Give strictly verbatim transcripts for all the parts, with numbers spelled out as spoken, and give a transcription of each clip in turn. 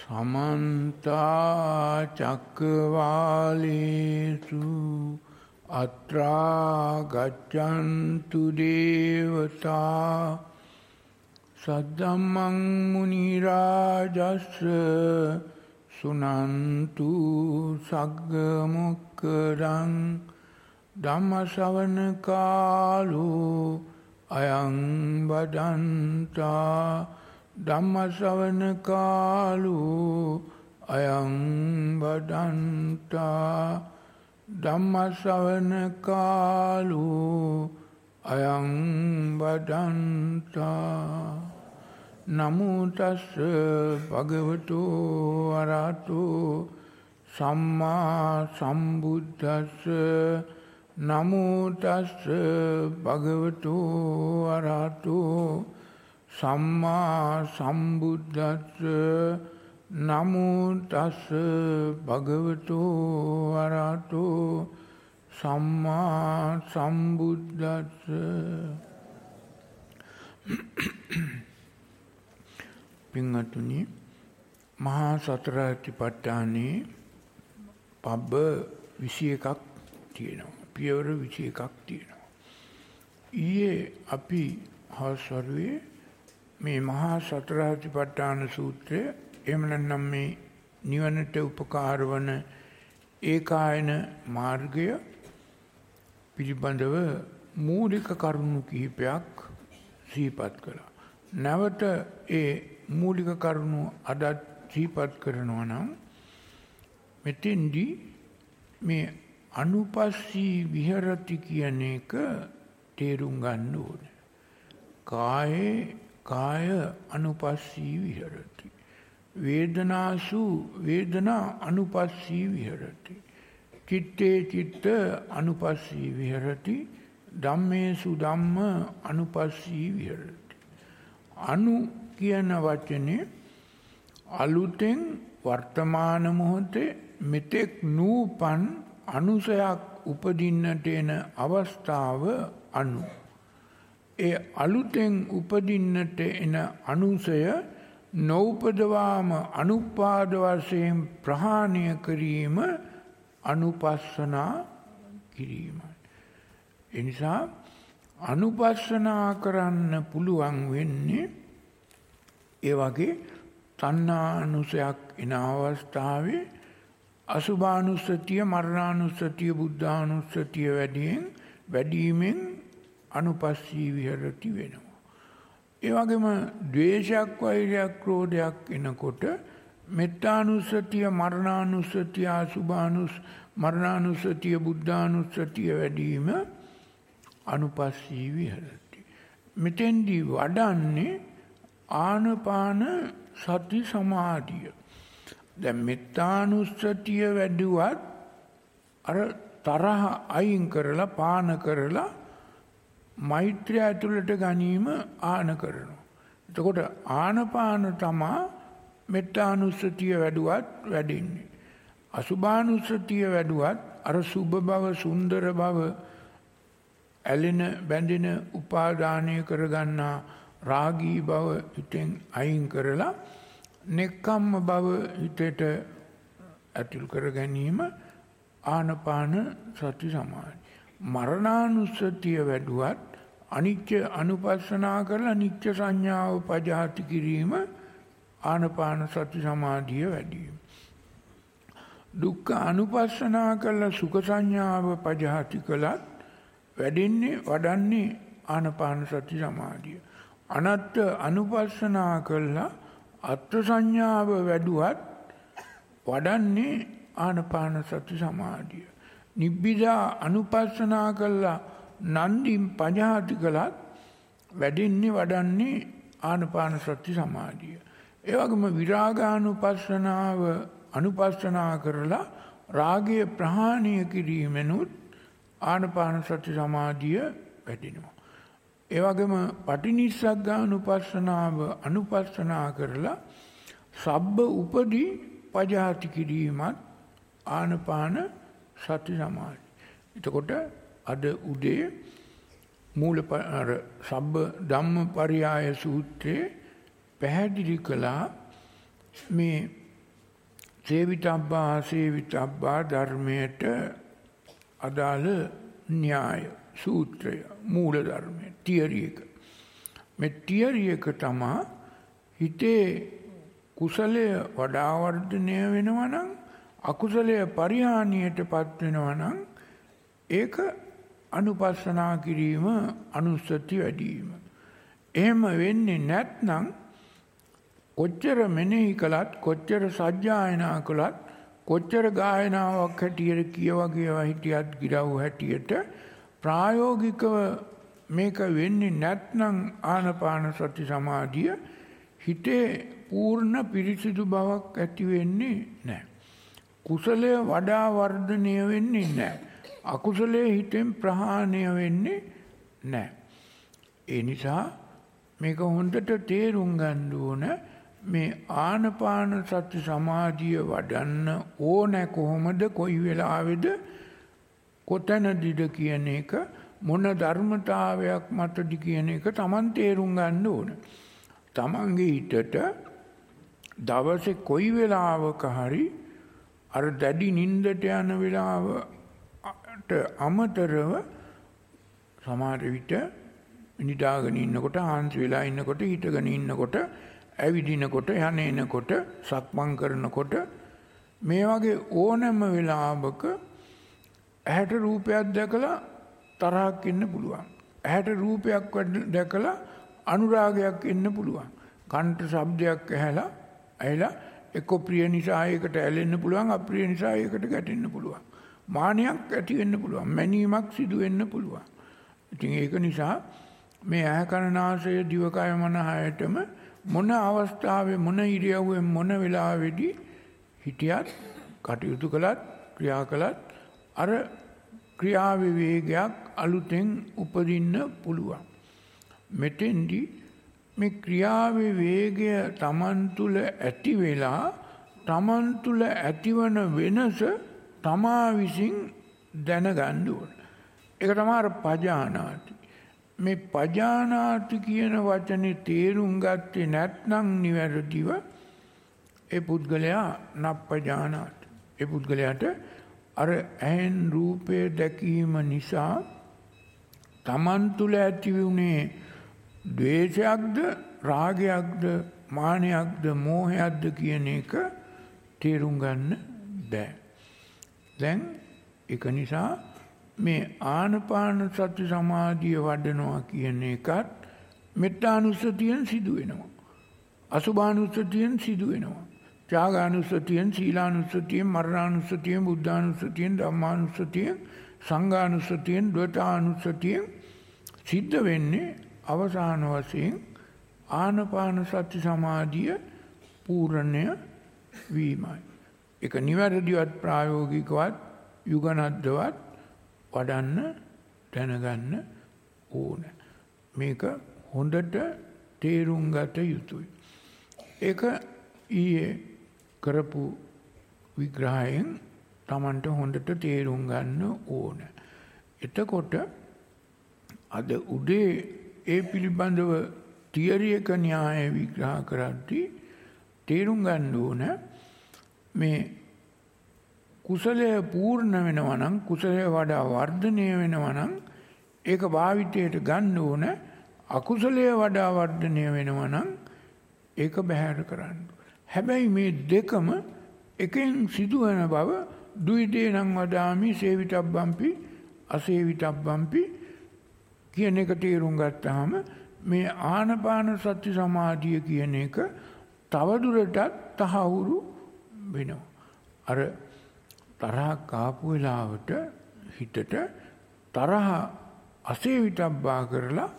समन्ता चक्रवालेषु अत्रा गच्छन्तु देवता सद्धम्मं मुनिराजस्य सुनन्तु सग्गमुक्खदं ධම්මශ්‍රවණ කාලෝ අයං වදන්තා ධම්මශ්‍රවණ කාලෝ අයං වදන්තා ධම්මශ්‍රවණ කාලෝ අයං වදන්තා නමෝ තස්ස භගවතු අරහතෝ සම්මා සම්බුද්දස්ස නමෝ තස්ස භගවතු අරහතෝ සම්මා සම්බුද්දස්ස නමෝ තස්ස භගවතු අරහතෝ සම්මා සම්බුද්දස්ස පින්වත්නි මහා සතර සතිපට්ඨානේ පබ්බ විසි එකක් තියෙනවා. පියවර විසි එකක් තියෙනවා. ඊයේ අපි හස්වරුවේ මේ මහා සතර සතිපට්ඨාන සූත්‍රය එහෙම නැත්නම් මේ නිවනට උපකාර වන ඒකායන මාර්ගය පිළිබඳව මූලික කරුණු කිහිපයක් සිහිපත් කළා. නැවත ඒ මූලික කරුණු අදත් සිහිපත් කරනවා නම් මෙතෙන්දී මේ අනුපස්සී විහෙරති කියන එක තේරුම් ගන්න ඕනේ. කායේ කාය අනුපස්සී විහෙරති. වේදනාසු වේදනා අනුපස්සී විහෙරති. චිත්තේ චිත්ත අනුපස්සී විහෙරති. ධම්මේසු ධම්ම අනුපස්සී විහෙරති. අනු කියන වචනේ අලුතෙන් වර්තමාන මොහොතේ මෙතෙක් නූපන් අනුසයක් උපදින්නට එන අවස්ථාව අනු. ඒ අලුතෙන් උපදින්නට එන අනුසය නෞපදවාම අනුපාද වශයෙන් ප්‍රහාණය කිරීම අනුපස්සනා කිරීමයි. ඒ නිසා අනුපස්සනා කරන්න පුළුවන් වෙන්නේ ඒ වගේ තණ්හානුසයක් එන අවස්ථාවේ අසුභානුස්සතිය මරණානුස්සතිය බුද්ධානුස්සතිය වැඩියෙන් වැඩිමෙන් අනුපස්සී විහෙරති වෙනවා. ඒ වගේම ද්වේෂයක් වෛරයක් ක්‍රෝධයක් එනකොට මෙත්තානුස්සතිය මරණානුස්සතිය අසුභානුස් මරණානුස්සතිය බුද්ධානුස්සතිය වැඩිම අනුපස්සී විහෙරති. මෙතෙන්දී වඩන්නේ ආනපාන සති සමාධිය. දැන් මෙත්තානුස්සතිය වැඩුවත් අර තරහ අයින් කරලා පාන කරලා මෛත්‍රිය ඇතුළට ගැනීම ආන කරනවා. එතකොට ආනපාන තමා මෙත්තානුස්සතිය වැඩුවත් වැඩින්නේ. අසුභානුස්සතිය වැඩුවත් අර සුභ බව සුන්දර බව ඇලෙන බැඳෙන උපාදානය කරගන්නා රාගී බව හිතෙන් අයින් කරලා නෙක්ඛම්ම බව හිතට ඇතුල් කර ගැනීම ආනපාන සති සමාධි. මරණානුස්සතිය වැඩුවත් අනිත්‍ය අනුපස්සනා කරලා නිත්‍ය සංඥාව පජාති කිරීම ආනපාන සති සමාධිය වැඩි. දුක්ඛ අනුපස්සනා කරලා සුඛ සංඥාව පජාති කළත් වැඩින්නේ වඩන්නේ ආනපාන සති සමාධිය. අනත්ත් අනුපස්සනා කළා අත්ථ සංඥාව වැඩුවත් වඩන්නේ ආනපාන සති සමාධිය. නිබ්බිදා අනුපස්සනා කළා නන්දිම් පජාති කළත් වැඩින්නේ වඩන්නේ ආනපාන සති සමාධිය. ඒ වගේම විරාගානුපස්සනාව අනුපස්සනා කරලා රාගය ප්‍රහාණය කිරීමෙනුත් ආනපාන සති සමාධිය වැඩෙනවා. ඒ වගේම පටිනිස්සග්ගානුපස්සනාව අනුපස්සනා කරලා සබ්බ උපදී පජාති කිරීමත් ආනපාන සති සමාධි. එතකොට අද උදේ මූල සබ්බ ධම්මපරියාය සූත්‍රයේ පැහැදිලි කළා මේ සේවිතබ්බා අසේවිතබ්බා ධර්මයට අදාළ න්‍යාය සූත්‍රය මූල ධර්මය තියරි එක. මේ තියරි එක තමයි හිතේ කුසලය වඩා වර්ධනය වෙනවා නම් අකුසලය පරිහානියටපත් වෙනවා නම් ඒක අනුපස්සනා කිරීම අනුස්සති වැඩිම. එහෙම වෙන්නේ නැත්නම් කොච්චර මෙනෙහි කළත් කොච්චර සජ්ජායනා කළත් කොච්චර ගායනාවක් හැටියට කියව කියව හිටියත් ගිරව් හැටියට ප්‍රායෝගිකව මේක වෙන්නේ නැත්නම් ආනපාන සති සමාධිය හිතේ පූර්ණ පිරිසිදු බවක් ඇති වෙන්නේ නැහැ. කුසලය වඩා වර්ධනය වෙන්නේ නැහැ. අකුසලයේ හිතෙන් ප්‍රහාණය වෙන්නේ නැහැ. ඒ නිසා මේක හොඳට තේරුම් ගන්න ඕන මේ ආනපාන සති සමාධිය වඩන්න ඕන කොහොමද කොයි වෙලාවේද කොතැනදීද කියන එක මොන ධර්මතාවයක් මතද කියන එක Taman තේරුම් ගන්න ඕන. Tamanගේ හිතට දවසේ කොයි වෙලාවක හරි අර දැඩි නිින්දට යන වෙලාවට අමතරව සමහර විට නිදාගෙන ඉන්නකොට හාන්සි වෙලා ඉන්නකොට හිටගෙන ඉන්නකොට ඇවිදිනකොට යන එනකොට සක්මන් කරනකොට මේ වගේ ඕනෑම වෙලාවක ඇහැට රූපයක් දැකලා තරහක් එන්න පුළුවන්. ඇහැට රූපයක් දැකලා අනුරාගයක් එන්න පුළුවන්. කන්ට ශබ්දයක් ඇහැලා ඇහිලා එක්ක ප්‍රිය නිසා ඒකට ඇලෙන්න පුළුවන් අප්‍රිය නිසා ඒකට ගැටෙන්න පුළුවන්. මානයක් ඇති වෙන්න පුළුවන්. මැනීමක් සිදු වෙන්න පුළුවන්. ඉතින් ඒක නිසා මේ ඇහැ කන නාසය දිවකය මන හයටම මොන අවස්ථාවේ මොන ඉරියව්වෙන් මොන වෙලාවෙදී හිටියත් කටයුතු කළත් ක්‍රියා කළත් අර ක්‍රියා විවේගයක් අලුතෙන් උපදින්න පුළුවන්. මෙතෙන්දී මේ ක්‍රියා විවේගය Taman තුල ඇති වෙලා Taman තුල ඇතිවන වෙනස තමා විසින් දැනගන්න ඕන. ඒක තමයි අර පජානාති. මේ පජානාති කියන වචනේ තේරුම් ගත්තේ නැත්නම් නිවැරදිව ඒ පුද්ගලයා නප්පජානාති. ඒ පුද්ගලයාට අර ඇහෙන් රූපය දැකීම නිසා තමන් තුළ ඇති වුණේ ද්වේෂයක්ද රාගයක්ද මානයක්ද මෝහයක්ද කියන එක තේරුම් ගන්න බෑ. දැන් ඒක නිසා මේ ආනපාන සති සමාධිය වඩනවා කියන එකත් මෙත්තානුස්සතියෙන් සිදු වෙනවා. අසුභානුස්සතියෙන් සිදු වෙනවා. ත්‍යාගානුස්සතියෙන් සීලානුස්සතියෙන් මරණානුස්සතියෙන් බුද්ධානුස්සතියෙන් ධම්මානුස්සතියෙන් සංඝානුස්සතියෙන් ද්වේතානුස්සතියෙන් සිද්ධ වෙන්නේ අවසාන වශයෙන් ආනපාන සති සමාධිය පූර්ණය වීමයි. ඒක නිවැරදිවත් ප්‍රායෝගිකවත් යුගනද්දවත් වඩන්න දැනගන්න ඕන. මේක හොඳට තේරුම් ගත යුතුයි. ඒක ඊයේ කරපු විග්‍රහයෙන් Tamanට හොඳට තේරුම් ගන්න ඕන. එතකොට අද උදේ ඒ පිළිබඳව තියරි එක න්‍යාය විග්‍රහ කරද්දී තේරුම් ගන්න ඕන මේ කුසලය පූර්ණ වෙනවා නම් කුසලය වඩා වර්ධනය වෙනවා නම් ඒක භාවිතයට ගන්න ඕන. අකුසලය වඩා වර්ධනය වෙනවා නම් ඒක බැහැර කරන්න. හැබැයි මේ දෙකම එකෙන් සිදුවන බව දුයිදේ නම් වදාමි සේවිතබ්බම්පි අසේවිතබ්බම්පි කියන එක තේරුම් ගත්තාම මේ ආනපාන සති සමාධිය කියන එක තවදුරටත් තහවුරු වෙනවා. අර තරහක් ආපු වෙලාවට හිතට තරහ අසේවිතබ්බා කරලා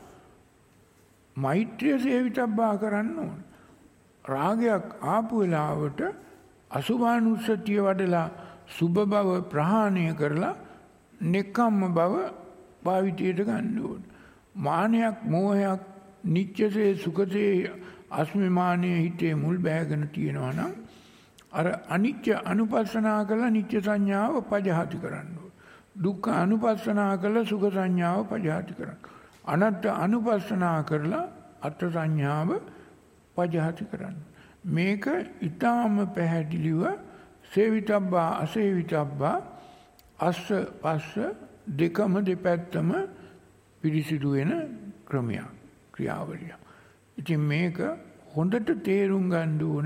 මෛත්‍රිය සේවිතබ්බා කරන්න ඕන. රාගයක් ආපු වෙලාවට අසුභානුස්සතිය වඩලා සුභ බව ප්‍රහාණය කරලා නෙක්ඛම්ම බව භාවිතයට ගන්න ඕන. මානයක් මෝහයක් නිච්චසේ සුඛසේ අස්මිමානයේ හිතේ මුල් බැහැගෙන තියෙනවා නම් අර අනිත්‍ය අනුපස්සනා කරලා නිත්‍ය සංඥාව පජහති කරන්න ඕන. දුක්ඛ අනුපස්සනා කරලා සුඛ සංඥාව පජහති කරන්න. අනත්ත අනුපස්සනා කරලා අත්ථ සංඥාව පජහති කරන්න. මේක ඊටාම පැහැදිලිව සේවිතබ්බා අසේවිතබ්බා අස්ස පස්ස දෙකම දෙපැත්තම පිරිසිදු වෙන ක්‍රමයක් ක්‍රියාවලිය. ඉතින් මේක හොඳට තේරුම් ගන්න ඕන.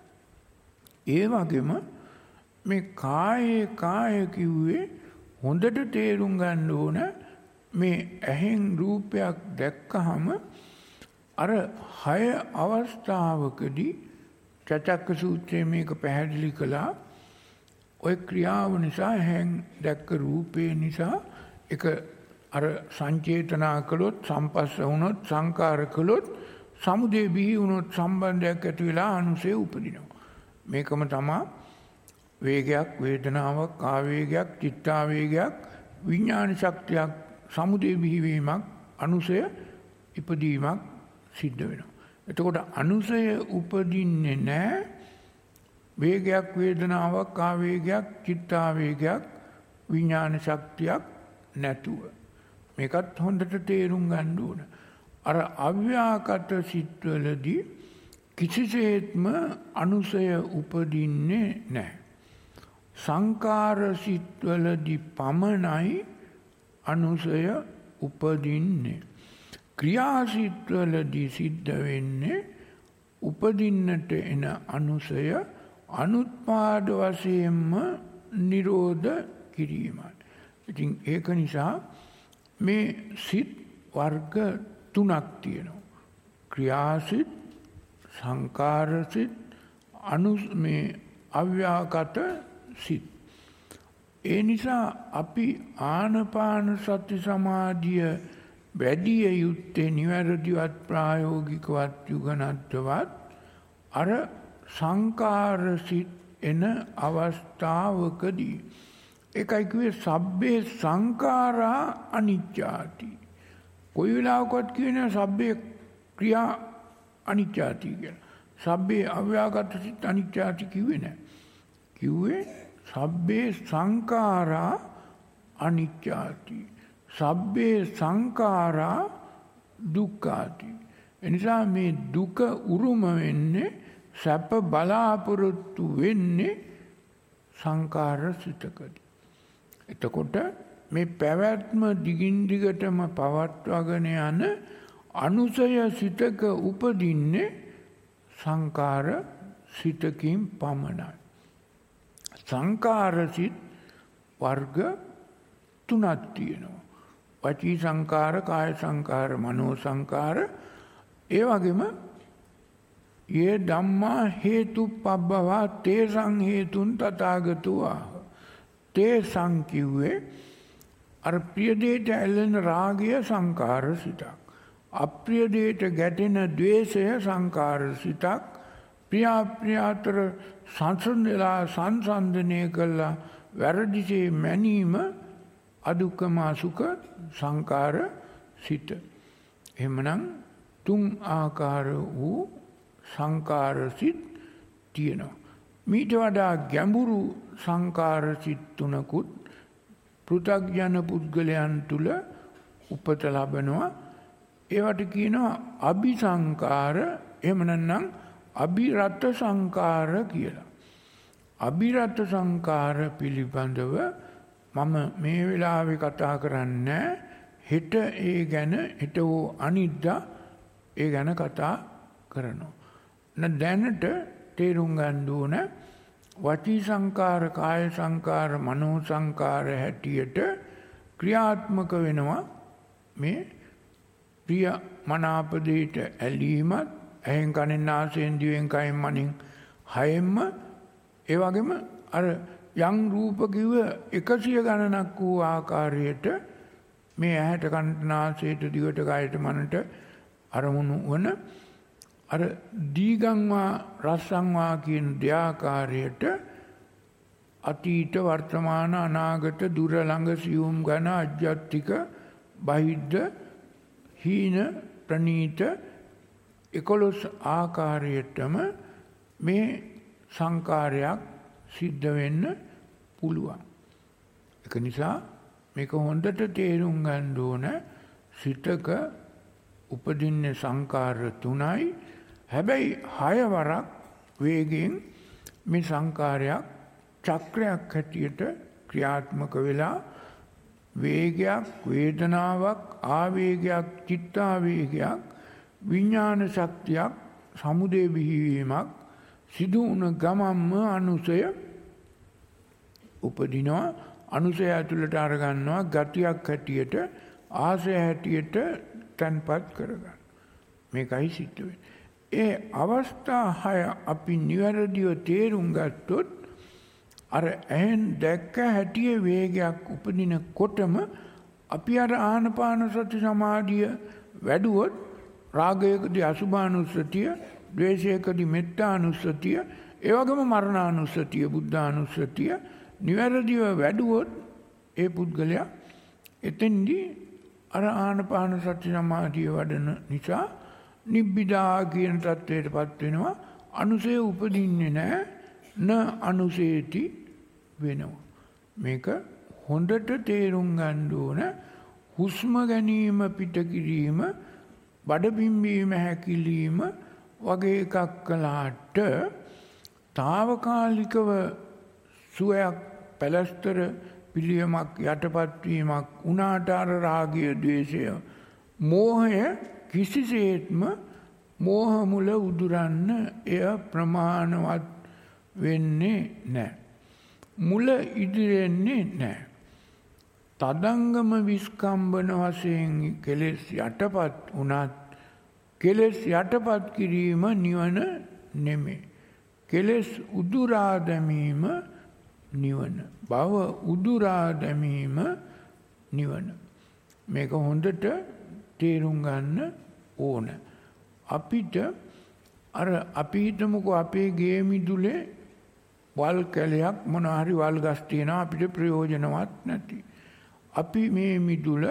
ඒ වගේම මේ කායේ කාය කිව්වේ හොඳට තේරුම් ගන්න ඕන. මේ ඇහෙන් රූපයක් දැක්කහම අර හය අවස්ථාවකදී චතක්ක සූත්‍රයේ මේක පැහැදිලි කළා. ඔය ක්‍රියාව නිසා ඇහෙන් දැක්ක රූපේ නිසා එක අර සංචේතනා කළොත් සම්පස්ස වුණොත් සංකාර කළොත් සමුදේ බිහි වුණොත් සම්බන්ධයක් ඇති වෙලා අනුසය උපදිනවා. මේකම තමයි වේගයක් වේදනාවක් ආවේගයක් චිත්තාවේගයක් විඥාන ශක්තියක් සමුදේ බිහිවීමක් අනුසය ඉපදීමක් සිද්ධ වෙනවා. එතකොට අනුසය උපදින්නේ නැහැ වේගයක් වේදනාවක් ආවේගයක් චිත්තාවේගයක් විඥාන ශක්තියක් නැතුව. මේකත් හොඳට තේරුම් ගන්න ඕන. අර අව්‍යාකට සිත්වලදී කිසිසේත්ම අනුසය උපදින්නේ නැහැ. සංකාර සිත්වලදී පමණයි අනුසය උපදින්නේ. ක්‍රියාසිත්වලදී සිද්ධ වෙන්නේ උපදින්නට එන අනුසය අනුත්පාද වශයෙන්ම නිරෝධ කිරීමයි. ඉතින් ඒක නිසා මේ සිත් වර්ග තුනක් තියෙනවා. ක්‍රියාසිත, සංකාරසිත, අනු මේ අව්‍යාකට සිත්. ඒ නිසා අපි ආනපාන සති සමාධිය වැඩිය යුත්තේ නිවැරදිවත් ප්‍රායෝගිකවත් යුගනත්වත් අර සංකාරසිත එන අවස්ථාවකදී. ඒකයි කිව්වේ සබ්බේ සංඛාරා අනිච්චාති. කොයි වෙලාවකවත් කියන්නේ සබ්බේ ක්‍රියා අනිච්චාති කියලා. සබ්බේ අව්‍යාගත සිත් අනිච්චාති කිව්වේ නැහැ. කිව්වේ සබ්බේ සංඛාරා අනිච්චාති. සබ්බේ සංඛාරා දුක්ඛාති. එනිසා මේ දුක උරුම වෙන්නේ සැප බලාපොරොත්තු වෙන්නේ සංකාර සිතකදී. එතකොට මේ පැවැත්ම දිගින් දිගටම පවත්වාගෙන යන අනුසය සිතක උපදින්නේ සංකාර සිතකින් පමණයි. සංකාර සිත වර්ග තුනක් තියෙනවා. වචී සංකාර, කාය සංකාර, මනෝ සංකාර. ඒ වගේම ये ධම්මා හේතුප්පබ්බවා තේසං හේතුන් තථාගතෝ ආහ. තේසං කිව්වේ අර ප්‍රිය දෙයට ඇලෙන රාගය සංකාර සිතක්. අප්‍රිය දෙයට ගැටෙන ද්වේෂය සංකාර සිතක්. ප්‍රිය අප්‍රිය අතර සංසන්දලා සංසන්දනය කළා වැරදිසේ මැනීම අදුක්කම සුඛ සංකාර සිත. එහෙමනම් තුන් ආකාර වූ සංකාර සිත් තියෙනවා. මීට වඩා ගැඹුරු සංකාර සිත් තුනකුත් පෘථග්ජන පුද්ගලයන් තුල උපත ලබනවා. ඒවට කියනවා අபிසංකාර, එහෙම නැත්නම් අබිරත සංකාර කියලා. අබිරත සංකාර පිළිබඳව මම මේ වෙලාවේ කතා කරන්නේ හෙට ඒ ගැන හෙට වූ අනිද්දා ඒ ගැන කතා කරනවා. දැනට තේරුම් ගන්න ඕන වචී සංකාර, කාය සංකාර, මනෝ සංකාර හැටියට ක්‍රියාත්මක වෙනවා මේ ප්‍රිය මනාප දෙයට ඇලීමත්, ඇහෙන් කනෙන් නාසයෙන් දිවෙන් කයෙන් මනෙන් හයෙන්ම, ඒ වගේම අර යම් රූප කිව්ව එකසිය ගණනක් වූ ආකාරයට මේ ඇහැට කනට නාසයට දිවට කයට මනට අරමුණු වන අර දීගංවා රස්සංවා කියන දෙආකාරයට අතීත වර්තමාන අනාගත දුර ළඟ සියුම් ඝන අජ්ජත්තික බහිද්ද හීන ප්‍රනීත එකොළොස් ආකාරයටම මේ සංකාරයක් සිද්ධ වෙන්න පුළුවන්. ඒක නිසා මේක හොඳට තේරුම් ගන්න ඕන. සිතක උපදින්නේ සංකාර තුනයි. හැබැයි හය වරක් වේගයෙන් මේ සංකාරයක් චක්‍රයක් හැටියට ක්‍රියාත්මක වෙලා වේගයක්, වේදනාවක්, ආවේගයක්, චිත්තාවේගයක්, විඥාන ශක්තියක්, සමුදේ බිහිවීමක් සිදු වුණ ගමම්ම අනුසය උපදිනවා. අනුසය ඇතුළට අරගන්නවා ගතියක් හැටියට, ආසය හැටියට තන්පත් කරගන්න. මේකයි සිද්ධ වෙන්නේ. ඒ අවස්ථා හය අපි නිවැරදිව තේරුම් ගත්තොත් අර ඇහෙන් දැක්ක හැටියේ වේගයක් උපදිනකොටම අපි අර ආනපාන සති සමාධිය වැඩුවොත් රාගයකදී අසුභානුස්සතිය, ද්වේෂයකදී මෙත්තානුස්සතිය, ඒ වගේම මරණානුස්සතිය, බුද්ධානුස්සතිය නිවැරදිව වැඩුවොත් ඒ පුද්ගලයා එතෙන්දී අර ආනපාන සති සමාධිය වඩන නිසා නිබ්බිදා කියන තත්ත්වයටපත් වෙනවා. අනුසය උපදින්නේ නැහැ. න අනුසේති වෙනවා. මේක හොඳට තේරුම් ගන්න ඕන. හුස්ම ගැනීම, පිට කිරීම, බඩ පිම්බීම, හැකිලිම වගේ එකක් කළාට తాවකාලිකව සුවයක්, පැලස්තර පිළියමක්, යටපත් වීමක් උනාට අර රාගය, ද්වේෂය, මෝහය කිසිසේත්ම මෝහ මුල උදුරන්න එය ප්‍රමාණවත් වෙන්නේ නැහැ. මුල ඉදිරෙන්නේ නැහැ. තදංගම විස්කම්බන වශයෙන් කෙලෙස් යටපත් වුණත් කෙලෙස් යටපත් කිරීම නිවන නෙමෙයි. කෙලෙස් උදුරා දැමීම නිවන. භව උදුරා දැමීම නිවන. මේක හොඳට තේරුම් ගන්න ඕන. අපිට අර අපි හිතමුකෝ අපේ ගේ මිදුලේ වල් කැලයක් මොනවා හරි වල් ගස් තියෙනවා අපිට ප්‍රයෝජනවත් නැති. අපි මේ මිදුල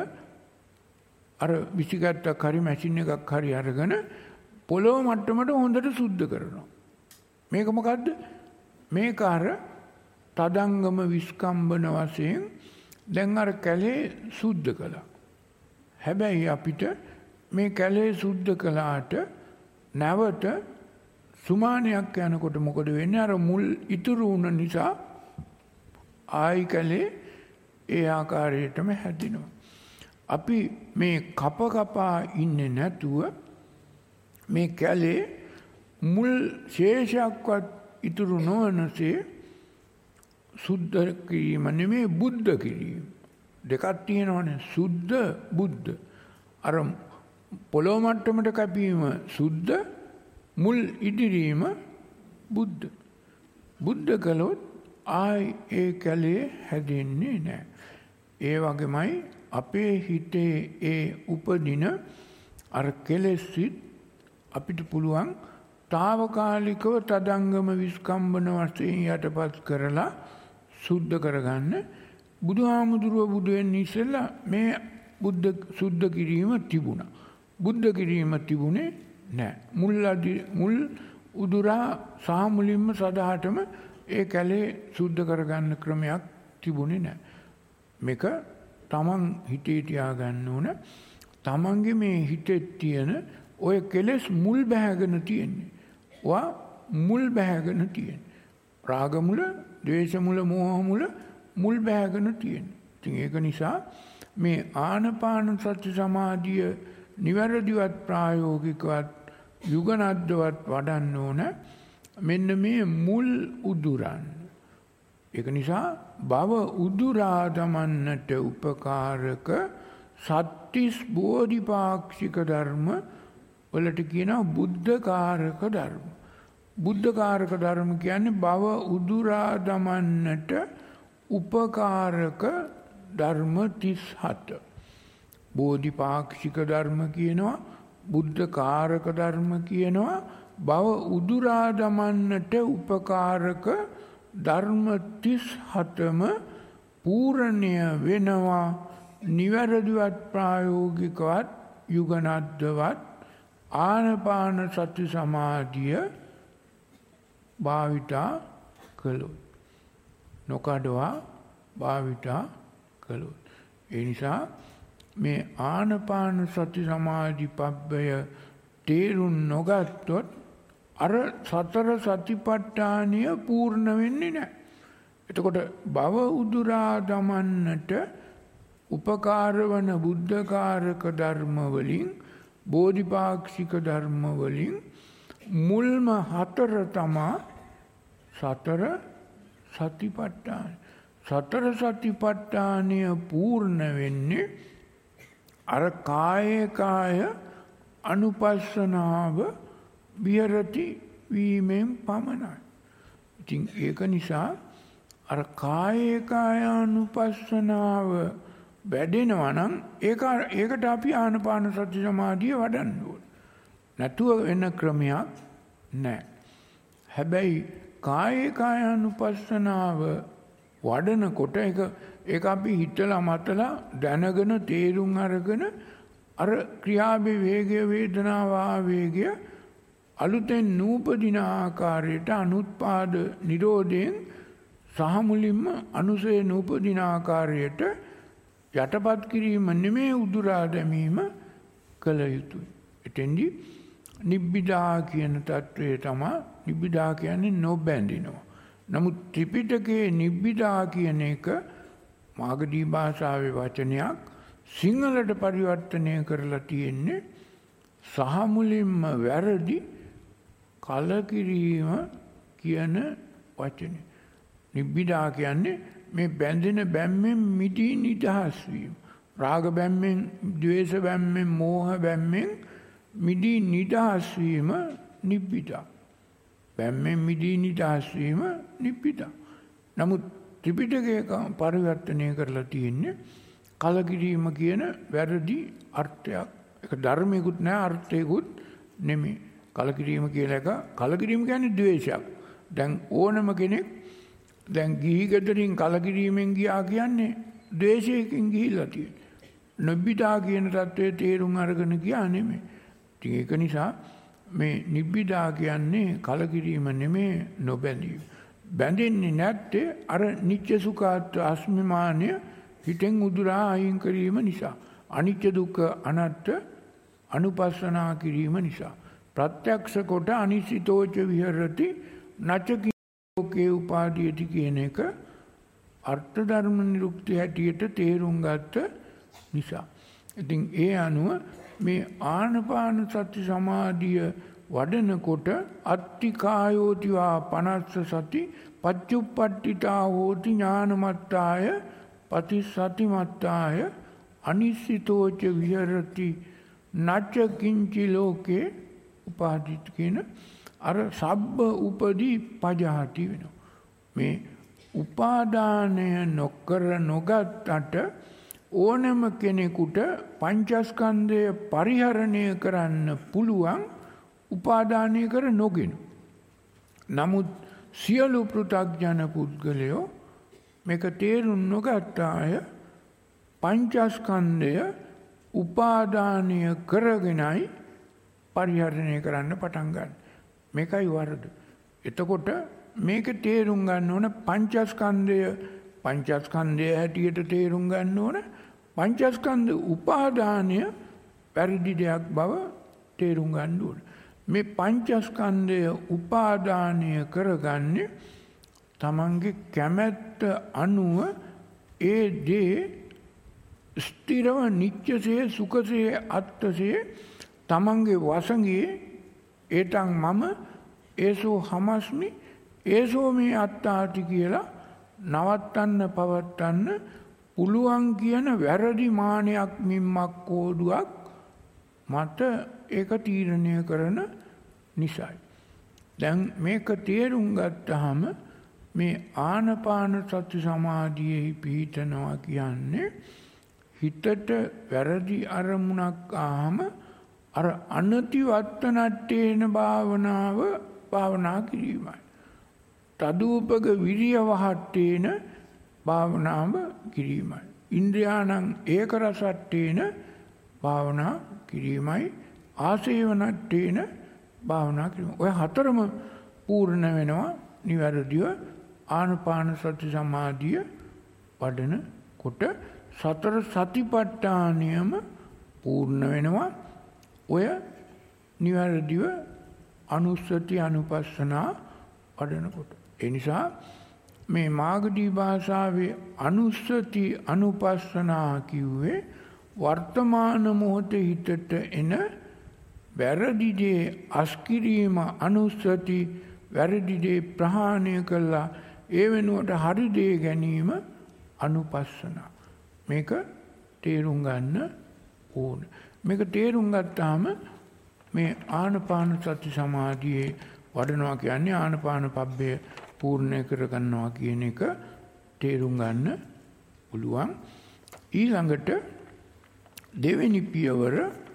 අර විසිගත්තක් හරි මැෂින් එකක් හරි අරගෙන පොළොව මට්ටමට හොඳට සුද්ධ කරනවා. මේක මොකද්ද? මේක අර තදංගම විස්කම්බන වශයෙන් දැන් අර කැලේ සුද්ධ කළා. හැබැයි අපිට මේ කැලේ සුද්ධ කළාට නැවත සුමානයක් යනකොට මොකද වෙන්නේ? අර මුල් ඉතුරු වුණ නිසා ආයි කැලේ ඒ ආකාරයටම හැදෙනවා. අපි මේ කප කපා ඉන්නේ නැතුව මේ කැලේ මුල් ශේෂයක්වත් ඉතුරු නොවනසේ සුද්ධ කිරීම නෙමෙයි බුද්ධ කිරීම. දෙකක් තියෙනවනේ. සුද්ධ, බුද්ධ. අර පොළොව මට්ටමට කැපීම සුද්ධ, මුල් ඉදිරීම බුද්ධ. බුද්ධ කළොත් ආයි ඒ කැලේ හැදෙන්නේ නැහැ. ඒ වගේමයි අපේ හිතේ ඒ උපදින අර කෙලෙස්සිට අපිට පුළුවන් తాවකාලිකව තදංගම විස්කම්බන වශයෙන් යටපත් කරලා සුද්ධ කරගන්න. බුදුහාමුදුරුව බුදු වෙන්නේ ඉස්සෙල්ලා මේ බුද්ධ සුද්ධ කිරීම තිබුණා. බුද්ධ කිරීම තිබුණේ නැහැ. මුල් මුල් උදුරා සහ මුලින්ම සදාටම ඒ කැලේ සුද්ධ කරගන්න ක්‍රමයක් තිබුණේ නැහැ. මේක තමන් හිතේ තියාගන්න ඕන. තමන්ගේ මේ හිතේ තියෙන ඔය කෙලෙස් මුල් බැහැගෙන තියෙන්නේ. වා මුල් බැහැගෙන තියෙන්නේ. රාග මුල, ද්වේෂ මුල, මෝහ මුල මුල් බැහැගෙන තියෙන්නේ. ඉතින් ඒක නිසා මේ ආනපාන සති සමාධිය නිවැරදිවත් ප්‍රායෝගිකවත් යුගනද්දවත් වඩන්න ඕන. මෙන්න මේ මුල් උදුරන්. ඒක නිසා භව උදුරා දමන්නට උපකාරක සත්‍තිස් බෝධිපාක්ෂික ධර්ම වලට කියනවා බුද්ධකාරක ධර්ම. බුද්ධකාරක ධර්ම කියන්නේ භව උදුරා දමන්නට උපකාරක ධර්ම තිස් හත. බෝධිපාක්ෂික ධර්ම කියනවා, බුද්ධකාරක ධර්ම කියනවා, භව උදුරා දමන්නට උපකාරක ධර්ම තිස් හතම පූර්ණය වෙනවා. නිවැරදිවත් ප්‍රායෝගිකවත් යුගනද්දවත් ආනපාන සති සමාධිය භාවිතා කළොත්, නොකඩවා භාවිතා කළොත්. ඒ නිසා මේ ආනපාන සති සමාධි පබ්බය තේරුම් නොගත්තොත් අර සතර සතිපට්ඨානය පූර්ණ වෙන්නේ නැහැ. එතකොට භව උදුරා දමන්නට උපකාර වන බුද්ධකාරක ධර්ම වලින් බෝධිපාක්ෂික ධර්ම වලින් මුල්ම හතර තමා සතර සතිපට්ඨාන. සතර සතිපට්ඨානය පූර්ණ වෙන්නේ අර කායේ කාය අනුපස්සනාව විහෙරති වීමෙන් පමණයි. ඉතින් ඒක නිසා අර කායේ කාය අනුපස්සනාව වැඩෙනවා නම් ඒක ඒකට අපි ආනාපාන සති සමාධිය වඩන්න ඕනේ. නැතුව වෙන ක්‍රමයක් නැහැ. හැබැයි කායේ කාය අනුපස්සනාව වඩනකොට ඒක ඒක අපි හිතලා මතලා දැනගෙන තේරුම් අරගෙන අර ක්‍රියාවේ වේගය වේදනාව ආවේගය අලුතෙන් නූපදින ආකාරයට අනුත්පාද නිරෝධයෙන් සහ මුලින්ම අනුසය නූපදින ආකාරයට යටපත් කිරීම නෙමේ උදුරා දැමීම කළ යුතුයි. එතෙන්දි නිබ්බිදා කියන தત્ත්වය තමයි නිබ්බිදා කියන්නේ නොබැඳිනවා. නමුත් ත්‍රිපිටකයේ නිබ්බිදා කියන එක මාගදී භාෂාවේ වචනයක් සිංහලට පරිවර්තනය කරලා තියෙන්නේ සහ මුලින්ම වැරදි කලකිරීම කියන වචනේ. නිබ්බිදා කියන්නේ මේ බැඳෙන බැම්මෙන් මිදී නිදහස් වීම. රාග බැම්මෙන්, ද්වේෂ බැම්මෙන්, මෝහ බැම්මෙන් මිදී නිදහස් වීම නිබ්බිදා. බැම්මෙන් මිදී නිදහස් වීම නිබ්බිදා. නමුත් ත්‍රිපිටකයේ පරිවර්තනය කරලා තියෙන්නේ කලකිරීම කියන වැරදි අර්ථයක්. ඒක ධර්මයකුත් නෑ අර්ථයකුත් නෙමෙයි. කලකිරීම කියලා එක කලකිරීම කියන්නේ ද්වේෂයක්. දැන් ඕනම කෙනෙක් දැන් ගිහි ගෙදරින් කලකිරීමෙන් ගියා කියන්නේ ද්වේෂයෙන් ගිහිල්ලා තියෙන්නේ. නිබ්බිදා කියන தත්ත්වයේ තේරුම් අරගෙන ගියා නෙමෙයි. ඉතින් ඒක නිසා මේ නිබ්බිදා කියන්නේ කලකිරීම නෙමෙයි නොබැඳීම. බැඳෙන්නේ නැත්තේ අර නිත්‍ය සුඛාත් අස්මිමානය හිතෙන් උදුරා අයින් කිරීම නිසා. අනිත්‍ය දුක්ඛ අනාත්ම අනුපස්සනා කිරීම නිසා. ප්‍රත්‍යක්ෂ කොට අනිසිතෝච විහෙරති නච ලෝකේ උපාදීයති කියන එක අර්ථ ධර්ම නිරුක්ති හැටියට තේරුම් ගත්ත නිසා. ඉතින් ඒ අනුව මේ ආනාපාන සති සමාධිය වඩනකොට අත්තිකායෝතිවා පනස්ස සති පච්චුප්පට්ඨිතා හෝති ඥානමත්තාය පතිසතිමත්තාය අනිසිතෝච විහෙරති නච කිංචි ලෝකේ උපාදීත කියන අර සබ්බ උපදී පජහති වෙනවා. මේ උපාදානය නොකර නොගත්තට ඕනම කෙනෙකුට පංචස්කන්ධය පරිහරණය කරන්න පුළුවන් උපාදානය කර නොගෙන. නමුත් සියලු පෘථග්ජන පුද්ගලයෝ මේක තේරුම් නොගත්ත අය පංචස්කන්ධය උපාදානය කරගෙනයි පරිහරණය කරන්න පටන් ගන්න. මේකයි වරද. එතකොට මේක තේරුම් ගන්න ඕන පංචස්කන්ධය පංචස්කන්ධය හැටියට තේරුම් ගන්න ඕන පංචස්කන්ධ උපාදානය පැරදි දෙයක් බව තේරුම් ගන්න ඕන. මේ පංචස්කන්ධය උපාදානය කරගන්නේ තමන්ගේ කැමැත්ත අනුව ඒ දේ ස්ථිරව නිත්‍යසේ සුඛසේ අත්තසේ තමන්ගේ වසඟේ ඒතන් මම ඒසෝ හමස්මි ඒසෝ මේ අත්තාති කියලා නවත්තන්න පවත්තන්න පුළුවන් කියන වැරදි මානයක් මිම්මක් කෝඩුවක් මත ඒක තීරණය කරන නිසායි. දැන් මේක තේරුම් ගත්තාම මේ ආනාපාන සති සමාධියෙහි පිහිටනවා කියන්නේ හිතට වැරදි අරමුණක් ආවම අර අනතිවත්තනට්ඨේන භාවනාව භාවනා කිරීමයි. තදූපක විරිය වහට්ඨේන භාවනාව කිරීමයි. ඉන්ද්‍රියාණං ඒක රසට්ඨේන භාවනා කිරීමයි. ආසේවනට්ඨේන භාවනා කිරීම. ඔය හතරම පූර්ණ වෙනවා නිවැරදිව ආනාපාන සති සමාධිය වඩන කොට සතර සතිපට්ඨානයම පූර්ණ වෙනවා. ඔය නිවැරදිව අනුස්සති අනුපස්සනා වඩනකොට. ඒ නිසා මේ මාගදී භාෂාවේ අනුස්සති අනුපස්සනා කිව්වේ වර්තමාන මොහොතේ හිතට එන වැරදි දේ අස්කිරීම අනුස්සති, වැරදි දේ ප්‍රහාණය කළා ඒ වෙනුවට හරි දේ ගැනීම අනුපස්සනා. මේක තේරුම් ගන්න ඕන. මේක තේරුම් ගත්තාම මේ ආනපාන සති සමාධියේ වඩනවා කියන්නේ ආනපාන පබ්බය පූර්ණ කර ගන්නවා කියන එක තේරුම් ගන්න පුළුවන්. ඊළඟට දෙවෙනි පියවර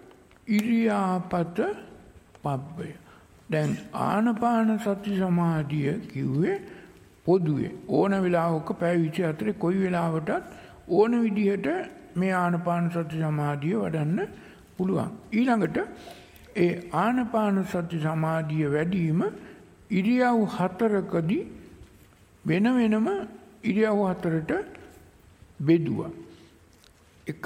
ඉරියාපත පබ්බය. දැන් ආනපාන සති සමාධිය කිව්වේ පොදුවේ ඕන වෙලාවක පැය විසිහතරේ කොයි වෙලාවටත් ඕන විදිහට මේ ආනපාන සති සමාධිය වඩන්න පුළුවන්. ඊළඟට ඒ ආනපාන සති සමාධිය වැඩිම ඉරියව් හතරකදී වෙන වෙනම ඉරියව් හතරට බෙදුවා. එක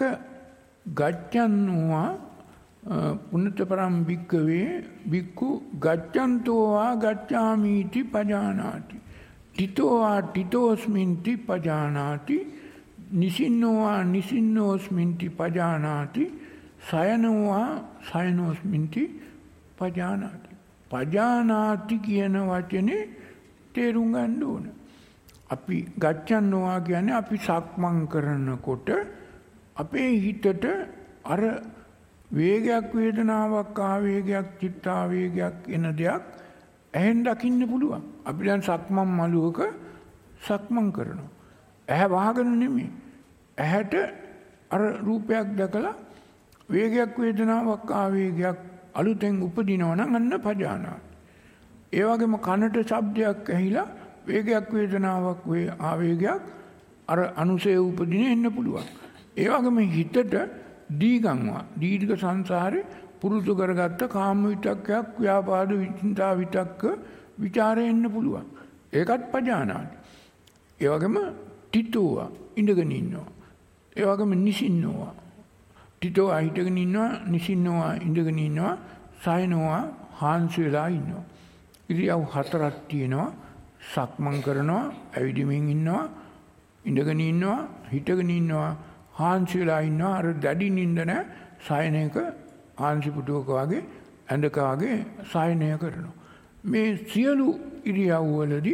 ගච්ඡන්නවා පුනතපරම් භික්කවේ භික්ඛු ගච්ඡන්තෝවා ගච්ඡාමීති පජානාති තිතෝවා තිතෝස්මින්ති පජානාති නිසින්නෝවා නිසින්නෝස්මින්ති පජානාති සයනෝවා සයනෝස්මින්ති පජානාති. පජානාති කියන වචනේ තේරුම් ගන්න ඕන. අපි ගච්ඡන්නවා කියන්නේ අපි සක්මන් කරනකොට අපේ හිතට අර වේගයක් වේදනාවක් ආවේගයක් චිත්තාවේගයක් එන දෙයක් ඇහෙන් දකින්න පුළුවන්. අපි දැන් සක්මන් මළුවක සක්මන් කරනවා. ඇහැ වහගෙන නෙමෙයි. ඇහැට අර රූපයක් දැකලා වේගයක් වේදනාවක් ආවේගයක් අලුතෙන් උපදිනවා නම් අන්න පජානාති. ඒ වගේම කනට ශබ්දයක් ඇහිලා වේගයක් වේදනාවක් වේ ආවේගයක් අර අනුසය උපදින එන්න පුළුවන්. ඒ වගේම හිතට දීගම්වා දීර්ඝ සංසාරේ පුරුදු කරගත්ත කාම විතක්කයක් ව්‍යාපාද විචින්තා විතක්ක ਵਿਚාරේ එන්න පුළුවන්. ඒකත් පජානාති. ඒ වගේම තිතෝවා ඉඳගෙන ඉන්නවා. ඒ වගේම නිසින්නවා. තිතෝවා හිටගෙන ඉන්නවා, නිසින්නවා ඉඳගෙන ඉන්නවා, සයනවා හාන්සි වෙලා ඉන්නවා. ඉරියව් හතරක් තියෙනවා. සක්මන් කරනවා, ඇවිදිමින් ඉන්නවා, ඉඳගෙන ඉන්නවා, හිටගෙන ඉන්නවා, හාන්සි වෙලා ඉන්නවා. අර දැඩි නිින්ද නැහැ. සයනයක හාන්සි පුටුවක වගේ ඇඳක වගේ සයනය කරනවා. මේ සියලු ඉරියව් වලදී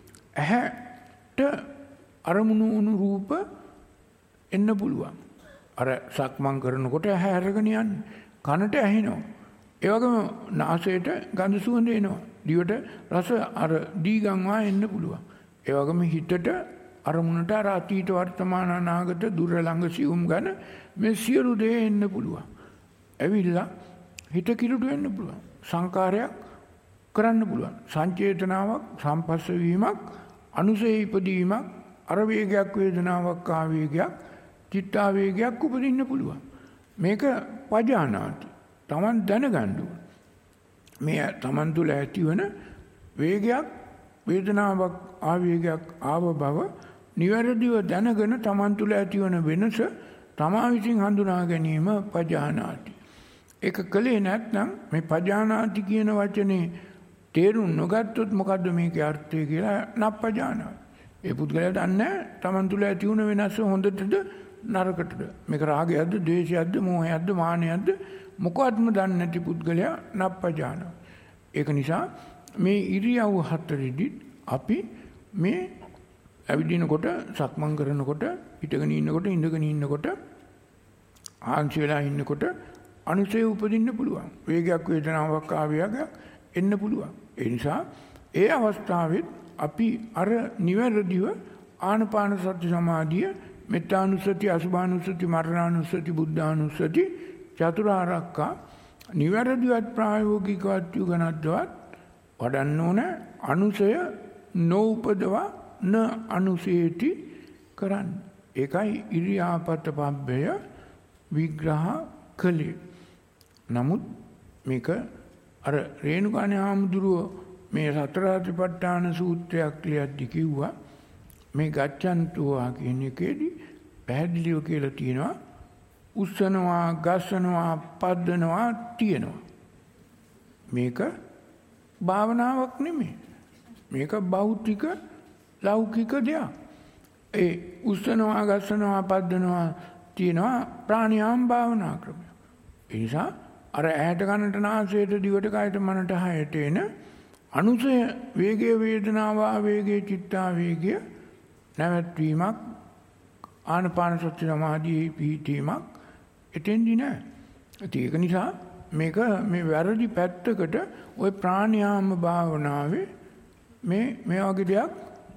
ඇහැට අරමුණු වුණු රූප එන්න පුළුවන්. අර සක්මන් කරනකොට ඇහැ අරගෙන යන්නේ. කනට ඇහෙනවා. ඒ වගේම නාසයට ගඳ සුවඳ එනවා. දිවට රස අර දීගම්වා එන්න පුළුවන්. ඒ වගේම හිතට අරමුණට අර අතීත වර්තමාන අනාගත දුර ළඟ සියුම් ගන්න මේ සියලු දේ එන්න පුළුවන්. ඇවිල්ලා හිත කිලුට වෙන්න පුළුවන්. සංකාරයක් කරන්න පුළුවන්. සංචේතනාවක්, සම්පස්ස වීමක්, අනුසය ඉපදීමක්, අර වේගයක් වේදනාවක් ආවේගයක්, චිත්තාවේගයක් උපදින්න පුළුවන්. මේක පජානාති. Taman දැනගන්න ඕන. මේ Taman තුළ ඇතිවන වේගයක් වේදනාවක් ආවේගයක් ආව බව නිවැරදිව දැනගෙන Taman තුළ ඇතිවන වෙනස තමා විසින් හඳුනා ගැනීම පජානාති. ඒක කලේ නැත්නම් මේ පජානාති කියන වචනේ තේරුම් නොගත්තොත් මොකද්ද මේකේ අර්ථය කියලා නප්පජානාති. ඒ පුද්ගලයා දන්නේ Taman තුළ ඇති වුණ වෙනස හොඳටද නරකටද. මේක රාගයක්ද, ද්වේෂයක්ද, මෝහයක්ද, මානයක්ද මොකවත්ම දන්නේ නැති පුද්ගලයා නප්පජානාති. ඒක නිසා මේ ඉරියව් හතරෙදි අපි මේ ඇවිදිනකොට, සක්මන් කරනකොට, හිටගෙන ඉන්නකොට, ඉඳගෙන ඉන්නකොට, ආංශ වෙලා ඉන්නකොට අනුසය උපදින්න පුළුවන්. වේගයක් වේදනාවක් ආවේගයක් එන්න පුළුවන්. ඒ නිසා ඒ අවස්ථාවෙත් අපි අර නිවැරදිව ආනපාන සති සමාධිය, මෙත්තානුස්සති, අසුභානුස්සති, මරණානුස්සති, බුද්ධානුස්සති චතුරාර්යකා නිවැරදිවත් ප්‍රායෝගිකවත් යුගනද්දවත් වඩන්න ඕන. අනුසය නොඋපදවා න අනුසේති කරන්න. ඒකයි ඉරියාපත පබ්බය විග්‍රහ කළේ. නමුත් මේක අර රේණුකාණේ හාමුදුරුවෝ මේ සතර සතිපට්ඨාන සූත්‍රයක් ලියද්දි කිව්වා මේ ගච්ඡන්තෝවා කියන එකේදී පැහැදිලිව කියලා තියෙනවා උස්සනවා, ගස්සනවා, පද්දනවා තියෙනවා. මේක භාවනාවක් නෙමෙයි. මේක භෞතික ලෞකික දෙයක්. ඒ උස්සනවා ගස්සනවා පද්දනවා තියෙනවා ප්‍රාණයාම භාවනා ක්‍රමය. ඒ නිසා අර ඇහැට කනට නාසයට දිවට කයට මනට හයට එන අනුසය වේගය වේදනාව ආවේගය චිත්තාවේගය නැවැත්වීමක් ආනපාන සති සමාධියේ පිහිටීමක් එතෙන්දි නෑ. ඒක නිසා මේක මේ වැරදි පැත්තකට ওই ප්‍රාණයාම භාවනාවේ මේ මේ වගේ දෙයක්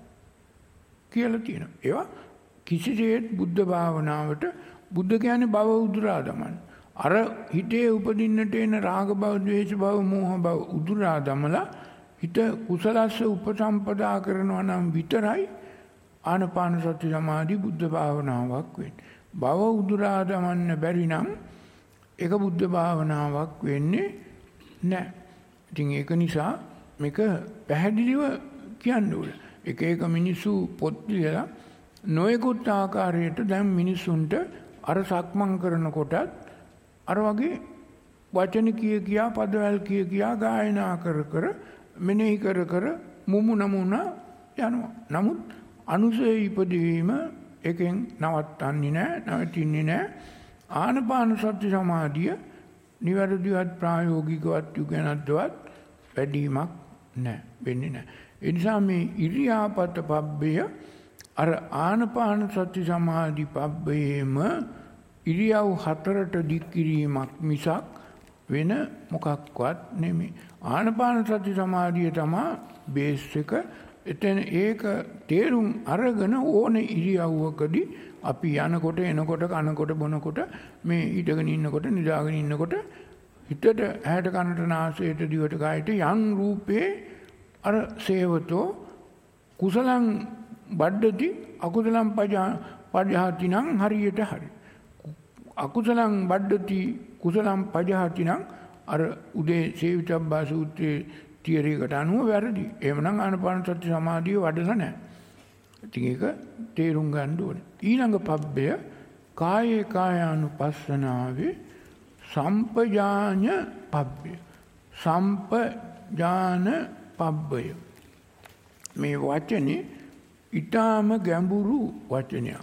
කියලා තියෙනවා. ඒවා කිසිසේත් බුද්ධ භාවනාවට බුද්ධ කියන්නේ භව උදුරා දමන. අර හිතේ උපදින්නට එන රාග භව, ද්වේෂ භව, මෝහ භව උදුරා දමලා හිත කුසලස්ස උපසම්පදා කරනවා නම් විතරයි ආනපාන සති සමාධි බුද්ධ භාවනාවක් වෙන්නේ. භව උදුරා දමන්න බැරි නම් ඒක බුද්ධ භාවනාවක් වෙන්නේ නැහැ. ඉතින් ඒක නිසා මේක පැහැදිලිව කියන්න ඕනේ. එක එක මිනිස්සු පොත් ලියලා නොයෙකුත් ආකාරයට දැන් මිනිස්සුන්ට අර සක්මන් කරනකොටත් අර වගේ වචන කිය කියා පදවැල් කිය කියා ගායනා කර කර මෙනෙහි කර කර මුමු නමුණ යනවා. නමුත් අනුසය ඉපදවීම එකෙන් නවත්තන්නේ නැහැ, නවතින්නේ නැහැ. ආනපාන සති සමාධිය නිවැරදිවත් ප්‍රායෝගිකවත් යුගනද්දවත් වැඩිමක් නැහැ, වෙන්නේ නැහැ. ඒ නිසා මේ ඉරියාපත පබ්බය අර ආනපාන සති සමාධි පබ්බයේම ඉරියව් හතරට දික් කිරීමක් මිසක් වෙන මොකක්වත් නෙමෙයි. ආනපාන සති සමාධිය තමයි බේස් එක. එතන ඒක තේරුම් අරගෙන ඕන ඉරියව්වකදී අපි යනකොට එනකොට කනකොට බොනකොට මේ හිටගෙන ඉන්නකොට නිදාගෙන ඉන්නකොට හිතට ඇහැට කනට නාසයට දිවට කයට යම් රූපේ අර සේවතෝ කුසලං බඩති අකුසලං පජහති නම් හරියට හරි. අකුසලං බඩති කුසලං පජහති නම් අර උදේ සේවිතබ්බා සූත්‍රයේ තියරයකට අනුව වැරදි. එහෙමනම් ආනපාන සති සමාධිය වඩලා නැහැ. ඉතින් ඒක තේරුම් ගන්න ඕනේ. ඊළඟ පබ්බය කායේ කායානුපස්සනාවේ සම්පජාඤ්ඤ පබ්බය. සම්පජාන පබ්බය. මේ වචනේ ඊටාම ගැඹුරු වචනයක්.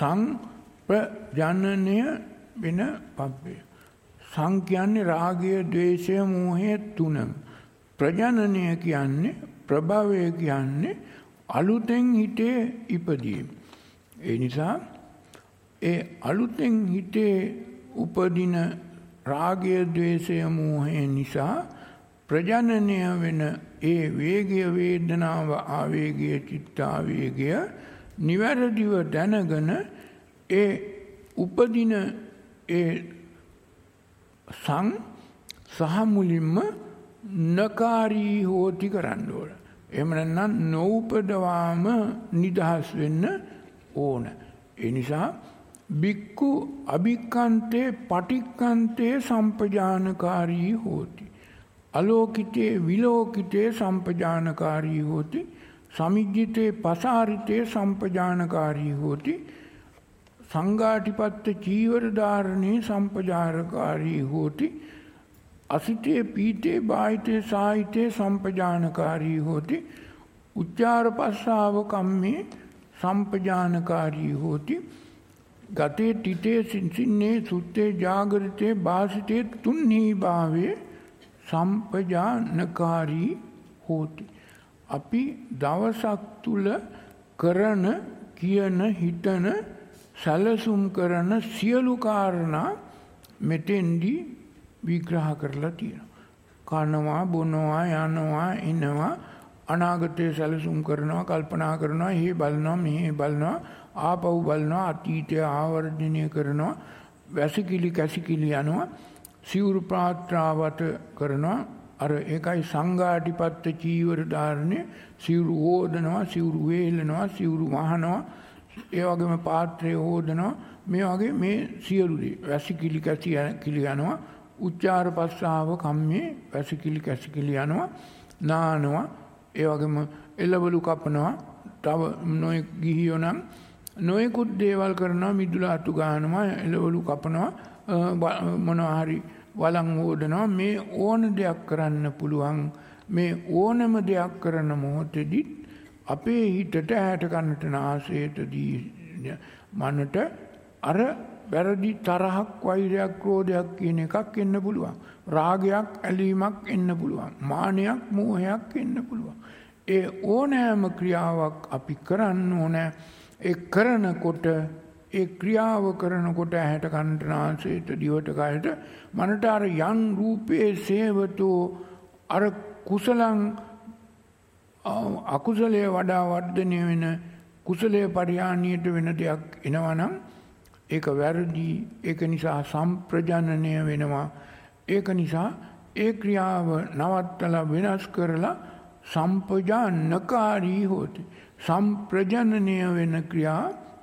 සංපජානනය වෙන පබ්බය. සං කියන්නේ රාගය, ද්වේෂය, මෝහය තුනම. ප්‍රජනනය කියන්නේ ප්‍රභවය කියන්නේ අලුතෙන් හිතේ ඉපදීම. ඒ නිසා ඒ අලුතෙන් හිතේ උපදින රාගය, ද්වේෂය, මෝහය නිසා ප්‍රජනනය වෙන ඒ වේගය, වේදනාව, ආවේගය, චිත්තාවේගය නිවැරදිව දැනගෙන ඒ උපදින ඒ සං සහ මුලින්ම නකාරී හෝති කරන්න ඕන. එහෙම නැත්නම් නූපදවාම නිදහස් වෙන්න ඕන. ඒ නිසා බික්කු අභික්ඛන්තේ පටික්ඛන්තේ සම්පජානකාරී හෝති. අලෝකිතේ විලෝකිතේ සම්පජානකාරී හෝති. සමිජ්ජිතේ පසාරිතේ සම්පජානකාරී හෝති. සංඝාටිපත්ත චීවර ධාරණේ සම්පජානකාරී හෝති. අසිතේ පීතේ බාහිතේ සාහිතේ සම්පජානකාරී හෝති. උච්චාර පස්සාව කම්මේ සම්පජානකාරී හෝති. ගතේ තිතේ සින්සින්නේ සුත්තේ ජාගරිතේ භාසිතේ තුන්හි භාවේ සම්පජානකාරී හෝති. අපි දවසක් තුල කරන කියන හිතන සැලසුම් කරන සියලු කාරණා මෙතෙන්දී විග්‍රහ කරලා තියෙනවා. කනවා, බොනවා, යනවා, එනවා, අනාගතයේ සැලසුම් කරනවා, කල්පනා කරනවා, එහෙ බලනවා, මෙහෙ බලනවා, ආපහු බලනවා, අතීතය ආවර්ජනය කරනවා, වැසිකිලි කැසිකිලි යනවා, සිවුරු ප්‍රාත්‍රාවත කරනවා. අර ඒකයි සංඝාටිපත්ත චීවර ධාරණේ. සිවුරු හොදනවා, සිවුරු වේලනවා, සිවුරු වහනවා, ඒ වගේම පාත්‍රය හොදනවා. මේ වගේ මේ සියලු දේ වැසිකිලි කැසිකිලි යනවා. උච්චාර පස්සාව කම්මේ වැසිකිලි කැසිකිලි යනවා, නානවා. ඒ වගේම එළවලු කපනවා. තව නොයෙක් ගිහියෝ නම් නොයෙකුත් දේවල් කරනවා, මිදුල අතු ගන්නවා, එළවලු කපනවා, මොනවා හරි වළං හොදනවා. මේ ඕන දෙයක් කරන්න පුළුවන්. මේ ඕනම දෙයක් කරන මොහොතේදී අපේ හිතට ඇහැට කනට නාසයට මනට අර වැරදි තරහක් වෛරයක් ක්‍රෝධයක් කියන එකක් එන්න පුළුවන්. රාගයක් ඇලීමක් එන්න පුළුවන්. මානයක් මෝහයක් එන්න පුළුවන්. ඒ ඕනෑම ක්‍රියාවක් අපි කරන්න ඕන. ඒ කරනකොට ඒ ක්‍රියාව කරනකොට ඇහැට කනට නාසයට දිවට කයට මනට අර යන් රූපේ සේවතෝ අර කුසලං අකුසලයේ වඩා වර්ධනය වෙන කුසලයේ පරිහානියට වෙන දෙයක් එනවනම් ඒක වැරදි. ඒක නිසා සම්ප්‍රජනනය වෙනවා. ඒක නිසා ඒ ක්‍රියාව නවත්තලා වෙනස් කරලා සම්පජානකාරී හොති. සම්ප්‍රජනනය වෙන ක්‍රියා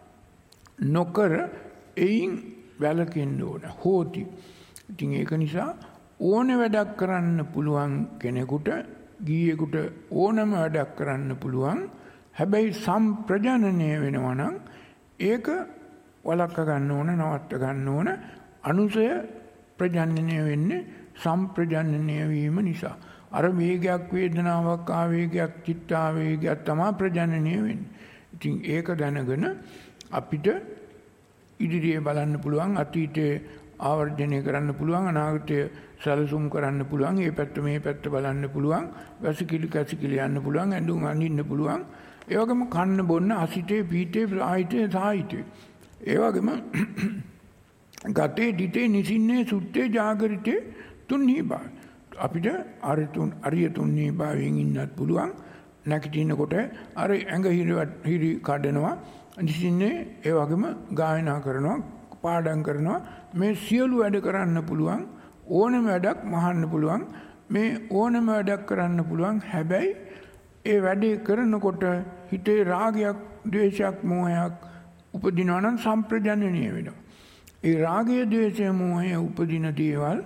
නොකර එයින් වැළකෙන්න ඕන හොති. ඉතින් ඒක නිසා ඕන වැඩක් කරන්න පුළුවන් කෙනෙකුට ගියෙකුට ඕනම වැඩක් කරන්න පුළුවන්. හැබැයි සම්ප්‍රජනනය වෙනවා නම් ඒක වළක්ව ගන්න ඕන, නවත්ත ගන්න ඕන. අනුසය ප්‍රජනනය වෙන්නේ සම්ප්‍රජනනය වීම නිසා. අර වේගයක් වේදනාවක් ආවේගයක් චිත්තාවේගයක් තමයි ප්‍රජනනය වෙන්නේ. ඉතින් ඒක දැනගෙන අපිට ඉදිරියේ බලන්න පුළුවන්, අතීතයේ ආවර්ජනය කරන්න පුළුවන්, අනාගතයේ සැලසුම් කරන්න පුළුවන්, ඒ පැත්ත මේ පැත්ත බලන්න පුළුවන්, වැසිකිලි කැසිකිලි යන්න පුළුවන්, ඇඳුම් අඳින්න පුළුවන්. ඒ වගේම කන්න බොන්න අසිතේ පීතේ ආයිතේ සාහිතේ. ඒ වගේම ගතේ දිතේ නිසින්නේ සුත්තේ ජාගරිතේ තුන්හි බව. අපිට අරිතුන් අරිය තුන්හි බවෙන් ඉන්නත් පුළුවන්. නැගිටිනකොට අර ඇඟ හිරි කඩනවා. නිසින්නේ ඒ වගේම ගායනා කරනවා, පාඩම් කරනවා. මේ සියලු වැඩ කරන්න පුළුවන්. ඕනම වැඩක් මහන්න පුළුවන්. මේ ඕනම වැඩක් කරන්න පුළුවන්. හැබැයි ඒ වැඩේ කරනකොට හිතේ රාගයක්, ද්වේෂයක්, මෝහයක් උපදිනවා නම් සම්ප්‍රජනනය වෙනවා. ඒ රාගය, ද්වේෂය, මෝහය උපදින දේවල්,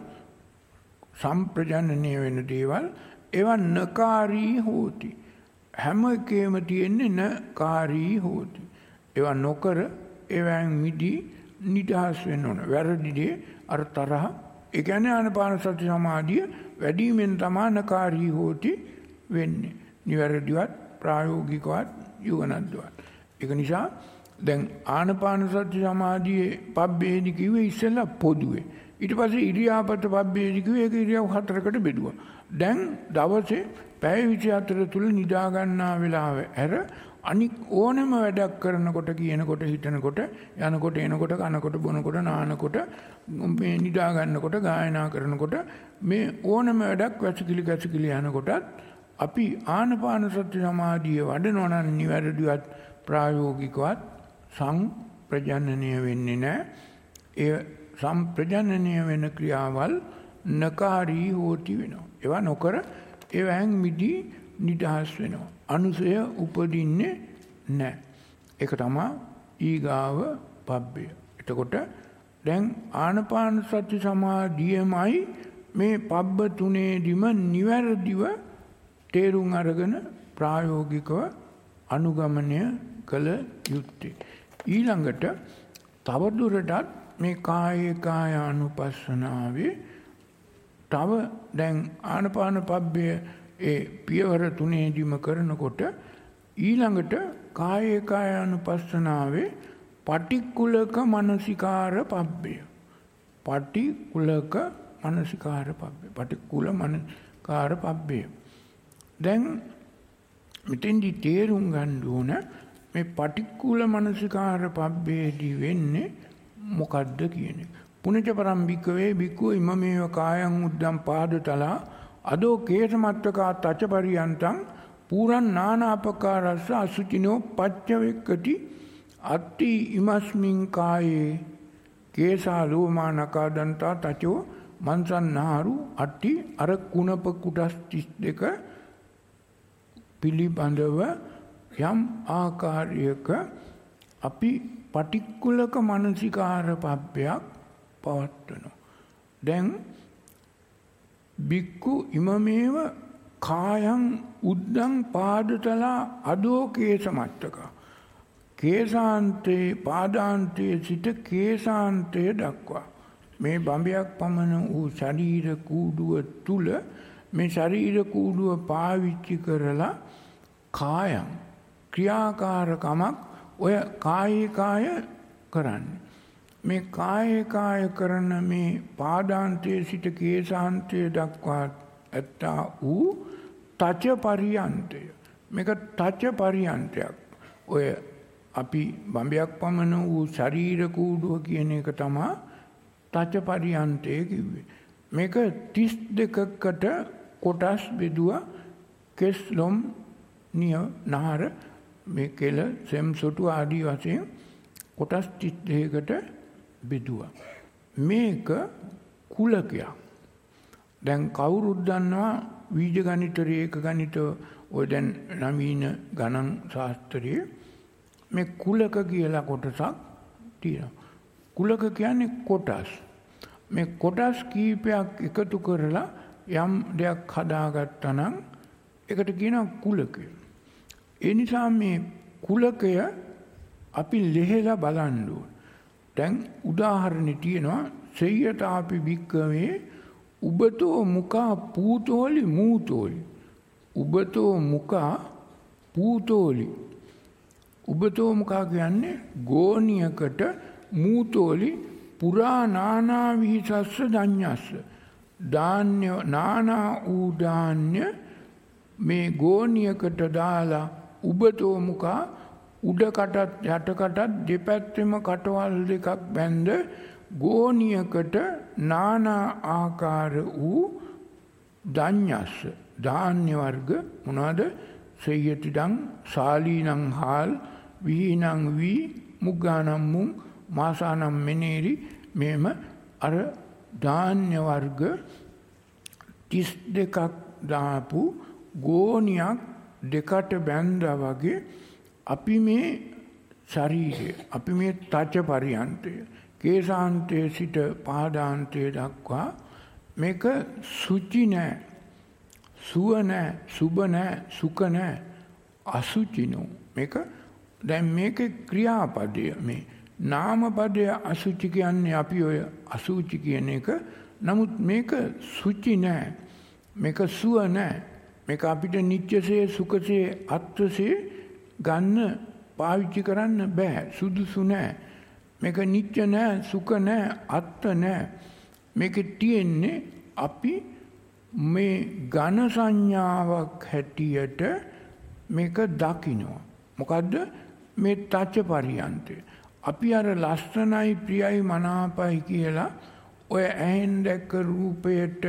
සම්ප්‍රජනනය වෙන දේවල්, ඒවා නකාරී හෝති. හැම එකේම තියෙන්නේ නකාරී හෝති. ඒවා නොකර ඒවෙන් මිදී නිදහස් වෙන්න ඕන. වැරදි දේ අර තරහ, ඒ කියන්නේ ආනාපාන සති සමාධිය වැඩිමෙන් තමයි නකාරී හෝති වෙන්නේ. නිවැරදිවත් ප්‍රායෝගිකවත් යුගනද්දවත්. ඒක නිසා දැන් ආනාපාන සති සමාධියේ පබ්බේදි කිව්වේ ඉස්සෙල්ලා පොදුවේ. ඊට පස්සේ ඉරියාපත පබ්බේදි කිව්වේ ඒක ඉරියව් හතරකට බෙදුවා. දැන් දවසේ පැය විසිහතර තුල නිදා ගන්නා වෙලාව ඇර අනික් ඕනම වැඩක් කරනකොට, කියනකොට, හිතනකොට, යනකොට, එනකොට, කනකොට, බොනකොට, නානකොට, මේ නිදා ගන්නකොට, ගායනා කරනකොට, මේ ඕනම වැඩක් වැසිකිලි කැසිකිලි යනකොටත් අපි ආනාපාන සති සමාධිය වඩනවා නම් නිවැරදිවත් ප්‍රායෝගිකවත් සංප්‍රජනනය වෙන්නේ නැහැ. ඒ සංප්‍රජනනය වෙන ක්‍රියාවල් නකාරී හෝති වෙනවා. ඒවා නොකර ඒවෙන් මිදී නිදහස් වෙනවා. අනුසය උපදින්නේ නැහැ. ඒක තමයි ඊගාව පබ්බය. එතකොට දැන් ආනාපාන සති සමාධියමයි මේ පබ්බ තුනේදිම නිවැරදිව තේරුම් අරගෙන ප්‍රායෝගිකව අනුගමනය කළ යුත්තේ. ඊළඟට තවදුරටත් මේ කායේ කාය අනුපස්සනාවේ තව දැන් ආනාපාන පබ්බය ඒ පියවර තුනේදීම කරනකොට ඊළඟට කායේ කාය අනුපස්සනාවේ පටික්කුලක මනසිකාර පබ්බය. පටික්කුලක මනසිකාර පබ්බය. පටික්කුල මනසිකාර පබ්බය. දැන් මෙතෙන්දි තේරුම් ගන්න ඕන මේ පටික්කුල මනසිකාර පබ්බේදී වෙන්නේ මොකද්ද කියන එක. පුනච පරම්භිකවේ බික්කෝ ඉමමේව කායං උද්දම් පාදතලා අදෝ කේසමත්තකා තච පරියන්තං පුරන් නානාපකාරස්ස අසුචිනෝ පච්චවෙක්කති අත්ති ඉමස්මින් කායේ කේසා ලෝමා නකාදන්තා තචෝ මන්සන්නාරු අට්ටි අර කුණප කුටස් තිස් දෙක පිළිබඳව යම් ආකාරයක අපි පටික්කුලක මනසිකාර පබ්බයක් පවත්වනවා. දැන් බික්කු ඉමමේව කායං උද්දං පාදතලා අදෝ කේසමත්තක. කේසාන්තේ පාදාන්තයේ සිට කේසාන්තය දක්වා මේ බඹයක් පමණ වූ ශරීර කූඩුව තුල මේ ශරීර කූඩුව පාවිච්චි කරලා කායං ක්‍රියාකාරකමක් ඔය කායේ කාය කරන්නේ. මේ කායේ කාය කරන මේ පාදාන්තයේ සිට කේසාන්තයේ දක්වා ඇත්තා වූ තච පරියන්තය. මේක තච පරියන්තයක්. ඔය අපි බඹයක් පමණ වූ ශරීර කූඩුව කියන එක තමයි තච පරියන්තය කිව්වේ. මේක තිස් දෙකකට කොටස් බෙදුවා. කෙස් ලොම් නිය නහර මේ කෙල සෙම් සොටු ආදී වශයෙන් කොටස් තිස් දෙකකට බෙදුවා. මේක කුලකයක්. දැන් කවුරුත් දන්නවා බීජ ගණිත රේඛ ගණිත ඔය දැන් නවීන ගණන් ශාස්ත්‍රයේ මේ කුලක කියලා කොටසක් තියෙනවා. කුලක කියන්නේ කොටස්. මේ කොටස් කීපයක් එකතු කරලා යම් දෙයක් හදාගත්තා නම් ඒකට කියනවා කුලකය. ඒ නිසා මේ කුලකය අපි ලෙහෙලා බලන්න ඕන. දැන් උදාහරණ තියෙනවා සේයතාපි භික්කවේ උබතෝ මුඛා පූතෝලි මූතෝලි. උබතෝ මුඛා පූතෝලි. උබතෝ මුඛා කියන්නේ ගෝණියකට මූතෝලි පුරා නානා විහිසස්ස ධඤ්ඤස්ස. ධාන්‍ය නානා ඌ ධාන්‍ය මේ ගෝණියකට දාලා උබතෝ මුඛා උඩකටත් යටකටත් දෙපැත්තෙම කටවල් දෙකක් බැඳ ගෝණියකට නානා ආකාර වූ ධඤ්ඤස්ස ධාන්‍ය වර්ග මොනවාද? සෙය්‍යතිදං සාලීනං හාල් වීනං වී මුග්ගානම් මුං මාසානම් මෙනේරි මෙම අර ධාන්‍ය වර්ග තිස් දෙකක් දාපු ගෝණියක් දෙකට බැඳා වගේ අපි මේ ශරීරය අපි මේ තච පරියන්තය කේසාන්තයේ සිට පාදාන්තයේ දක්වා මේක සුචි නෑ සුව නෑ සුබ නෑ සුඛ නෑ අසුචිනෝ. මේක දැන් මේකේ ක්‍රියාපදය මේ නාමපදය අසුචි කියන්නේ අපි ඔය අසුචි කියන එක. නමුත් මේක සුචි නෑ මේක සුව නෑ මේක අපිට නිත්‍යසේ සුඛසේ අත්වසේ ගන්න පාවිච්චි කරන්න බෑ. සුදුසු නෑ. මේක නිත්‍ය නෑ සුඛ නෑ අත්ත නෑ. මේක තියෙන්නේ අපි මේ ඝන සංඥාවක් හැටියට මේක දකිනවා. මොකද්ද මේ තච පරියන්තය? අපි අර ලස්සනයි ප්‍රියයි මනාපයි කියලා ඔය ඇහෙන් දැක්ක රූපයට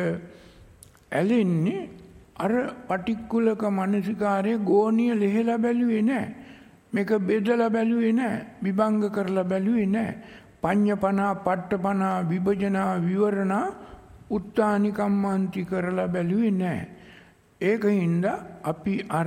ඇලෙන්නේ අර පටික්කුලක මානසිකාරයේ ගෝණිය ලෙහෙලා බැලුවේ නෑ. මේක බෙදලා බැලුවේ නෑ. විභංග කරලා බැලුවේ නෑ. පඤ්ඤපනා පට්ඨපනා විභජනා විවරණා උත්තානි කම්මන්ති කරලා බැලුවේ නෑ. ඒකින්ද අපි අර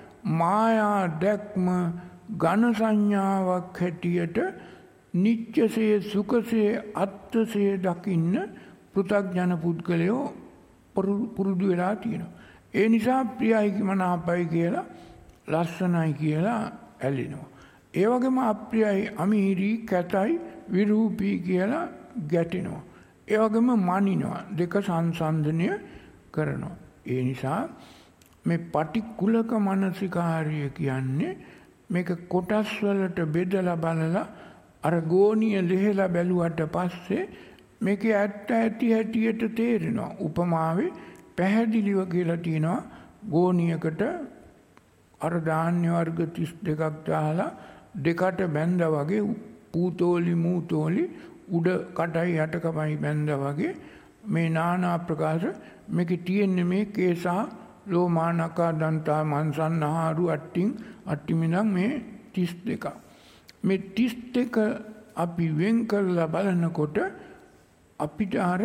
මායා දැක්ම ඝන සංඥාවක් හැටියට නිත්‍යසේ සුඛසේ අත්ත්වසේ දකින්න පෘථග්ජන පුද්ගලයෝ පුරුදු වෙලා තියෙනවා. ඒ නිසා ප්‍රියයි මනාපයි කියලා ලස්සනයි කියලා ඇලෙනවා. ඒ වගේම අප්‍රියයි අමීරි කැතයි විරූපී කියලා ගැටෙනවා. ඒ වගේම මනිනවා. දෙක සංසන්දනය කරනවා. ඒ නිසා මේ පටික්කුලක මානසිකාර්ය කියන්නේ මේක කොටස් වලට බෙදලා බලලා අර ගෝණිය ලෙහෙලා බැලුවට පස්සේ මේකේ ඇත්ත ඇති හැටියට තේරෙනවා. උපමාවේ පැහැදිලිව කියලා තියෙනවා ගෝණියකට අර ධාන්‍ය වර්ග තිස් දෙකක් දාලා දෙකට බැඳා වගේ පූතෝලි මූතෝලි උඩ කටයි යටකමයි බැඳා වගේ මේ නානා ප්‍රකාශ මේකේ තියෙන්නේ මේ කේසා ලෝමානකා දන්තා මන්සන්නහාරු අට්ටින් අට්ටිමිනම් මේ තිස් දෙක. මේ තිස් දෙක අපි වෙන් කරලා බලනකොට අපිට අර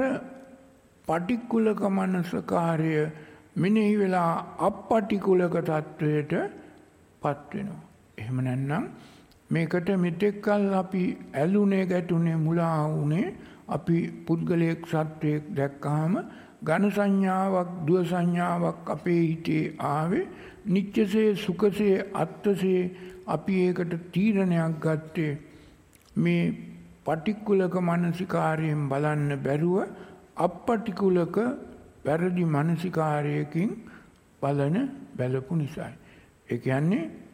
පටික්කුලක මනසකාරය මෙනෙහි වෙලා අපපටිකුලක තත්වයට පත් වෙනවා. එහෙම නැත්නම් මේකට මෙතෙක්කල් අපි ඇලුනේ ගැටුනේ මුලා වුනේ අපි පුද්ගලයෙක් සත්වයෙක් දැක්කහම ඝන සංඥාවක් දුව සංඥාවක් අපේ හිතේ ආවේ නිත්‍යසේ සුඛසේ අත්ත්වසේ අපි ඒකට තීරණයක් ගත්තේ මේ පටික්කුලක මානසිකාරයෙන් බලන්න බැරුව අපපටිකුලක වැරදි මානසිකාරයකින් බලන බැලපු නිසායි. ඒ කියන්නේ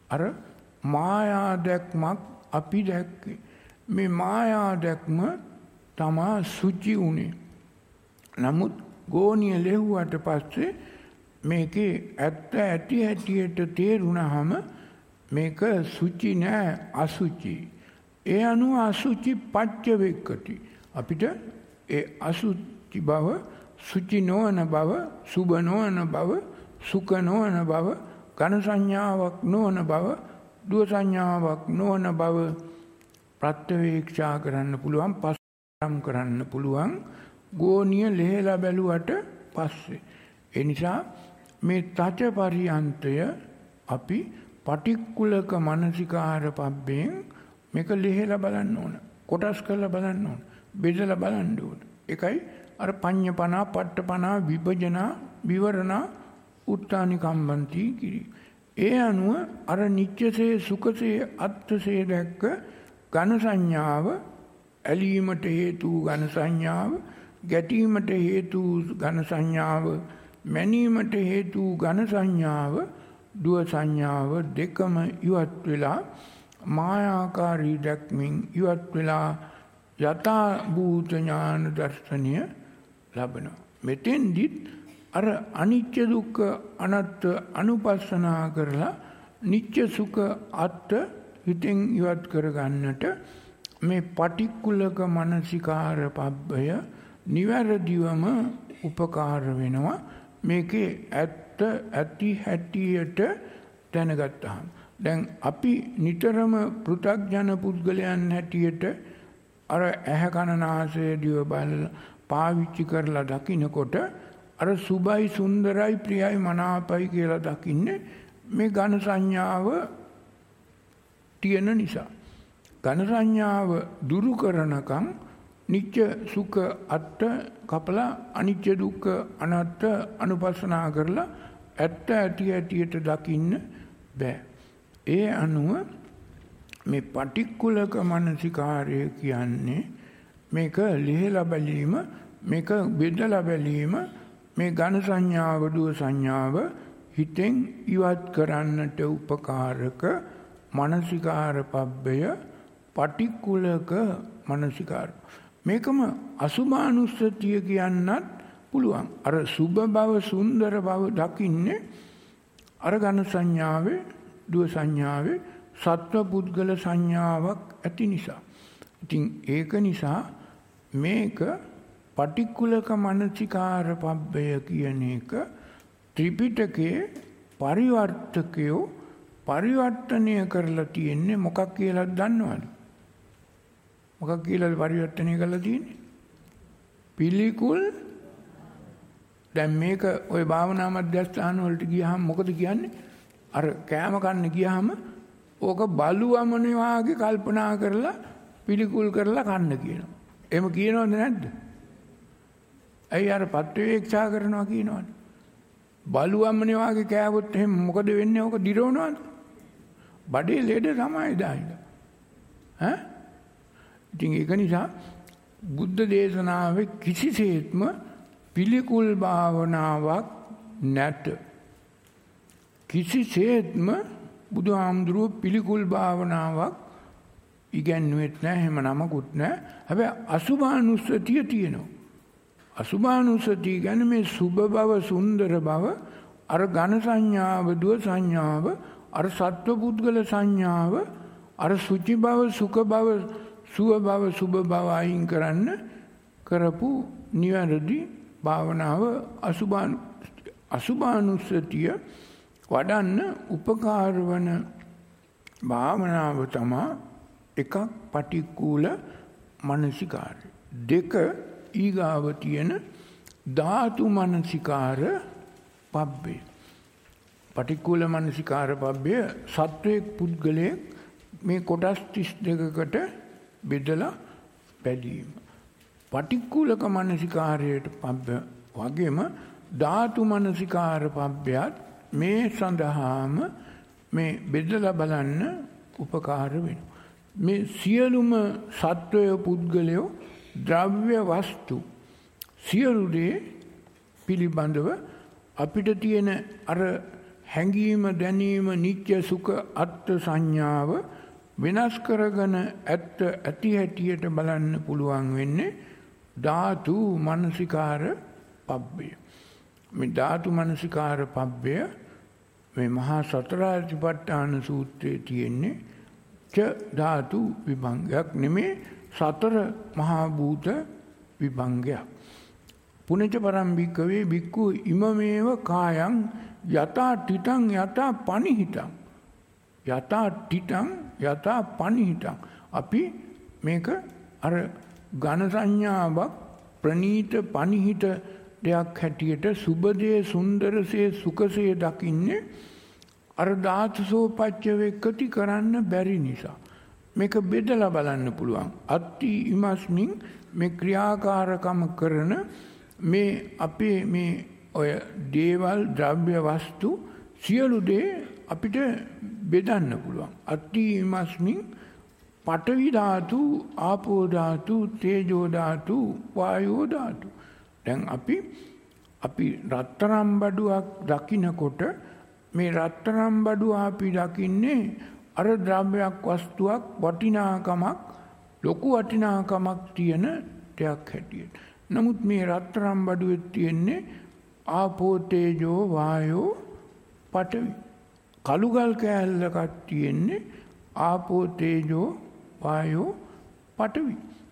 අර මායා දැක්මක් අපි දැක්කේ. මේ මායා දැක්ම තමා සුචි උනේ. නමුත් ගෝණිය ලෙව්වට පස්සේ මේකේ ඇත්ත ඇති හැටියට තේරුණාම මේක සුචි නෑ අසුචි. ඒ අනුව අසුචි පච්ච වෙක්කති. අපිට ඒ අසුචි බව, සුචි නොවන බව, සුබ නොවන බව, සුඛ නොවන බව, ඝන සංඥාවක් නොවන බව, දුව සංඥාවක් නොවන බව ප්‍රත්‍යවේක්ෂා කරන්න පුළුවන්, පස්සම් කරන්න පුළුවන් ගෝණිය ලෙහෙලා බැලුවට පස්සේ. ඒ නිසා මේ තච පරියන්තය අපි පටික්කුලක මනසිකාර පබ්බෙන් මේක ලෙහෙලා බලන්න ඕන. කොටස් කරලා බලන්න ඕන. බෙදලා බලන්න ඕන. ඒකයි අර පඤ්ඤපනා, පට්ඨපනා, විභජනා, විවරණා, උත්තානි කම්බන්ති කිරි. ඒ අනුව අර නිච්චසේ, සුඛසේ, අත්ථසේ දැක්ක ඝන සංඥාව, ඇලීමට හේතු ඝන සංඥාව, ගැටීමට හේතු ඝන සංඥාව, මැනීමට හේතු ඝන සංඥාව, දුව සංඥාව දෙකම ඉවත් වෙලා මායාකාරී දැක්මින් ඉවත් වෙලා යථා භූත ඥාන දර්ශනය ලබනවා. මෙතෙන්දිත් අර අනිත්‍ය දුක්ඛ අනාත්ම අනුපස්සනා කරලා නිත්‍ය සුඛ අත්ත හිතෙන් ඉවත් කරගන්නට මේ පටික්කුලක මනසිකාර පබ්බය නිවැරදිවම උපකාර වෙනවා. මේකේ ඇත්ත ඇති හැටියට දැනගත්තාම දැන් අපි නිතරම පෘථග්ජන පුද්ගලයන් හැටියට අර ඇහැ කන නාසය දිව බල පාවිච්චි කරලා දකින්නකොට අර සුබයි සුන්දරයි ප්‍රියයි මනාපයි කියලා දකින්නේ මේ ඝන සංඥාව තියෙන නිසා. ඝන සංඥාව දුරු කරනකම් නිත්‍ය සුඛ අත්ත කපලා අනිත්‍ය දුක්ඛ අනාත්ම අනුපස්සනා කරලා ඇත්ත ඇති ඇටියට දකින්න බෑ. ඒ අනුව මේ පටික්කුලක මනසිකාරය කියන්නේ මේක ලිහලා බැලීම, මේක බෙදලා බැලීම, මේ ඝන සංඥාව, දුව සංඥාව හිතෙන් ඉවත් කරන්නට උපකාරක මනසිකාර පබ්බය පටික්කුලක මනසිකාර. මේකම අසුභානුස්සතිය කියන්නත් පුළුවන්. අර සුභ බව, සුන්දර බව දකින්නේ අර ඝන සංඥාවේ, දුව සංඥාවේ සත්ව පුද්ගල සංඥාවක් ඇති නිසා. ඉතින් ඒක නිසා මේක පටික්කුලක මනසිකාර පබ්බය කියන එක ත්‍රිපිටකයේ පරිවර්තකයෝ පරිවර්තනය කරලා තියෙන්නේ මොකක් කියලාද දන්නවද? මොකක් කියලාද පරිවර්තනය කරලා තියෙන්නේ? පිළිකුල්. දැන් මේක ওই භාවනා මධ්‍යස්ථාන වලට ගියාම මොකද කියන්නේ? අර කෑම කන්න ගියාම ඕක බලුවමනේ වාගේ කල්පනා කරලා පිළිකුල් කරලා කන්න කියනවා. එහෙම කියනවද නැද්ද? ඇයි අර පත්වේක්ෂා කරනවා කියනවනේ. බලුවමනේ වාගේ කෑවොත් එහෙම මොකද වෙන්නේ? ඕක දිරවනවද? බඩේ ලෙඩ තමයි දායිද. ඈ? ඉතින් ඒක නිසා බුද්ධ දේශනාවේ කිසිසේත්ම පිළිකුල් භාවනාවක් නැත. කිසිසේත්ම බුදුහාමුදුරුවෝ පිළිකුල් භාවනාවක් ඉගැන්වුවෙත් නැහැ, එහෙම නමකුත් නැහැ. හැබැයි අසුභානුස්සතිය තියෙනවා. අසුභානුස්සතිය කියන්නේ මේ සුභ බව, සුන්දර බව, අර ඝන සංඥාව, දුව සංඥාව, අර සත්ව පුද්ගල සංඥාව, අර සුචි බව, සුඛ බව, සුව බව, සුභ බව අයින් කරන්න කරපු නිවැරදි භාවනාව අසුභානු අසුභානුස්සතිය වඩන්න උපකාර වන භාවනාව තමයි එකක් පටික්කුල මනසිකාරය. දෙක ඊගාව තියෙන ධාතු මනසිකාර පබ්බේ. පටික්කුල මනසිකාර පබ්බේ සත්වයේ පුද්ගලයේ මේ කොටස් තිස් දෙකකට බෙදලා බැලීම. පටික්කුලක මනසිකාරයට පබ්බ වගේම ධාතු මනසිකාර පබ්බයත් මේ සඳහාම මේ බෙදලා බලන්න උපකාර වෙනවා. මේ සියලුම සත්වය පුද්ගලයෝ ද්‍රව්‍ය වස්තු සියලු දේ පිළිබඳව අපිට තියෙන අර හැඟීම දැනීම නිත්‍ය සුඛ අත්ත් සංඥාව වෙනස් කරගෙන ඇත්ත ඇති හැටියට බලන්න පුළුවන් වෙන්නේ ධාතු මනසිකාර පබ්බය. මේ ධාතු මනසිකාර පබ්බය මේ මහා සතරාතිපට්ඨාන සූත්‍රයේ තියෙන්නේ ච ධාතු විභංගයක් නෙමේ සතර මහා භූත විභංගයක්. පුනච පරම් භික්ඛවේ භික්ඛු ඉමමේව කායං යතා ඨිතං යතා පනිහිතං යතා ඨිතං යතා පනිහිතං. අපි මේක අර ඝන සංඥාවක් ප්‍රනීත පනිහිත දෙයක් හැටියට සුබදේ සුන්දරසේ සුඛසේ දකින්නේ අර ධාතුසෝපච්ච වෙක්කති කරන්න බැරි නිසා. මේක බෙදලා බලන්න පුළුවන්. අත්ති ඉමස්මින් මේ ක්‍රියාකාරකම කරන මේ අපේ මේ ඔය දේවල් ද්‍රව්‍ය වස්තු සියලු දේ අපිට බෙදන්න පුළුවන්. අත්ති ඉමස්මින් පඨවි ධාතු, ආපෝ ධාතු, තේජෝ ධාතු, වායෝ ධාතු. දැන් අපි අපි රත්තරන් බඩුවක් දකින්නකොට මේ රත්තරන් බඩුව අපි දකින්නේ අර ද්‍රව්‍යයක් වස්තුවක් වටිනාකමක් ලොකු වටිනාකමක් තියෙන දෙයක් හැටියට. නමුත් මේ රත්තරන් බඩුවේ තියෙන්නේ ආපෝ තේජෝ වායෝ පඨවි. කළුගල් කෑල්ලක් තියෙන්නේ ආපෝ තේජෝ වායෝ පඨවි.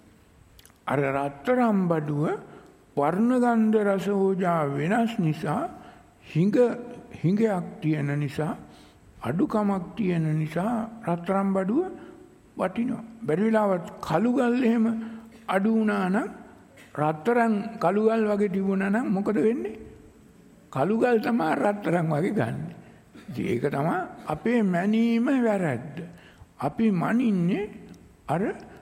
අර රත්තරන් බඩුව වර්ණ ගන්ධ රස ඕජා වෙනස් නිසා හිඟ හිඟයක් තියෙන නිසා අඩුකමක් තියෙන නිසා රත්තරන් බඩුව වටිනවා. බැරි වෙලාවත් කළුගල් එහෙම අඩු වුණා නම් රත්තරන් කළුගල් වගේ තිබුණා නම් මොකද වෙන්නේ? කළුගල් තමයි රත්තරන් වගේ ගන්න. ඒක තමයි අපේ මැනීම වැරද්ද. අපි මනින්නේ අර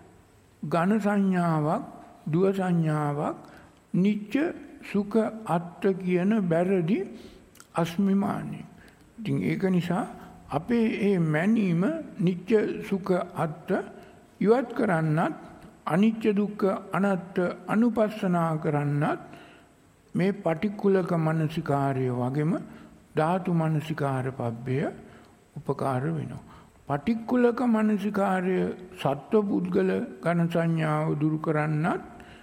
ඝන සංඥාවක්, දුව සංඥාවක්, නිච්ච සුඛ අත්ත කියන බැරදි අස්මිමානයි. ඉතින් ඒක නිසා අපේ මේ මැනීම නිච්ච සුඛ අත්ත ඉවත් කරන්නත් අනිච්ච දුක්ඛ අනාත්ත අනුපස්සනා කරන්නත් මේ පටික්කුලක මනසිකාරය වගේම ධාතු මනසිකාර පබ්බය උපකාර වෙනවා. පටික්කුලක මනසිකාරය සත්ව පුද්ගල ඝන සංඥාව දුරු කරන්නත්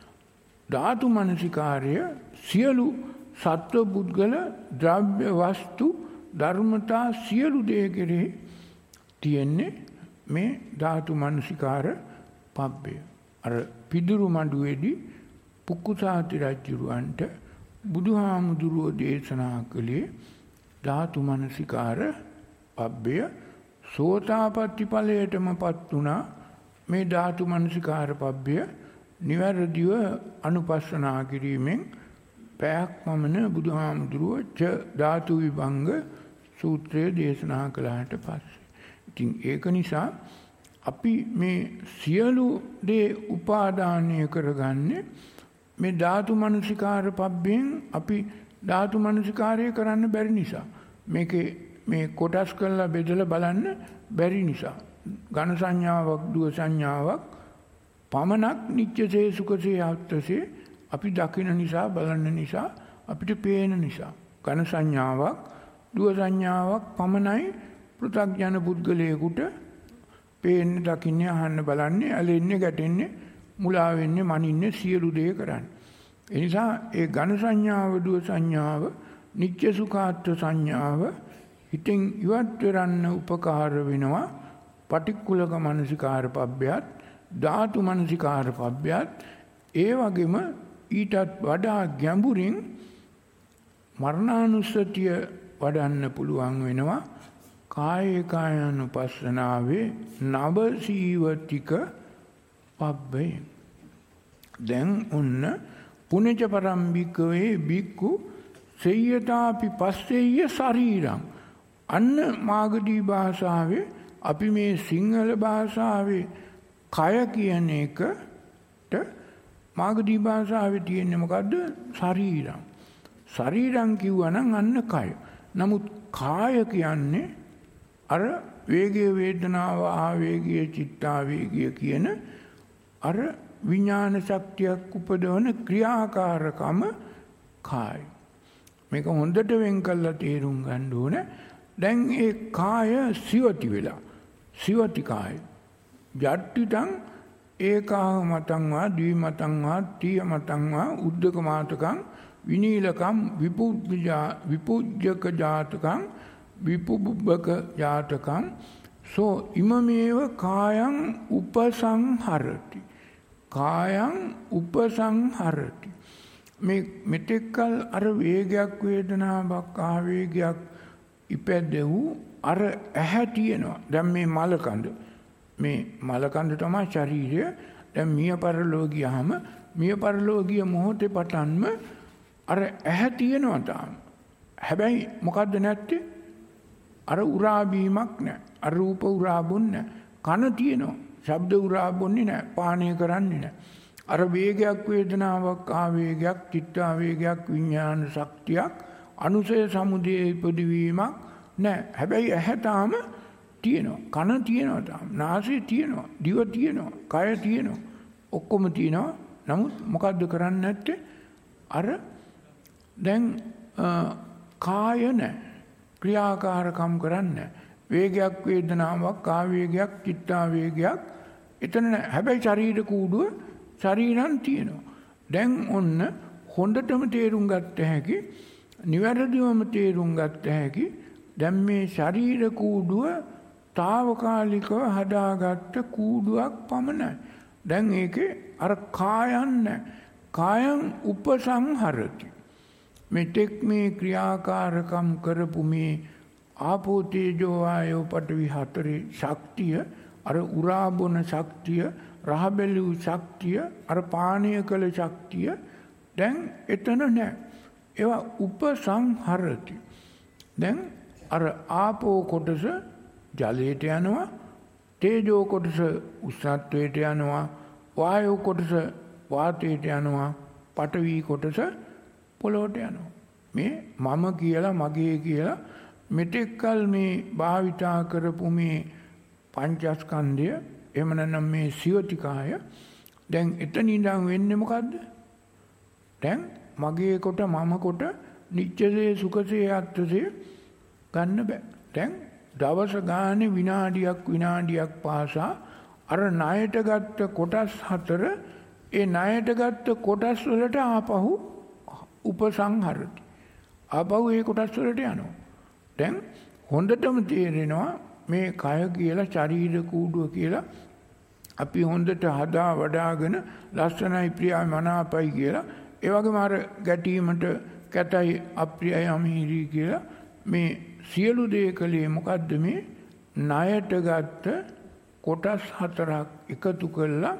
ධාතු මනසිකාරය සියලු සත්ව පුද්ගල ද්‍රව්‍ය වස්තු ධර්මතා සියලු දේ කෙරෙහි තියෙන්නේ මේ ධාතු මනසිකාර පබ්බය. අර පිදුරු මඩුවේදී පුක්කුසාති රජුරවන්ට බුදුහාමුදුරුවෝ දේශනා කළේ ධාතු මනසිකාර පබ්බය සෝතාපට්ටි ඵලයටමපත් වුණා. මේ ධාතු මනසිකාර පබ්බය නිවැරදිව අනුපස්සනා කිරීමෙන් පැයක් පමණ බුදුහාමුදුරුවෝ ච ධාතු විභංග සූත්‍රය දේශනා කළාට පස්සේ. ඉතින් ඒක නිසා අපි මේ සියලු දේ උපාදානය කරගන්නේ මේ ධාතු මනසිකාර පබ්බෙන් අපි ධාතු මනසිකාරය කරන්න බැරි නිසා. මේකේ මේ කොටස් කරලා බෙදලා බලන්න බැරි නිසා. ඝන සංඥාවක්, දුව සංඥාවක් පමණක් නිත්‍යසේ සුඛසේ ආත්මසේ අපි දකින නිසා, බලන නිසා, අපිට පේන නිසා. ඝන සංඥාවක්, දුව සංඥාවක් පමණයි පෘථග්ජන පුද්ගලයෙකුට පේන්නේ, දකින්නේ, අහන්න, බලන්නේ, ඇලෙන්නේ, ගැටෙන්නේ, මුලා වෙන්නේ, මනින්නේ, සියලු දේ කරන්නේ. ඒ නිසා ඒ ඝන සංඥාව, දුව සංඥාව, නිත්‍ය සුඛාත්ම සංඥාව හිතෙන් ඉවත් කරන්න උපකාර වෙනවා. පටික්කුලක මනසිකාර පබ්බයත්, ධාතු මනසිකාර පබ්බයත්, ඒ වගේම ඊටත් වඩා ගැඹුරින් මරණානුස්සතිය වඩන්න පුළුවන් වෙනවා. කායේ කායानुපස්සනාවේ නව සීවතික පබ්බේ. දැන් ඔන්න පුනච පරම් භික්ඛවේ භික්ඛු සේයතාපි පස්සෙය්‍ය ශරීරං. අන්න මාගදී භාෂාවේ අපි මේ සිංහල භාෂාවේ කය කියන එකට මාගදී භාෂාවේ තියෙන්නේ මොකද්ද? ශරීරං. ශරීරං කිව්වනම් අන්න කය. නමුත් කාය කියන්නේ අර වේගය, වේදනාව, ආවේගය, චිත්තාවේගය කියන අර විඥාන ශක්තියක් උපදවන ක්‍රියාකාරකම කාය. මේක හොඳට වෙන් කළා තේරුම් ගන්න ඕන. දැන් ඒ කාය සිවති වෙලා සිවති කාය යට්ටිතං ඒකාහ මතං වා ද්වි මතං වා තීය මතං වා උද්දක මාතකං විනීලකම් විපුජ්ජා විපුජ්ජක ජාතකං විපුබ්බක ජාතකං සෝ ඉමමේව කායං උපසංහරති කායං උපසංහරති මේ මෙතෙක්කල් අර වේගයක් වේදනාවක් ආවේගයක් ඉපැදෙව් අර ඇහැ තියෙනවා දැන් මේ මලකඳ මේ මලකඳ තමයි ශරීරය දැන් මිය පරලෝ ගියාම මිය පරලෝ ගිය මොහොතේ පටන්ම අර ඇහැ තියෙනවා තාම හැබැයි මොකද්ද නැත්තේ අර උරා බීමක් නැහැ අර රූප උරා බොන්නේ කන තියෙනවා ශබ්ද උරා බොන්නේ නැහැ පානය කරන්නේ නැහැ අර වේගයක් වේදනාවක් ආවේගයක් චිත්තාවේගයක් විඥාන ශක්තියක් අනුසය සමුදය ඉපදවීමක් නැහැ හැබැයි ඇහැ තාම තියෙනවා කන තියෙනවා තාම නාසය තියෙනවා දිව තියෙනවා කය තියෙනවා ඔක්කොම තියෙනවා නමුත් මොකද්ද කරන්නේ නැත්තේ අර දැන් කාය නැහැ ක්‍රියාකාරකම් කරන්නේ වේගයක් වේදනාවක් ආවේගයක් චිත්තාවේගයක් එතන නැහැ හැබැයි ශරීර කූඩුව ශරීරයන් තියෙනවා දැන් ඔන්න හොඳටම තේරුම් ගත්ත හැකි නිවැරදිවම තේරුම් ගත්ත හැකි දැන් මේ ශරීර කූඩුව తాවකාලිකව හදාගත්ත කූඩුවක් පමණයි දැන් ඒකේ අර කායන් නැහැ කායං උපසංහරති මෙතෙක් මේ ක්‍රියාකාරකම් කරපු මේ ආපෝ තේජෝ වායෝ පඨවි හතරේ ශක්තිය අර උරාබොන ශක්තිය රහබැලු ශක්තිය අර පානීය කළ ශක්තිය දැන් එතන නැහැ ඒවා උපසංහරති දැන් අර ආපෝ කොටස ජලයට යනවා තේජෝ කොටස උෂ්ණත්වයට යනවා වායෝ කොටස වාතයට යනවා පඨවි කොටස පොළොවට යනවා මේ මම කියලා මගේ කියලා මෙතෙක්කල් මේ භාවිතා කරපු මේ පංචස්කන්ධය එහෙම නැත්නම් මේ සිවතිකාය දැන් එතන ඉඳන් වෙන්නේ මොකද්ද දැන් මගේ කොට මම කොට නිච්චසේ සුඛසේ අත්ථසේ ගන්න බෑ දැන් දවස ගානේ විනාඩියක් විනාඩියක් පාසා අර ණයට ගත්ත කොටස් හතර ඒ ණයට ගත්ත කොටස් වලට ආපහු උපසංහරති ආපහු ඒ කොටස් වලට යනවා දැන් හොඳටම තේරෙනවා මේ කය කියලා ශරීර කූඩුව කියලා අපි හොඳට හදා වඩාගෙන ලස්සනයි ප්‍රියයි මනාපයි කියලා ඒ වගේම අර ගැටීමට කැතයි අප්‍රියයි අමිහිරි කියලා මේ සියලු දේ කලේ මොකද්ද මේ ණයට ගත්ත කොටස් හතරක් එකතු කරලා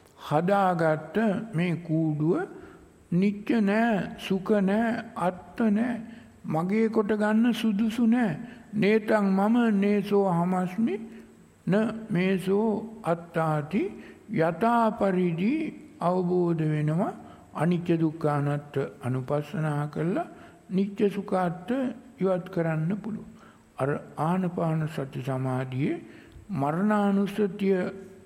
හදාගත්ත මේ කූඩුව නිත්‍ය නෑ සුඛ නෑ අත්ත නෑ මගේ කොට ගන්න සුදුසු නෑ නේතං මම නේසෝ හමස්මි න මේසෝ අත්තාති යථා පරිදි අවබෝධ වෙනවා අනිත්‍ය දුක්ඛ අනාත්ම අනුපස්සනා කළා නිත්‍ය සුඛාත් ඉවත් කරන්න පුළුවන් අර ආනපාන සති සමාධියේ මරණානුස්සතිය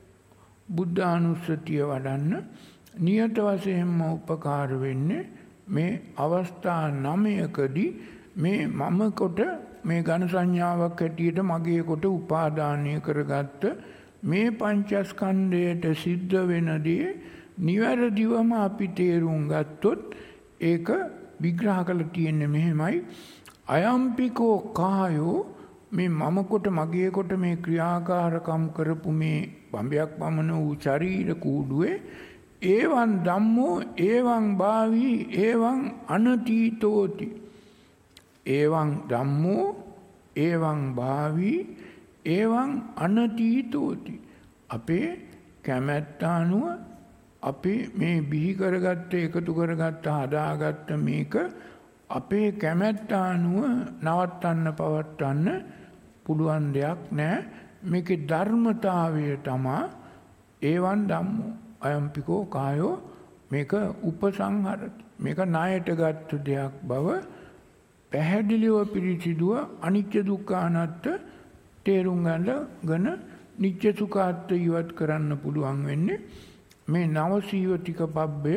බුද්ධානුස්සතිය වඩන්න නියත වශයෙන්ම උපකාර වෙන්නේ මේ අවස්ථා නවයකදී මේ මම කොට මේ ඝන සංඥාවක් හැටියට මගේ කොට උපාදානය කරගත්ත මේ පංචස්කන්ධයට සිද්ධ වෙනදී නිවැරදිවම අපි තේරුම් ගත්තොත් ඒක විග්‍රහ කරලා තියෙන්නේ මෙහෙමයි අයම්පිකෝ කායෝ මේ මම කොට මගේ කොට මේ ක්‍රියාකාරකම් කරපු මේ බඹයක් පමණ වූ ශරීර කූඩුවේ ඒවං ධම්මෝ ඒවං භාවි ඒවං අනතීතෝති ඒවං ධම්මෝ ඒවං භාවි ඒවං අනතීතෝති අපේ කැමැත්ත අනුව අපි මේ බිහි කරගත්ත එකතු කරගත්ත හදාගත්ත මේක අපේ කැමැත්ත අනුව නවත්තන්න පවත්වන්න පුළුවන් දෙයක් නෑ මේකේ ධර්මතාවය තමයි ඒවං ධම්මෝ අයම්පිකෝ කායෝ මේක උපසංහරති මේක ණයට ගත්ත දෙයක් බව පැහැදිලිව පිළිසිදුව අනිත්‍ය දුක්ඛ අනාත්ම තේරුම් ගන්න නිත්‍ය සුඛාත් ඉවත් කරන්න පුළුවන් වෙන්නේ මේ නවසීවතික පබ්බය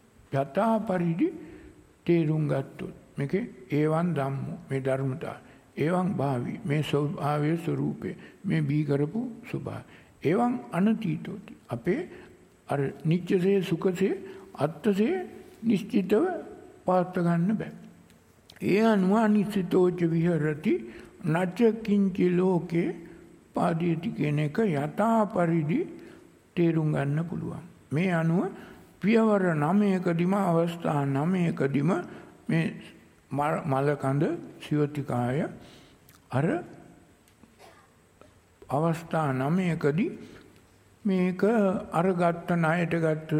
යථා පරිදි තේරුම් ගත්තොත් මේකේ ඒවන් ධම්මෝ මේ ධර්මතාවය එවං භාවි මේ ස්වභාවයේ ස්වરૂපේ මේ බී කරපු ස්වභාවය. එවං අනතීතෝති අපේ අර නිච්චසේ සුඛසේ අත්තසේ නිශ්චිතව පාත්ත ගන්න බෑ. ඒ අනුව අනිශ්චිතෝච විහෙරති නච්ච කිංචි ලෝකේ පාදීති කියන එක යථා පරිදි තේරුම් ගන්න පුළුවන්. මේ අනුව පියවර නවයකදීම අවස්ථා නවයකදීම මේ මලකඳ සිවතිකාය අර අවස්ථා නවයකදී මේක අර ගත්ත ණයට ගත්ත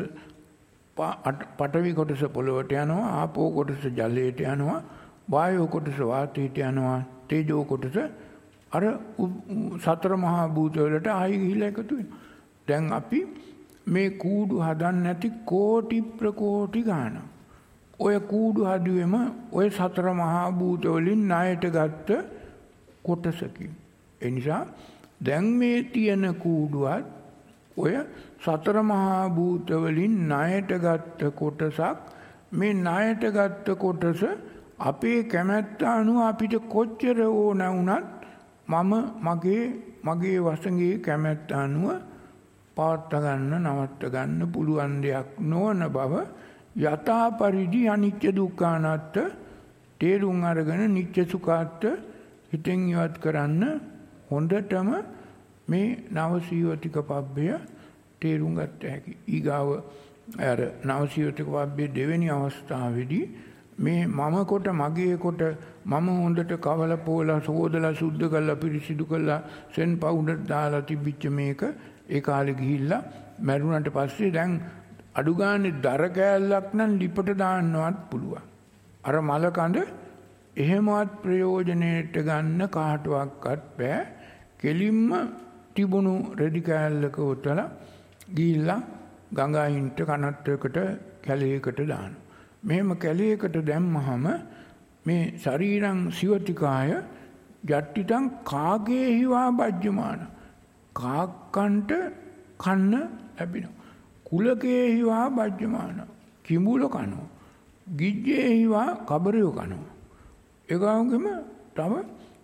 පඨවි කොටස පොළොවට යනවා, ආපෝ කොටස ජලයට යනවා, වායෝ කොටස වාතයට යනවා, තේජෝ කොටස අර සතර මහා භූත වලට ආයි ගිහිලා එකතු වෙනවා. දැන් අපි මේ කූඩු හදන්න නැති කෝටි ප්‍රකෝටි ගාන. ඔය කූඩු හදුවෙම ඔය සතර මහා භූත වලින් ණයට ගත්ත කොටසකින්. ඒ නිසා දැන් මේ තියෙන කූඩුවත් ඔය සතර මහා භූත වලින් ණයට ගත්ත කොටසක්. මේ ණයට ගත්ත කොටස අපේ කැමැත්ත අනුව අපිට කොච්චර ඕන වුණත් මම මගේ මගේ වසඟේ කැමැත්ත අනුව පවත්ත ගන්න නවත්ත ගන්න පුළුවන් දෙයක් නොවන බව යථා පරිදි අනිත්‍ය දුක්ඛ අනාත්ම තේරුම් අරගෙන නිත්‍ය සුඛාත්ත හිතෙන් ඉවත් කරන්න හොඳටම මේ නවසීවතික පබ්බය තේරුම් ගත හැකි. ඊගාව අර නවසීවතික පබ්බේ දෙවෙනි අවස්ථාවේදී මේ මම කොට මගේ කොට මම හොඳට කවල පොලා සෝදලා සුද්ධ කරලා පිරිසිදු කරලා සෙන් පවුඩර් දාලා තිබිච්ච මේක ඒ කාලේ ගිහිල්ලා මැරුණාට පස්සේ දැන් අඩු ගානේ දර කෑල්ලක් නම් ලිපට දාන්නවත් පුළුවන්. අර මල කඳ එහෙමවත් ප්‍රයෝජනෙට ගන්න කාටවත් බෑ. කෙලින්ම තිබුණු රෙදි කෑල්ලක උතලා ගිහිල්ලා ගංගායින්ට කනත්තකට කැලේකට දානවා. මෙහෙම කැලේකට දැම්මහම මේ ශරීරං සිවතිකාය යට්ටිතං කාගේ හිවා බජ්ජමාන කාක්කන්ට කන්න ලැබෙනවා. කුලකේ හිවා බජ්ජමාන කිඹුල කනවා. ගිජ්ජේ හිවා කබරයෝ කනවා. ඒගොල්ලෝගෙම තව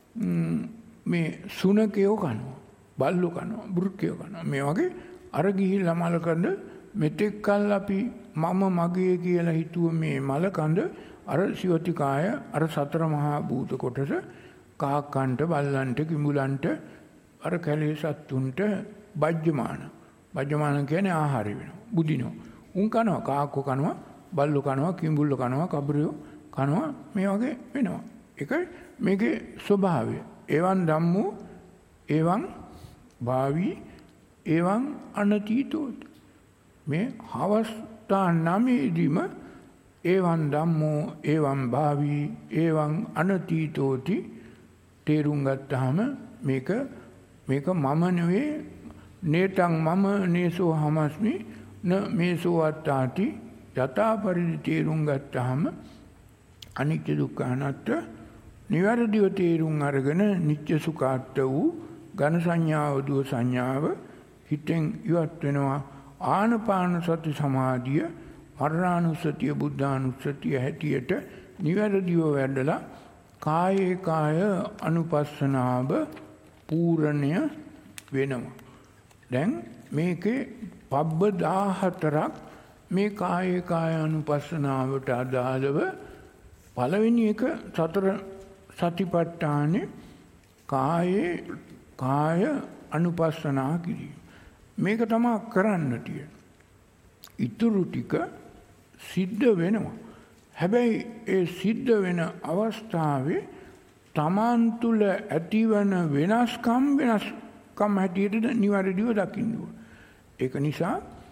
මේ සුනකයෝ කනවා. බල්ලෝ කනවා. බුරුකයෝ කනවා. මේ වගේ අර ගිහිල්ලා මලකඳ මෙතෙක් කල් අපි මම මගේ කියලා හිතුව මේ මලකඳ අර සිවතිකාය අර සතර මහා භූත කොටස කාක්කන්ට බල්ලන්ට කිඹුලන්ට අර කැලේ සත්තුන්ට බජ්ජමාන. බජ්ජමාන කියන්නේ ආහාර වෙනවා. බුදිනවා. උන් කනවා කාක්කෝ කනවා බල්ලෝ කනවා කිඹුල්ලෝ කනවා කබරයෝ කනවා මේ වගේ වෙනවා. ඒකයි මේකේ ස්වභාවය. එවන් ධම්මෝ එවන් භාවි එවන් අනතීතෝත් මේ අවස්ථා නවයේදීම එවන් ධම්මෝ එවන් භාවි එවන් අනතීතෝති තේරුම් ගත්තාම මේක මේක මම නෙවෙයි නේතං මම නේසෝ හමස්මි න මේසෝ අත්තාති යථා පරිදි තේරුම් ගත්තාම අනිත්‍ය දුක්ඛ අනාත්ම නිවැරදිව තේරුම් අරගෙන නිත්‍ය සුඛාත්ත වූ ඝන සංඥාව දුව සංඥාව හිතෙන් ඉවත් වෙනවා. ආනපාන සති සමාධිය මරණානුස්සතිය බුද්ධානුස්සතිය හැටියට නිවැරදිව වැඩලා කායේ කාය අනුපස්සනාව පූර්ණය වෙනවා. දැන් මේකේ පබ්බ දහහතරක් මේ කායේ කාය අනුපස්සනාවට අදාළව පළවෙනි එක සතර සතිපට්ඨානේ කායේ කාය අනුපස්සනා කිරීම. මේක තමයි කරන්න තියෙන්නේ. ඊටු ටික සිද්ධ වෙනවා. හැබැයි ඒ සිද්ධ වෙන අවස්ථාවේ තමන් තුළ ඇතිවන වෙනස්කම් වෙනස්කම් හැටියට නිවැරදිව දකින්න ඕන. ඒක නිසා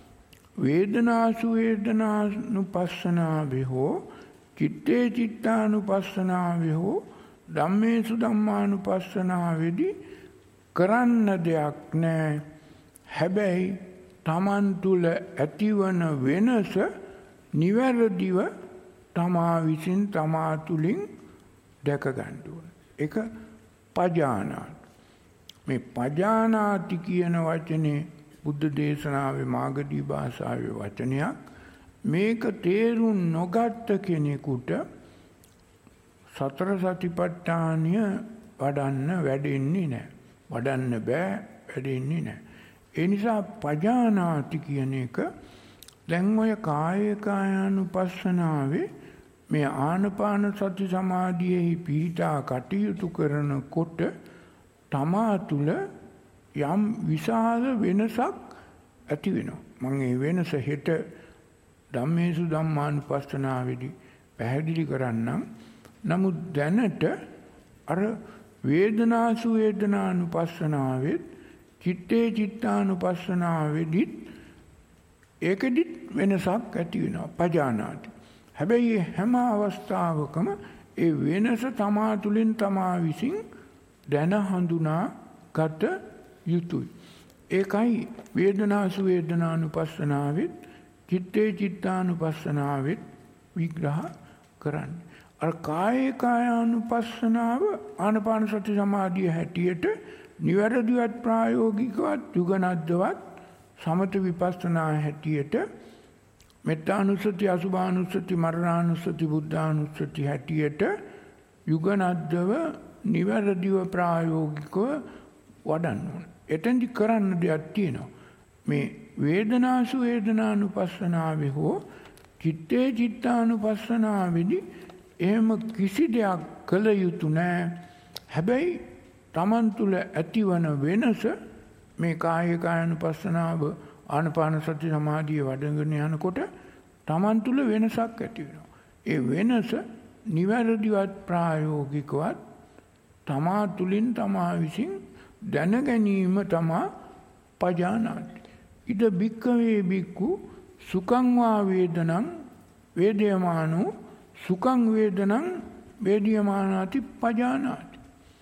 වේදනාසු වේදනානුපස්සනාවේ හෝ චිත්තේ චිත්තානුපස්සනාවේ හෝ ධම්මේසු ධම්මානුපස්සනාවේදී කරන්න දෙයක් නැහැ. හැබැයි තමන් තුළ ඇතිවන වෙනස නිවැරදිව තමා විසින් තමා තුළින් දැක ගන්න ඕන. ඒක පජානාති. මේ පජානාති කියන වචනේ බුද්ධ දේශනාවේ මාගදී භාෂාවේ වචනයක්. මේක තේරුම් නොගත්ත කෙනෙකුට සතර සතිපට්ඨානය වඩන්න වැඩෙන්නේ නැහැ. වඩන්න බෑ වැඩෙන්නේ නැහැ. ඒ නිසා පජානාති කියන එක දැන් ඔය කාය කායානුපස්සනාවේ මේ ආනපාන සති සමාධියෙහි පිහිටා කටයුතු කරනකොට තමා තුළ යම් විශාල වෙනසක් ඇති වෙනවා. මම ඒ වෙනස හෙට ධම්මේසු ධම්මානුපස්සනාවේදී පැහැදිලි කරන්නම්. නමුත් දැනට අර වේදනාසු වේදනානුපස්සනාවෙත් චිත්තේ චිත්තානුපස්සනාවේදීත් ඒකෙදිත් වෙනසක් ඇති වෙනවා පජානාති. හැබැයි හැම අවස්ථාවකම ඒ වෙනස තමා තුළින් තමා විසින් දැන හඳුනා ගත යුතුයි. ඒකයි වේදනාසු වේදනානුපස්සනාවෙත් චිත්තේ චිත්තානුපස්සනාවෙත් විග්‍රහ කරන්නේ. අර කාය කායානුපස්සනාව ආනාපාන සති සමාධිය හැටියට නිවැරදිවත් ප්‍රායෝගිකවත් යුගනද්දවත් සමත විපස්සනා හැටියට මෙත්තානුස්සති අසුභානුස්සති මරණානුස්සති බුද්ධානුස්සති හැටියට යුගනද්දව නිවැරදිව ප්‍රායෝගිකව වඩන්න ඕන. එතෙන්දි කරන්න දෙයක් තියෙනවා. මේ වේදනාසු වේදනානුපස්සනාවේ හෝ චිත්තේ චිත්තානුපස්සනාවේදී එහෙම කිසි දෙයක් කළ යුතු නෑ. හැබැයි තමන් තුළ ඇතිවන වෙනස මේ කාය කායනුපස්සනාව ආනාපාන සති සමාධිය වඩගෙන යනකොට තමන් තුළ වෙනසක් ඇති වෙනවා. ඒ වෙනස නිවැරදිවත් ප්‍රායෝගිකවත් තමා තුළින් තමා විසින් දැන ගැනීම තමා පජානාති. ඉද භික්ඛවේ භික්ඛු සුඛං වා වේදනං වේදයමානෝ සුඛං වේදනං වේදයමානාති පජානාති.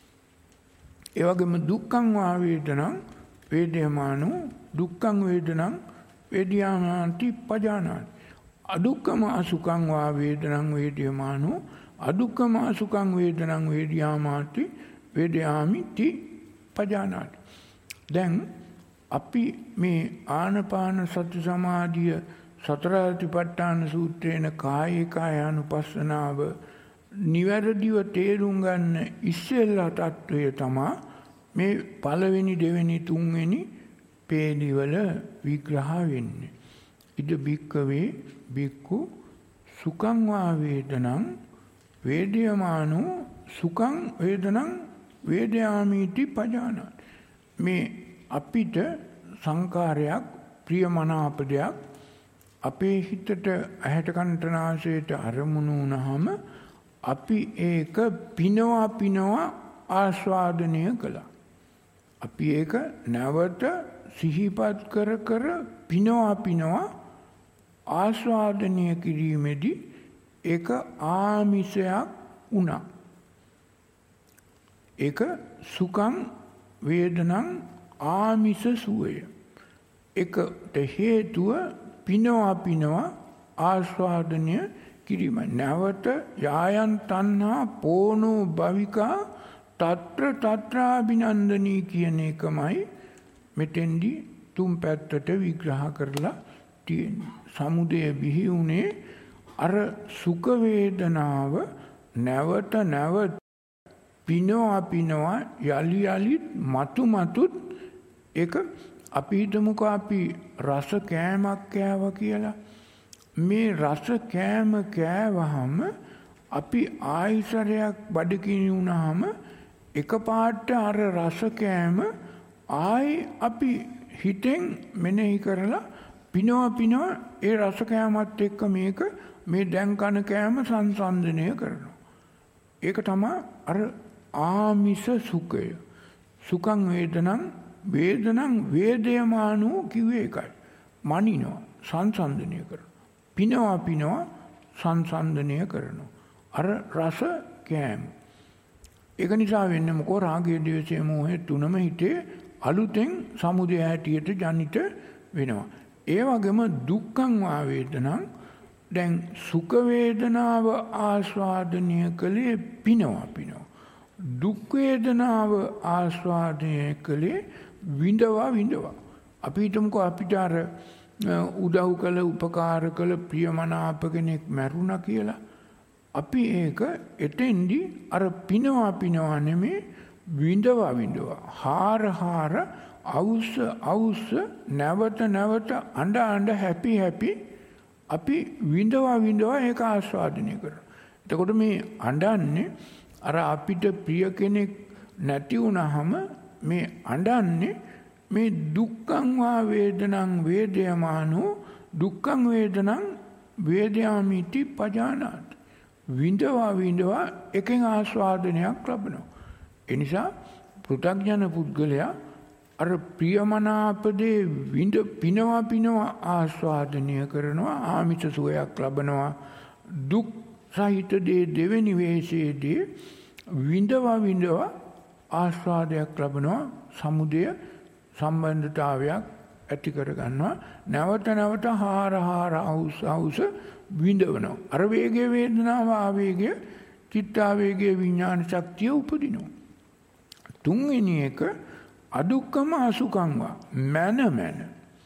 ඒ වගේම දුක්ඛං වා වේදනං වේදයමානෝ දුක්ඛං වේදනං වේදයාමාති පජානාති. අදුක්ඛම අසුඛං වා වේදනං වේදයමානෝ අදුක්ඛම අසුඛං වේදනං වේදයාමාති වේදයාමිති පජානාති. දැන් අපි මේ ආනාපාන සති සමාධිය සතර සතිපට්ඨාන සූත්‍රේන කාය කායානුපස්සනාව නිවැරදිව තේරුම් ගන්න ඉස්සෙල්ලා තත්වය තමයි මේ පළවෙනි දෙවෙනි තුන්වෙනි පේලිවල විග්‍රහ වෙන්නේ. ඉද භික්ඛවේ භික්ඛු සුඛං වා වේදනං වේදයමානෝ සුඛං වේදනං වේදයාමිති පජානාති. මේ අපිට සංකාරයක් ප්‍රියමනාප දෙයක් අපේ හිතට ඇහැට කනට නාසයට අරමුණු වුණාම අපි ඒක පිනවා පිනවා ආස්වාදනය කළා. අපි ඒක නැවත සිහිපත් කර කර පිනවා පිනවා ආස්වාදනය කිරීමේදී ඒක ආමිෂයක් වුණා. ඒක සුඛං වේදනං ආමිෂ සුවය. ඒකට හේතුව පිනවා පිනවා ආස්වාදනය කිරීම. නැවත යායන් තණ්හා පෝනෝ භවිකා తත්‍ර తත්‍රාභිනන්දනී කියන එකමයි මෙතෙන්දී තුන් පැත්තට විග්‍රහ කරලා තියෙන්නේ. සමුදය බිහි වුණේ අර සුඛ වේදනාව නැවත නැවත පිනවා පිනවා යලි යලිත් මතු මතුත් ඒක අපි හිතමුකෝ අපි රස කෑමක් කෑවා කියලා. මේ රස කෑම කෑවහම අපි ආයිසරයක් බඩගිනි වුණාම එකපාරට අර රස කෑම ආයි අපි හිතෙන් මෙනෙහි කරලා පිනවා පිනවා ඒ රස කෑමත් එක්ක මේක මේ දැන් කන කෑම සංසන්දනය කරනවා. ඒක තමයි අර ආමිෂ සුඛය. සුඛං වේදනං වේදනං වේදයමානෝ කිව්වේ එකයි. මනිනවා සංසන්දනය කරනවා. පිනවා පිනවා සංසන්දනය කරනවා. අර රස කෑම. ඒක නිසා වෙන්නේ මොකෝ රාගය ද්වේෂය මෝහය තුනම හිතේ අලුතෙන් සමුදය හැටියට ජනිත වෙනවා. ඒ වගේම දුක්ඛං වා වේදනං දැන් සුඛ වේදනාව ආස්වාදනය කළේ පිනවා පිනවා. දුක් වේදනාව ආස්වාදනය කළේ විඳවා විඳවා. අපි හිතමුකෝ අපිට අර උදව් කළ උපකාර කළ ප්‍රියමනාප කෙනෙක් මැරුණා කියලා. අපි ඒක එතෙන්දී අර පිනවා පිනවා නෙමේ විඳවා විඳවා හාර හාර අවුස්ස අවුස්ස නැවත නැවත අඬ අඬ හැපි හැපි අපි විඳවා විඳවා ඒක ආස්වාදනය කරනවා. එතකොට මේ අඬන්නේ අර අපිට ප්‍රිය කෙනෙක් නැති වුණාම මේ අඬන්නේ මේ දුක්ඛං වා වේදනං වේදයමානෝ දුක්ඛං වේදනං වේදයාමිති පජානාති. විඳවා විඳවා එකෙන් ආස්වාදනයක් ලබනවා. ඒ නිසා පෘථග්ජන පුද්ගලයා අර ප්‍රියමනාපදේ විඳ පිනවා පිනවා ආස්වාදනය කරනවා, ආමිෂ සුවයක් ලබනවා. දුක් සහිත දේ දෙවෙනි වේශයේදී විඳවා විඳවා ආස්වාදයක් ලබනවා, සමුදය සම්බන්ධතාවයක් ඇති කරගන්නවා. නැවත නැවත හාර හාර අවුස් අවුස විඳවනවා. අර වේගයේ වේදනාව ආවේගය චිත්තාවේගයේ විඥාන ශක්තිය උපදිනවා. තුන්වෙනි එක අදුක්කම අසුඛංවා මන මන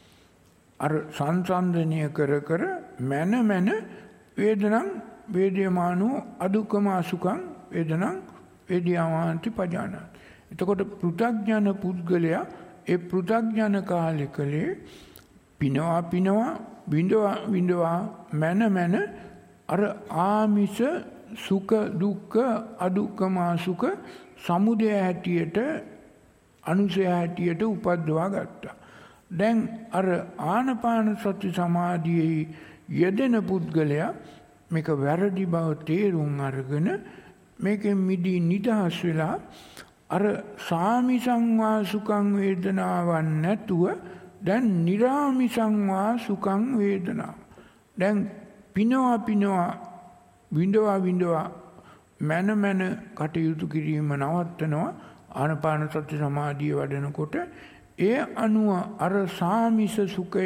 අර සංසන්දනය කර කර මන මන වේදනං වේදයමානෝ අදුක්කම අසුඛං වේදනං වේදයාමාන්ති පජානාති. එතකොට පෘථග්ජන පුද්ගලයා ඒ පෘථග්ජන කාලේ කලේ පිනවා පිනවා විඳවා විඳවා මන මන අර ආමිෂ සුඛ දුක්ඛ අදුක්කම සුඛ සමුදය හැටියට අනුසය හැටියට උපද්දවා ගත්තා. දැන් අර ආනපාන සති සමාධියේ යෙදෙන පුද්ගලයා මේක වැරදි බව තේරුම් අරගෙන මේකෙන් මිදී නිදහස් වෙලා අර සාමිසං වා සුඛං වේදනාවන් නැතුව දැන් නිරාමිසං වා සුඛං වේදනාව. දැන් පිනවා පිනවා විඳවා විඳවා මන මන කටයුතු කිරීම නවත්තනවා. ආනපාන සති සමාධිය වඩනකොට ඒ අනුව අර සාමිස සුඛය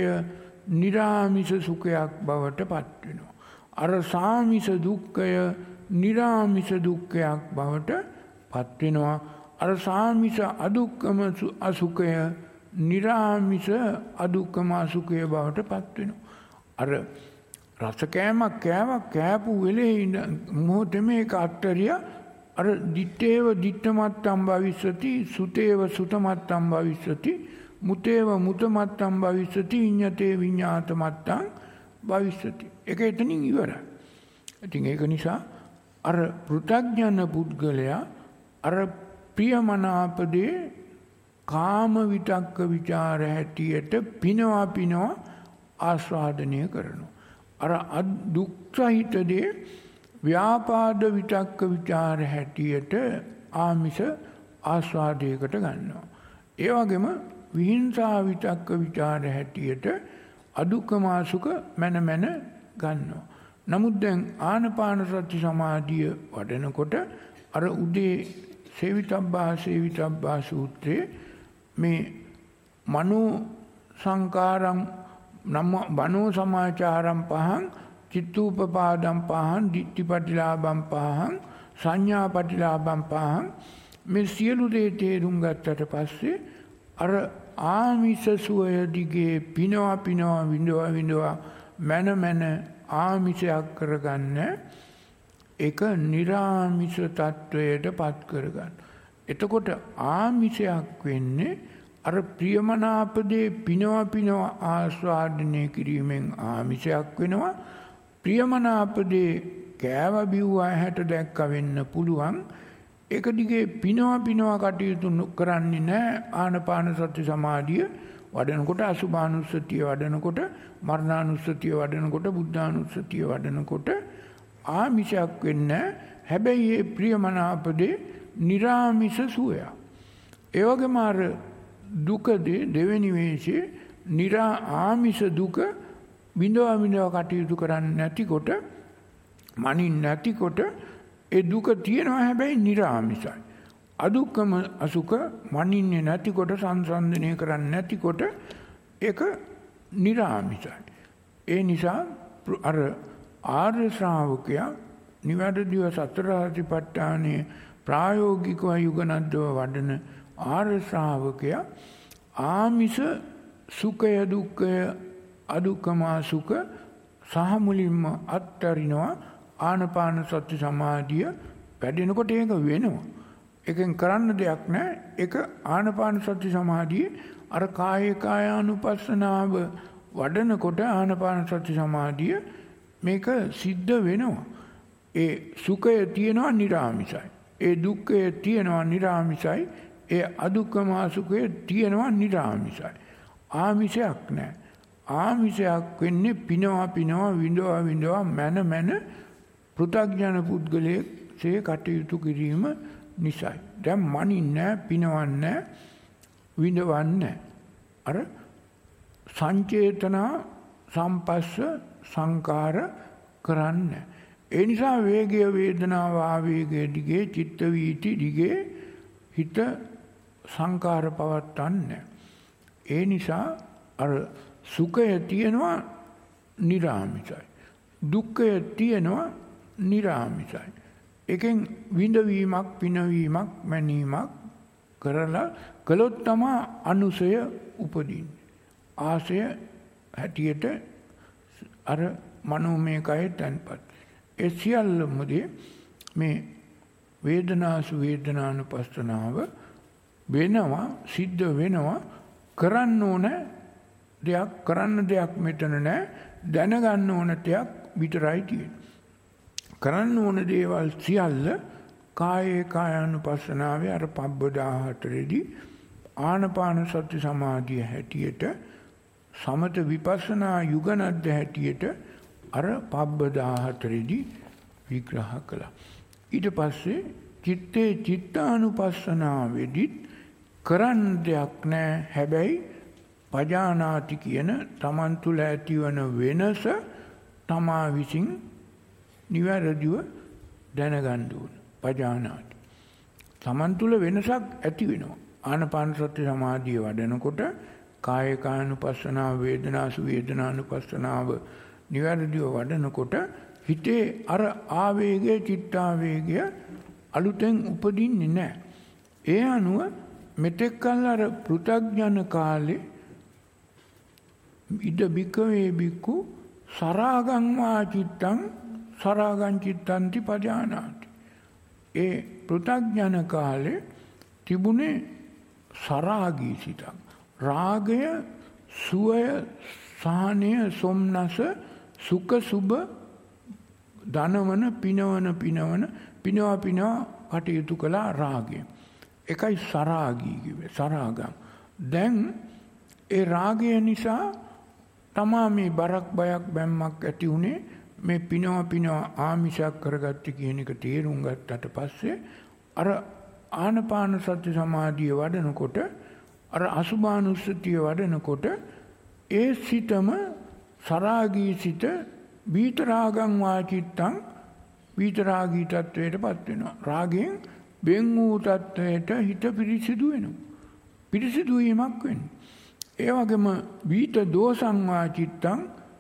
නිරාමිස සුඛයක් බවට පත් වෙනවා. අර සාමිස දුක්ඛය නිරාමිස දුක්ඛයක් බවට පත් වෙනවා. අර සාමිස අදුක්කම අසුඛය නිරාමිස අදුක්කම අසුඛය බවට පත් වෙනවා. අර රස කෑමක් කෑවක් කෑපු වෙලේ මොහොතේම ඒක අත්තරියා අර දිත්තේව දිත්තමත්තම් භවිස්සති සුතේව සුතමත්තම් භවිස්සති මුතේව මුතමත්තම් භවිස්සති විඤ්ඤතේ විඤ්ඤාතමත්තම් භවිස්සති. ඒක එතනින් ඉවරයි. ඉතින් ඒක නිසා අර පෘථග්ජන පුද්ගලයා අර ප්‍රියමනාපදේ කාම විතක්ක ਵਿਚාර හැටියට පිනවා පිනවා ආස්වාදනය කරනවා. අර දුක් සහිත දේ ව්‍යාපාද විතක්ක ਵਿਚාර හැටියට ආමිෂ ආස්වාදයකට ගන්නවා. ඒ වගේම විහිංසා විතක්ක ਵਿਚාර හැටියට අදුක්කම සුඛ මන මන ගන්නවා. නමුත් දැන් ආනපාන සති සමාධිය වඩනකොට අර උදේ සේවිතබ්බා සේවිතබ්බා සූත්‍රයේ මේ මනෝ සංකාරම් නම මනෝ සමාචාරම් පහන් චිත්තූපපාදම් පහන් දිට්ඨිපටිලාභම් පහන් සංඥාපටිලාභම් පහන් මේ සියලු දේ තේරුම් ගත්තට පස්සේ අර ආමිෂ සුවය දිගේ පිනවා පිනවා විඳවා විඳවා මන මන ආමිෂයක් කරගන්න ඒක නිරාමිෂ තත්වයට පත් කරගන්න. එතකොට ආමිෂයක් වෙන්නේ අර ප්‍රියමනාපදේ පිනවා පිනවා ආස්වාදනය කිරීමෙන් ආමිෂයක් වෙනවා. ප්‍රියමනාපදේ කෑව බිව්වා හැට දැක්ක වෙන්න පුළුවන්. ඒක දිගේ පිනවා පිනවා කටයුතු කරන්නේ නැහැ. ආනපාන සති සමාධිය වඩනකොට අසුභානුස්සතිය වඩනකොට මරණානුස්සතිය වඩනකොට බුද්ධානුස්සතිය වඩනකොට ආමිෂයක් වෙන්නේ. හැබැයි මේ ප්‍රියමනාපදේ නිරාමිෂ සුවය. ඒ වගේම අර දුකදී දෙවෙනි වේශේ නිරා ආමිෂ දුක විඳවා විඳවා කටයුතු කරන්නේ නැතිකොට මනින් නැතිකොට ඒ දුක තියෙනවා හැබැයි නිරාමිෂයි. අදුක්කම අසුඛ මනින්නේ නැතිකොට සංසන්දනය කරන්නේ නැතිකොට ඒක නිරාමිෂයි. ඒ නිසා අර ආර්ය ශ්‍රාවකයා නිවැරදිව සතර සතිපට්ඨානයේ ප්‍රායෝගිකව යුගනද්දව වඩන ආර්ය ශ්‍රාවකයා ආමිෂ සුඛය දුක්ඛය අදුක්කම සුඛ සහ මුලින්ම අත්තරිනවා. ආනපාන සති සමාධිය වැඩෙනකොට ඒක වෙනවා. එකෙන් කරන්න දෙයක් නැහැ. ඒක ආනාපාන සති සමාධියේ අර කායේ කායානුපස්සනාව වඩනකොට ආනාපාන සති සමාධිය මේක සිද්ධ වෙනවා. ඒ සුඛය තියෙනවා නිරාමිසයි. ඒ දුක්ඛය තියෙනවා නිරාමිසයි. ඒ අදුක්ඛම අසුඛය තියෙනවා නිරාමිසයි. ආමිෂයක් නැහැ. ආමිෂයක් වෙන්නේ පිනවා පිනවා විඳවා විඳවා මන මන පෘථග්ජන පුද්ගලයේ කටයුතු කිරීම නිසයි. දැන් මනින්නේ පිනවන්නේ විඳවන්නේ අර සංචේතන සම්පස්ස සංකාර කරන්නේ. ඒ නිසා වේගය වේදනාව ආවේගය දිගේ චිත්ත වීති දිගේ හිත සංකාර පවත්තන්නේ. ඒ නිසා අර සුඛය තියෙනවා නිරාමිසයි. දුක්ඛය තියෙනවා නිරාමිසයි. එකෙන් විඳවීමක් පිනවීමක් මැනීමක් කරලා කළොත් තමයි අනුසය උපදින්නේ. ආසය හැටියට අර මනෝමය කය තැන්පත්. ඒ සියල්ලමදී මේ වේදනාසු වේදනානුපස්සනාව වෙනවා සිද්ධ වෙනවා කරන්න ඕන දෙයක් කරන්න දෙයක් මෙතන නැහැ දැනගන්න ඕන දෙයක් විතරයි තියෙන්නේ. කරන්න ඕන දේවල් සියල්ල කායේ කායානුපස්සනාවේ අර පබ්බ දාහතරේදී ආනාපාන සති සමාධිය හැටියට සමත විපස්සනා යුගනද්ද හැටියට අර පබ්බ දාහතරේදී විග්‍රහ කළා. ඊට පස්සේ චිත්තේ චිත්තානුපස්සනාවේදීත් කරන්න දෙයක් නැහැ. හැබැයි පජානාති කියන තමන් තුළ ඇතිවන වෙනස තමා විසින් නිවැරදිව දැනගන්න ඕන. පජානාති. තමන් තුළ වෙනසක් ඇති වෙනවා. ආනාපාන සති සමාධිය වඩනකොට කාය කායනුපස්සනාව වේදනාසු වේදනානුපස්සනාව නිවැරදිව වඩනකොට හිතේ අර ආවේගය චිත්තාවේගය අලුතෙන් උපදින්නේ නැහැ. ඒ අනුව මෙතෙක් කල අර පෘථග්ජන කාලේ ඉද බිකවේ බිකු සරාගං වාචිත්තං සරාගං චිත්තන්ති පජානාති. ඒ පෘථග්ජන කාලේ තිබුණේ සරාගී සිතක්. රාගය සුවය සාහනය සොම්නස සුඛ සුබ ධනවන පිනවන පිනවන පිනවා පිනවා කටයුතු කළා රාගය. එකයි සරාගී කිව්වේ සරාගම්. දැන් ඒ රාගය නිසා තමා මේ බරක් බයක් බැම්මක් ඇති උනේ මේ පිනවා පිනවා ආමිෂයක් කරගත්තේ කියන එක තේරුම් ගත්තට පස්සේ අර ආනාපාන සති සමාධිය වඩනකොට අර අසුභානුස්සතිය වඩනකොට ඒ සිතම සරාගී සිත විතරාගං වාචිත්තං විතරාගී තත්වයටපත් වෙනවා. රාගයෙන් බෙන් වූ තත්වයට හිත පිරිසිදු වෙනවා. පිරිසිදු වීමක් වෙන්නේ. ඒ වගේම විත දෝසං වාචිත්තං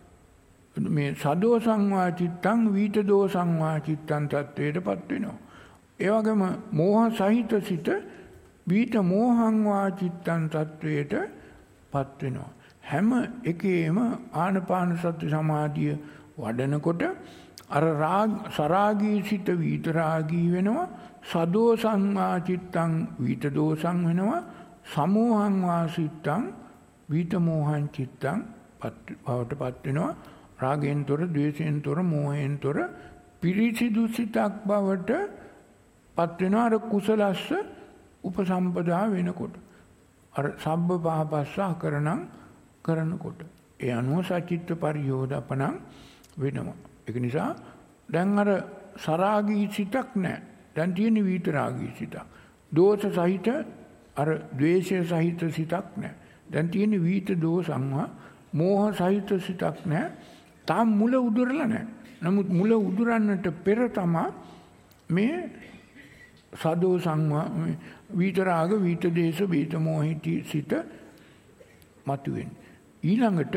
මේ සදෝසං වාචිත්තං විත දෝසං වාචිත්තං තත්වයටපත් වෙනවා. ඒ වගේම මෝහ සහිත සිත විත මෝහං වාචිත්තං තත්වයටපත් වෙනවා. හැම එකේම ආනාපාන සති සමාධිය වඩනකොට අර රාග සරාගී සිත විතරාගී වෙනවා. සදෝසං වාචිත්තං විත දෝසං වෙනවා. සමෝහං වාසිත්තං විත මෝහං චිත්තං බවටපත් වෙනවා. රාගයෙන් තොර, ද්වේෂයෙන් තොර, මෝහයෙන් තොර පිරිසිදු සිතක් බවට පත් වෙනවා. අර කුසලස්ස උපසම්පදා වෙනකොට අර සබ්බ පාපස්සා කරණං කරනකොට ඒ අනුව සචිත්ත පරියෝදපණං වෙනවා. ඒක නිසා දැන් අර සරාගී සිතක් නැහැ. දැන් තියෙන විතරාගී සිතක්. දෝෂ සහිත අර ද්වේෂය සහිත සිතක් නැහැ. දැන් තියෙන විත දෝසංවා මෝහ සහිත සිතක් නැහැ. තාම මුල උදුරලා නැහැ. නමුත් මුල උදුරන්නට පෙර තමා මේ සදෝ සංවා විතරාග විත දේශ විත මොහිතී සිත මතුවෙන්නේ. ඊළඟට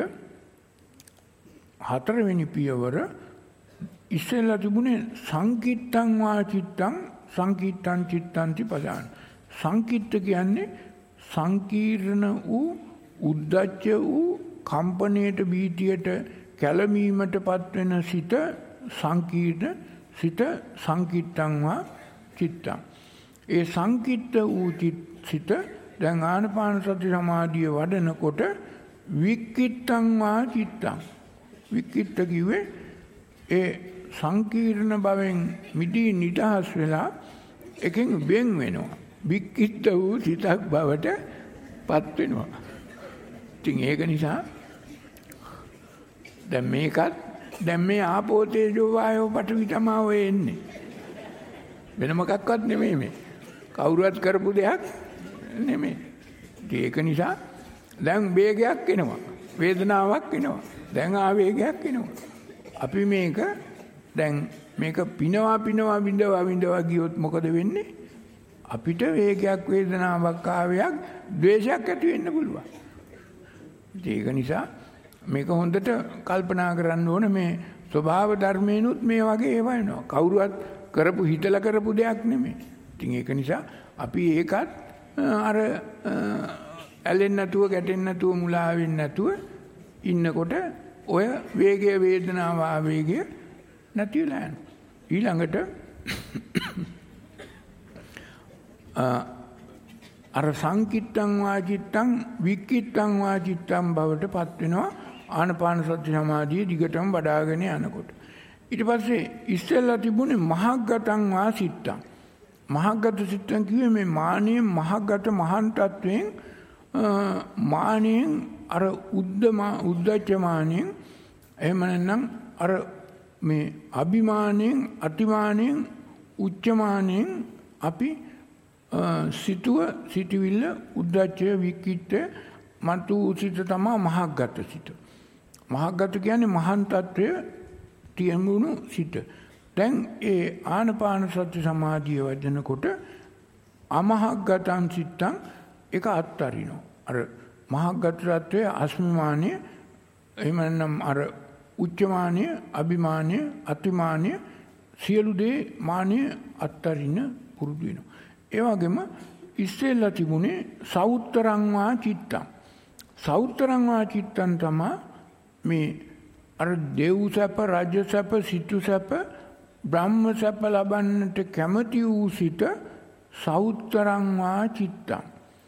හතරවෙනි පියවර ඉස්සෙල්ලා තිබුණේ සංකිට්ඨං වාචිත්තං සංකිට්ඨං චිත්තන්ති පදාන. සංකිට්ඨ කියන්නේ සංකීර්ණ වූ උද්දච්ච වූ කම්පණයට බීතියට කැළමීමටපත් වෙන සිත සංකීර්ණ සිත සංකිට්ඨං වා චිත්තං. ඒ සංකිට්ත වූ සිත දැන් ආනාපාන සති සමාධිය වඩනකොට වික්කිට්තං වා චිත්තං. වික්කිට්ත කිව්වේ ඒ සංකීර්ණ භවෙන් මිදී නිදහස් වෙලා එකෙන් වෙන් වෙනවා. වික්කිට්ත වූ සිතක් බවට පත් වෙනවා. ඉතින් ඒක නිසා දැන් මේකත් දැන් මේ ආපෝ තේජෝ වායෝ පඨවි තමයි ඔය එන්නේ. වෙන මොකක්වත් නෙමෙයි මේ. කවුරුවත් කරපු දෙයක් නෙමෙයි. ඒක නිසා දැන් වේගයක් එනවා. වේදනාවක් එනවා. දැන් ආවේගයක් එනවා. අපි මේක දැන් මේක පිනවා පිනවා විඳවා විඳවා ගියොත් මොකද වෙන්නේ? අපිට වේගයක් වේදනාවක් ආවයක් ද්වේෂයක් ඇති වෙන්න පුළුවන්. ඒක නිසා මේක හොඳට කල්පනා කරන්න ඕන මේ ස්වභාව ධර්මේනුත් මේ වගේ ඒවා එනවා. කවුරුවත් කරපු හිතලා කරපු දෙයක් නෙමෙයි. ඉතින් ඒක නිසා අපි ඒකත් අර ඇලෙන්නේ නැතුව ගැටෙන්නේ නැතුව මුලා වෙන්නේ නැතුව ඉන්නකොට ඔය වේගය වේදනාව ආවේගය නැති වෙලා යනවා. ඊළඟට අර සංකිට්තං වාචිත්තං වික්කිට්තං වාචිත්තං බවට පත් වෙනවා ආනාපාන සති සමාධිය දිගටම වඩ아가ගෙන යනකොට. ඊට පස්සේ ඉස්සෙල්ලා තිබුණේ මහග්ගතං වාසිත්තං. මහග්ගත සිත්තං කිව්වේ මේ මානෙන් මහග්ගත මහාන් තත්වයෙන් මානෙන් අර උද්දම උද්දච්ච මානෙන් එහෙම නැත්නම් අර මේ අභිමානෙන් අතිමානෙන් උච්චමානෙන් අපි සිතුව සිටවිල්ල උද්දච්චය වික්කිට මතු සිත තමයි මහග්ගත සිත. මහග්ගත කියන්නේ මහාන් තත්වය තියමුණු සිත. දැන් ඒ ආනාපාන සති සමාධිය වඩනකොට අමහග්ගතං සිත්තං එක අත්තරිනෝ. අර මහග්ගත තත්වයේ අස්මිමානය එහෙම නැත්නම් අර උච්චමානය අභිමානය අතිමානය සියලු දේ මානය අත්තරින පුරුදු වෙනවා. ඒ වගේම ඉස්සෙල්ලා තිබුණේ සෞත්තරං වා චිත්තං. සෞත්තරං වා චිත්තං තමයි මේ අර දෙව් සැප රාජ්‍ය සැප සිතු සැප බ්‍රහ්ම සැප ලබන්නට කැමති වූ සිත සෞත්තරං වා චිත්තං.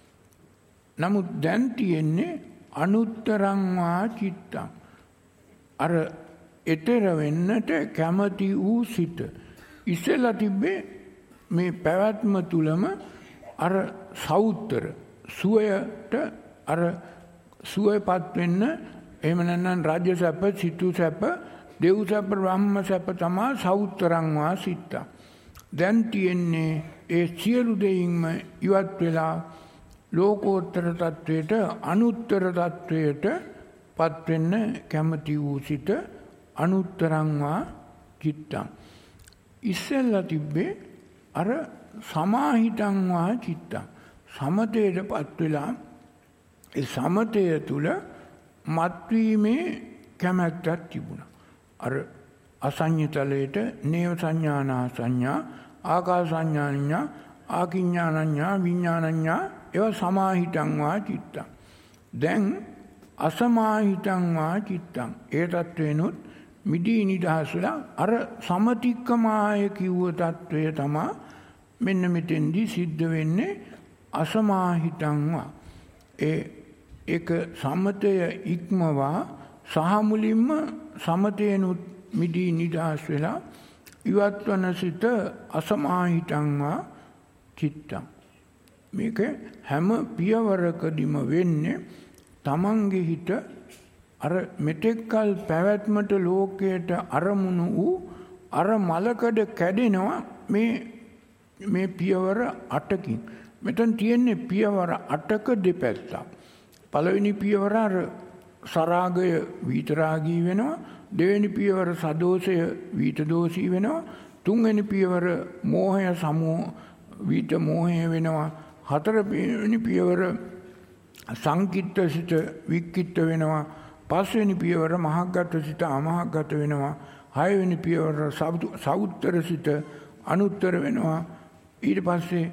නමුත් දැන් තියෙන්නේ අනුත්තරං වා චිත්තං. අර ඊතර වෙන්නට කැමති වූ සිත. ඉස්සෙල්ලා තිබ්බේ මේ පැවැත්ම තුලම අර සෞත්තර සුවයට අර සුවයපත් වෙන්න එහෙම නැත්නම් රාජ්‍ය සැප සිතු සැප දෙව් සැප බ්‍රහ්ම සැප තමයි සෞත්තරං වා සිත්තං. දැන් තියෙන්නේ ඒ සියලු දෙයින්ම ඉවත් වෙලා ලෝකෝත්තර තත්වයට අනුත්තර තත්වයට පත් වෙන්න කැමති වූ සිත අනුත්තරං වා චිත්තං. ඉස්සෙල්ලා තිබ්බේ අර සමාහිතං වා චිත්තං. සමතේටපත් වෙලා ඒ සමතය තුල මත්වීමේ කැමැත්තක් තිබුණා. අර අසඤ්ඤතලයට නේව සංඥානා සංඥා ආකාස සංඥාඤ්ඤා ආකිඥානඤ්ඤා විඥානඤ්ඤා ඒවා සමාහිතං වා චිත්තං. දැන් අසමාහිතං වා චිත්තං. ඒ තත්වෙනුත් මිදී නිදහස් වෙලා අර සමතික්කමාය කිව්ව තත්වය තමයි මෙන්න මෙතෙන්දී සිද්ධ වෙන්නේ අසමාහිතං වා. ඒ ඒක සමතය ඉක්මවා සහ මුලින්ම සමතේනුත් මිදී නිදහස් වෙලා ඉවත්වන සිත අසමාහිතං වා චිත්තං. මේක හැම පියවරකදීම වෙන්නේ තමන්ගේ හිත අර මෙතෙක්කල් පැවැත්මට ලෝකයට අරමුණු වූ අර මලකඩ කැඩෙනවා මේ මේ පියවර අටකින්. මෙතන තියෙන්නේ පියවර අටක දෙපැත්තක්. පළවෙනි පියවර අර සරාගය විතරාගී වෙනවා. දෙවෙනි පියවර සදෝෂය විතදෝෂී වෙනවා. තුන්වෙනි පියවර මෝහය සමෝ විත මෝහය වෙනවා. හතරවෙනි පියවර සංකිට්ඨ සිත වික්කිට්ඨ වෙනවා. පස්වෙනි පියවර මහග්ගත සිත අමහග්ගත වෙනවා. හයවෙනි පියවර සෞත්තර සිත අනුත්තර වෙනවා. ඊට පස්සේ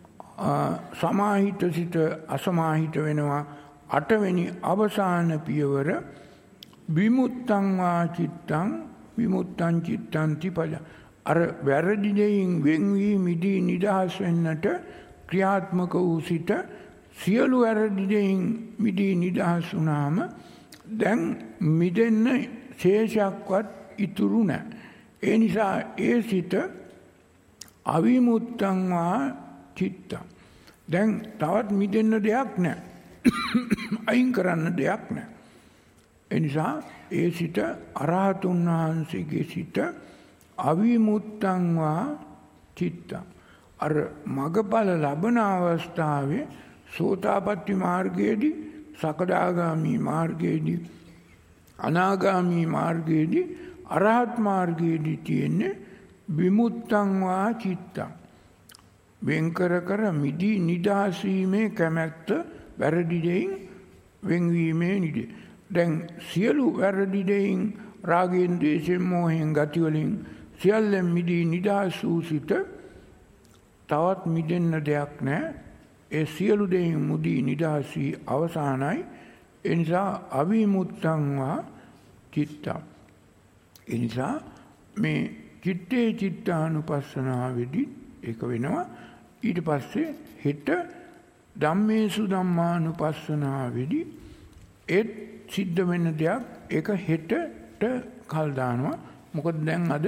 සමාහිත සිත අසමාහිත වෙනවා. අටවෙනි අවසාන පියවර විමුත්තං වා චිත්තං විමුත්තං චිත්තං තිපල. අර වැරදි දෙයින් වෙන්වී මිදී නිදහස් වෙන්නට ක්‍රියාත්මක වූ සිත සියලු වැරදි දෙයින් මිදී නිදහස් වුණාම දැන් මිදෙන්න ශේෂයක්වත් ඉතුරු නැහැ. ඒ නිසා ඒ සිත අවිමුත්තං වා චිත්තං. දැන් තවත් මිදෙන්න දෙයක් නැහැ. අයින් කරන්න දෙයක් නැහැ. ඒ නිසා ඒ සිත අරහතුන් වහන්සේගේ සිත අවිමුත්තං වා චිත්තං. අර මගඵල ලබන අවස්ථාවේ සෝතාපට්ටි මාර්ගයේදී සකදාගාමි මාර්ගයේදී අනාගාමි මාර්ගයේදී අරහත් මාර්ගයේදී තියෙන්නේ විමුත්තං වා චිත්තං. වෙන් කර කර මිදී නිදහස් වීමේ කැමැත්ත වැරදි දෙයින් වෙන්වීමේ නිදේ. දැන් සියලු වැරදි දෙයින් රාගයෙන් ද්වේෂයෙන් මෝහයෙන් ගති වලින් සියල්ලෙන් මිදී නිදහස් වූ සිත තවත් මිදෙන්න දෙයක් නැහැ. ඒ සියලු දෙයින් මුදී නිදහස් වී අවසానයි. ඒ නිසා අවිමුත්තං වා චිත්තං. ඒ නිසා මේ චිත්තේ චිත්තානුපස්සනාවේදී ඒක වෙනවා. ඊට පස්සේ හෙට ධම්මේසු ධම්මානුපස්සනාවේදී ඒත් සිද්ධ වෙන දෙයක් ඒක හෙටට කල් දානවා. මොකද දැන් අද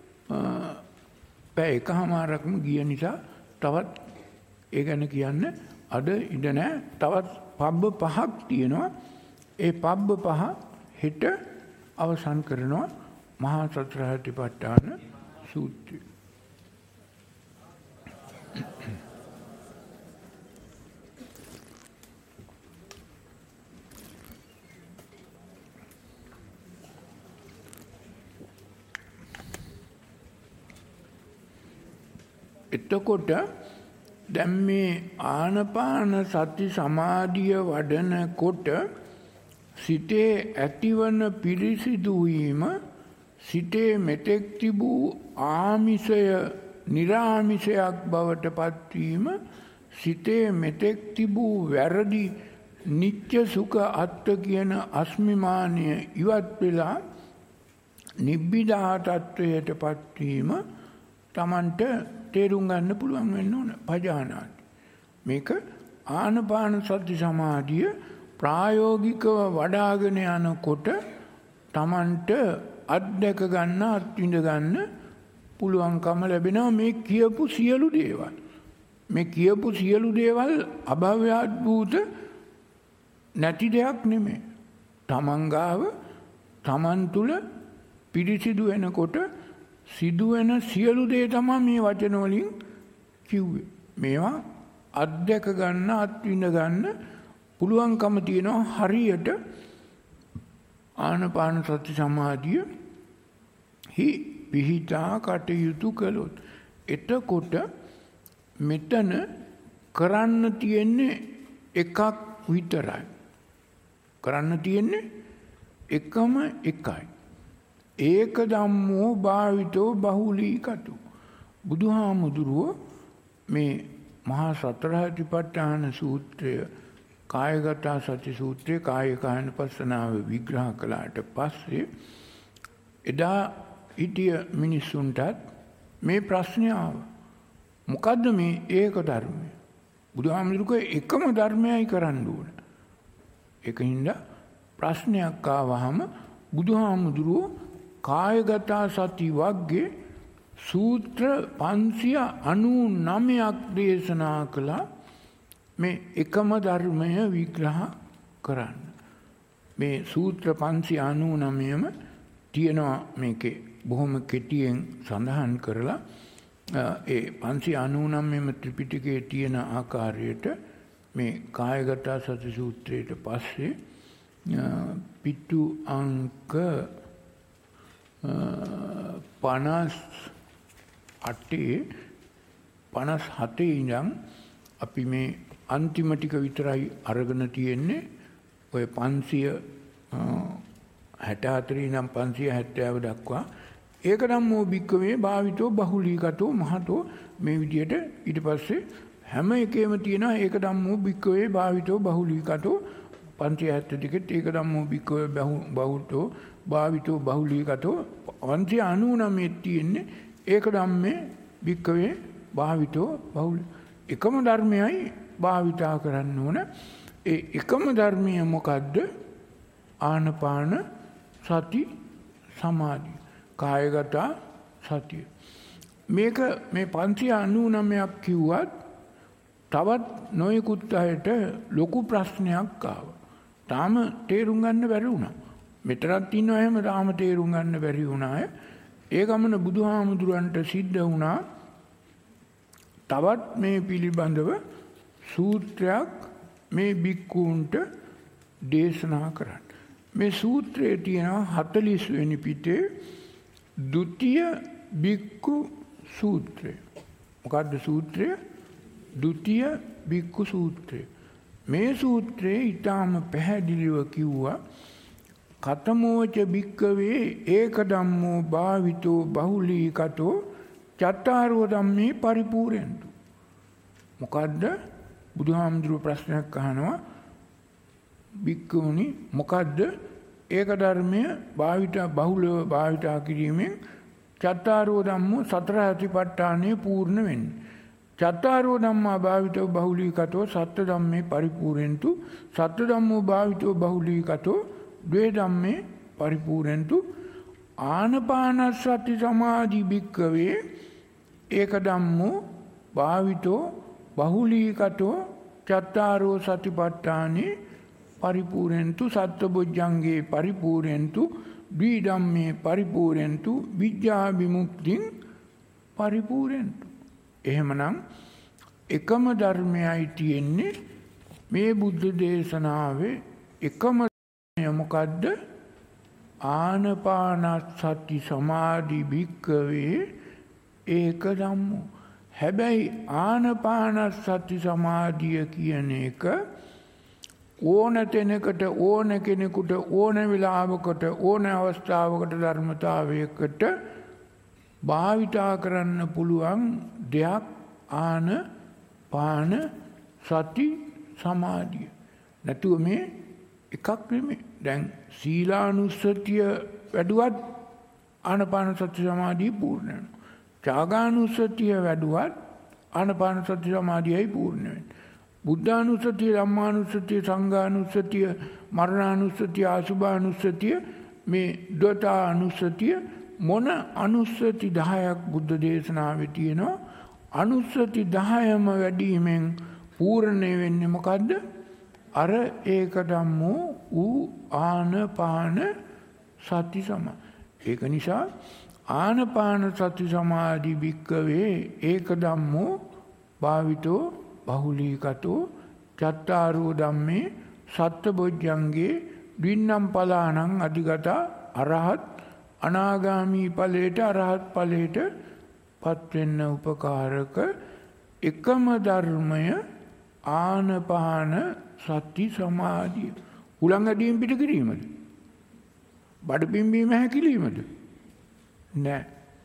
පැය එකමාරක්ම ගිය නිසා තවත් ඒ ගැන කියන්න අද ඉඳ නැහැ. තවත් පබ්බ පහක් තියෙනවා. ඒ පබ්බ පහ හෙට අවසන් කරනවා මහා සතර සතිපට්ඨාන සූත්‍රය. එතකොට දැන් මේ ආනපාන සති සමාධිය වඩනකොට සිතේ ඇතිවන පිරිසිදු වීම සිතේ මෙතෙක් තිබූ ආමිෂය නිරාමිෂයක් බවට පත්වීම සිතේ මෙතෙක් තිබූ වැරදි නිත්‍ය සුඛ අත්ත කියන අස්මිමානය ඉවත් වෙලා නිබ්බිදා තත්වයට පත්වීම තමන්ට තේරුම් ගන්න පුළුවන් වෙන්න ඕන. පජානාති. මේක ආනපාන සති සමාධිය ප්‍රායෝගිකව වඩාගෙන යනකොට තමන්ට අත්දැක ගන්න අත්විඳ ගන්න පුළුවන්කම ලැබෙනවා. මේ කියපු සියලු දේවල් මේ කියපු සියලු දේවල් අභව්‍යාද්භූත නැති දෙයක් නෙමෙයි. තමන් ගාව තමන් තුළ පිරිසිදු වෙනකොට සිදුවෙන සියලු දේ තමයි මේ වචන වලින් කිව්වේ. මේවා අත්දැක ගන්න අත්විඳ ගන්න පුළුවන්කම තියෙනවා. හරියට ආනපාන සති සමාධිය හි පිහිටා කටයුතු කළොත් එතකොට මෙතන කරන්න තියෙන්නේ එකක් විතරයි. කරන්න තියෙන්නේ එකම එකයි. ඒක ධම්මෝ භාවිතෝ බහුලීකතු. බුදුහාමුදුරුවෝ මේ මහා සතර සතිපට්ඨාන සූත්‍රය කායගත සති සූත්‍රයේ කාය කායනුපස්සනාව විග්‍රහ කළාට පස්සේ එදා හිටිය මිනිස්සුන්ටත් මේ ප්‍රශ්නය ආවා. මොකද්ද මේ ඒක ධර්මය? බුදුහාමුදුරුවෝ එකම ධර්මයයි කරන්න ඕන. ඒකින්ද ප්‍රශ්නයක් ආවහම බුදුහාමුදුරුවෝ කායගත සති වග්ගේ සූත්‍ර පන්සිය අනූ නවයක් දේශනා කළා මේ එකම ධර්මය විග්‍රහ කරන්න. මේ සූත්‍ර පන්සිය අනූ නවයම තියෙනවා මේකේ බොහොම කෙටියෙන් සඳහන් කරලා ඒ පන්සිය අනූ නවයම ත්‍රිපිටකයේ තියෙන ආකාරයට මේ කායගත සති සූත්‍රයට පස්සේ පිටු අංක පනස් අටේ පනස් හතේ ඉඳන් අපි මේ අන්තිම ටික විතරයි අරගෙන තියෙන්නේ. ඔය පන්සිය හැට හතරේ ඉඳන් පන්සිය හැත්තෑව දක්වා ඒක ධම්මෝ භික්ඛවේ භාවිතෝ බහුලීකතෝ මහතෝ මේ විදියට ඊට පස්සේ හැම එකේම තියෙනවා ඒක ධම්මෝ භික්ඛවේ භාවිතෝ බහුලීකතෝ පන්සිය හැත්තෑ දෙකෙත් ඒක ධම්මෝ භික්ඛවේ බහුතෝ භාවිතෝ බහුලීකතෝ පන්සිය අනූ නවයේ තියෙන්නේ ඒක ධම්මේ භික්කවේ භාවිතෝ බහුල. එකම ධර්මයයි භාවිතා කරන්න ඕන. ඒ එකම ධර්මය මොකද්ද? ආනපාන සති සමාධිය. කායගත සතිය. මේක මේ පන්සිය අනූ නවයක් කිව්වත් තවත් නොයෙකුත් අයට ලොකු ප්‍රශ්නයක් ආවා. තාම තේරුම් ගන්න බැරි වුණා. මෙතනත් ඉන්නවා එහෙම තාම තේරුම් ගන්න බැරි වුණාය. ඒ ගමන බුදුහාමුදුරන්ට සිද්ධ වුණා තවත් මේ පිළිබඳව සූත්‍රයක් මේ බික්කුන්ට දේශනා කරන්න. මේ සූත්‍රයේ තියෙනවා හතළිස් වෙනි පිටේ ද්විතීය බික්කු සූත්‍රය. මොකද්ද සූත්‍රය? ද්විතීය බික්කු සූත්‍රය. මේ සූත්‍රයේ ඊටාම පැහැදිලිව කිව්වා කතමෝච බික්කවේ ඒක ධම්මෝ භාවිතෝ බහුලීකතෝ චත්තාරෝ ධම්මේ පරිපූර්ණන්තු. මොකද්ද? බුදුහාමුදුරුවෝ ප්‍රශ්නයක් අහනවා බික්කුනි මොකද්ද ඒක ධර්මය භාවිත බහුලව භාවිතා කිරීමෙන් චත්තාරෝ ධම්මෝ සතර සතිපට්ඨානෙ පූර්ණ වෙන්නේ. චත්තාරෝ ධම්මා භාවිතෝ බහුලීකතෝ සත්‍ය ධම්මේ පරිපූර්ණන්තු සත්‍ය ධම්මෝ භාවිතෝ බහුලීකතෝ ද්වේ ධම්මේ පරිපූර්ණන්තු ආනපානසති සමාධි භික්කවේ ඒක ධම්මෝ භාවිතෝ බහුලීකතෝ චත්තාරෝ සතිපට්ඨානේ පරිපූර්ණන්තු සත්බොජ්ජංගේ පරිපූර්ණන්තු ද්වි ධම්මේ පරිපූර්ණන්තු විඥා විමුක්තිං පරිපූර්ණන්තු. එහෙමනම් එකම ධර්මයයි තියෙන්නේ මේ බුද්ධ දේශනාවේ එකම ධර්මය මොකද්ද? ආනපානසති සමාධි භික්කවේ ඒක ධම්මෝ. හැබැයි ආනපානසති සමාධිය කියන එක ඕන තැනකට ඕන කෙනෙකුට ඕන වෙලාවකට ඕන අවස්ථාවකට ධර්මතාවයකට භාවිතා කරන්න පුළුවන් දෙයක් ආනපාන සති සමාධිය. නැතුව මේ එකක් නෙමෙයි. දැන් සීලානුස්සතිය වැඩුවත් ආනපාන සති සමාධිය පූර්ණ වෙනවා. ත්‍යාගානුස්සතිය වැඩුවත් ආනපාන සති සමාධියයි පූර්ණ වෙන්නේ. බුද්ධානුස්සතිය, ධම්මානුස්සතිය, සංඝානුස්සතිය, මරණානුස්සතිය, අසුභානුස්සතිය, මේ ද්වතානුස්සතිය මොන අනුස්සති දහයක් බුද්ධ දේශනාවේ තියෙනවා. අනුස්සති දහයම වැඩිමෙන් පූර්ණ වෙන්නේ මොකද්ද? අර ඒක ධම්මෝ ඌ ආනපාන සති සමාධි. ඒක නිසා ආනපාන සති සමාධි භික්කවේ ඒක ධම්මෝ භාවිතෝ බහුලීකතෝ චත්තාරෝ ධම්මේ සත්බොජ්ජංගේ ද්වින්නම් පලානං අධිගත අරහත් අනාගාමී ඵලයට අරහත් ඵලයට පත් වෙන්න උපකාරක එකම ධර්මය ආනපාන සති සමාධිය. උලංගදීන් පිට කිරීමද? බඩ පිම්බීම හැකිලීමද? නෑ.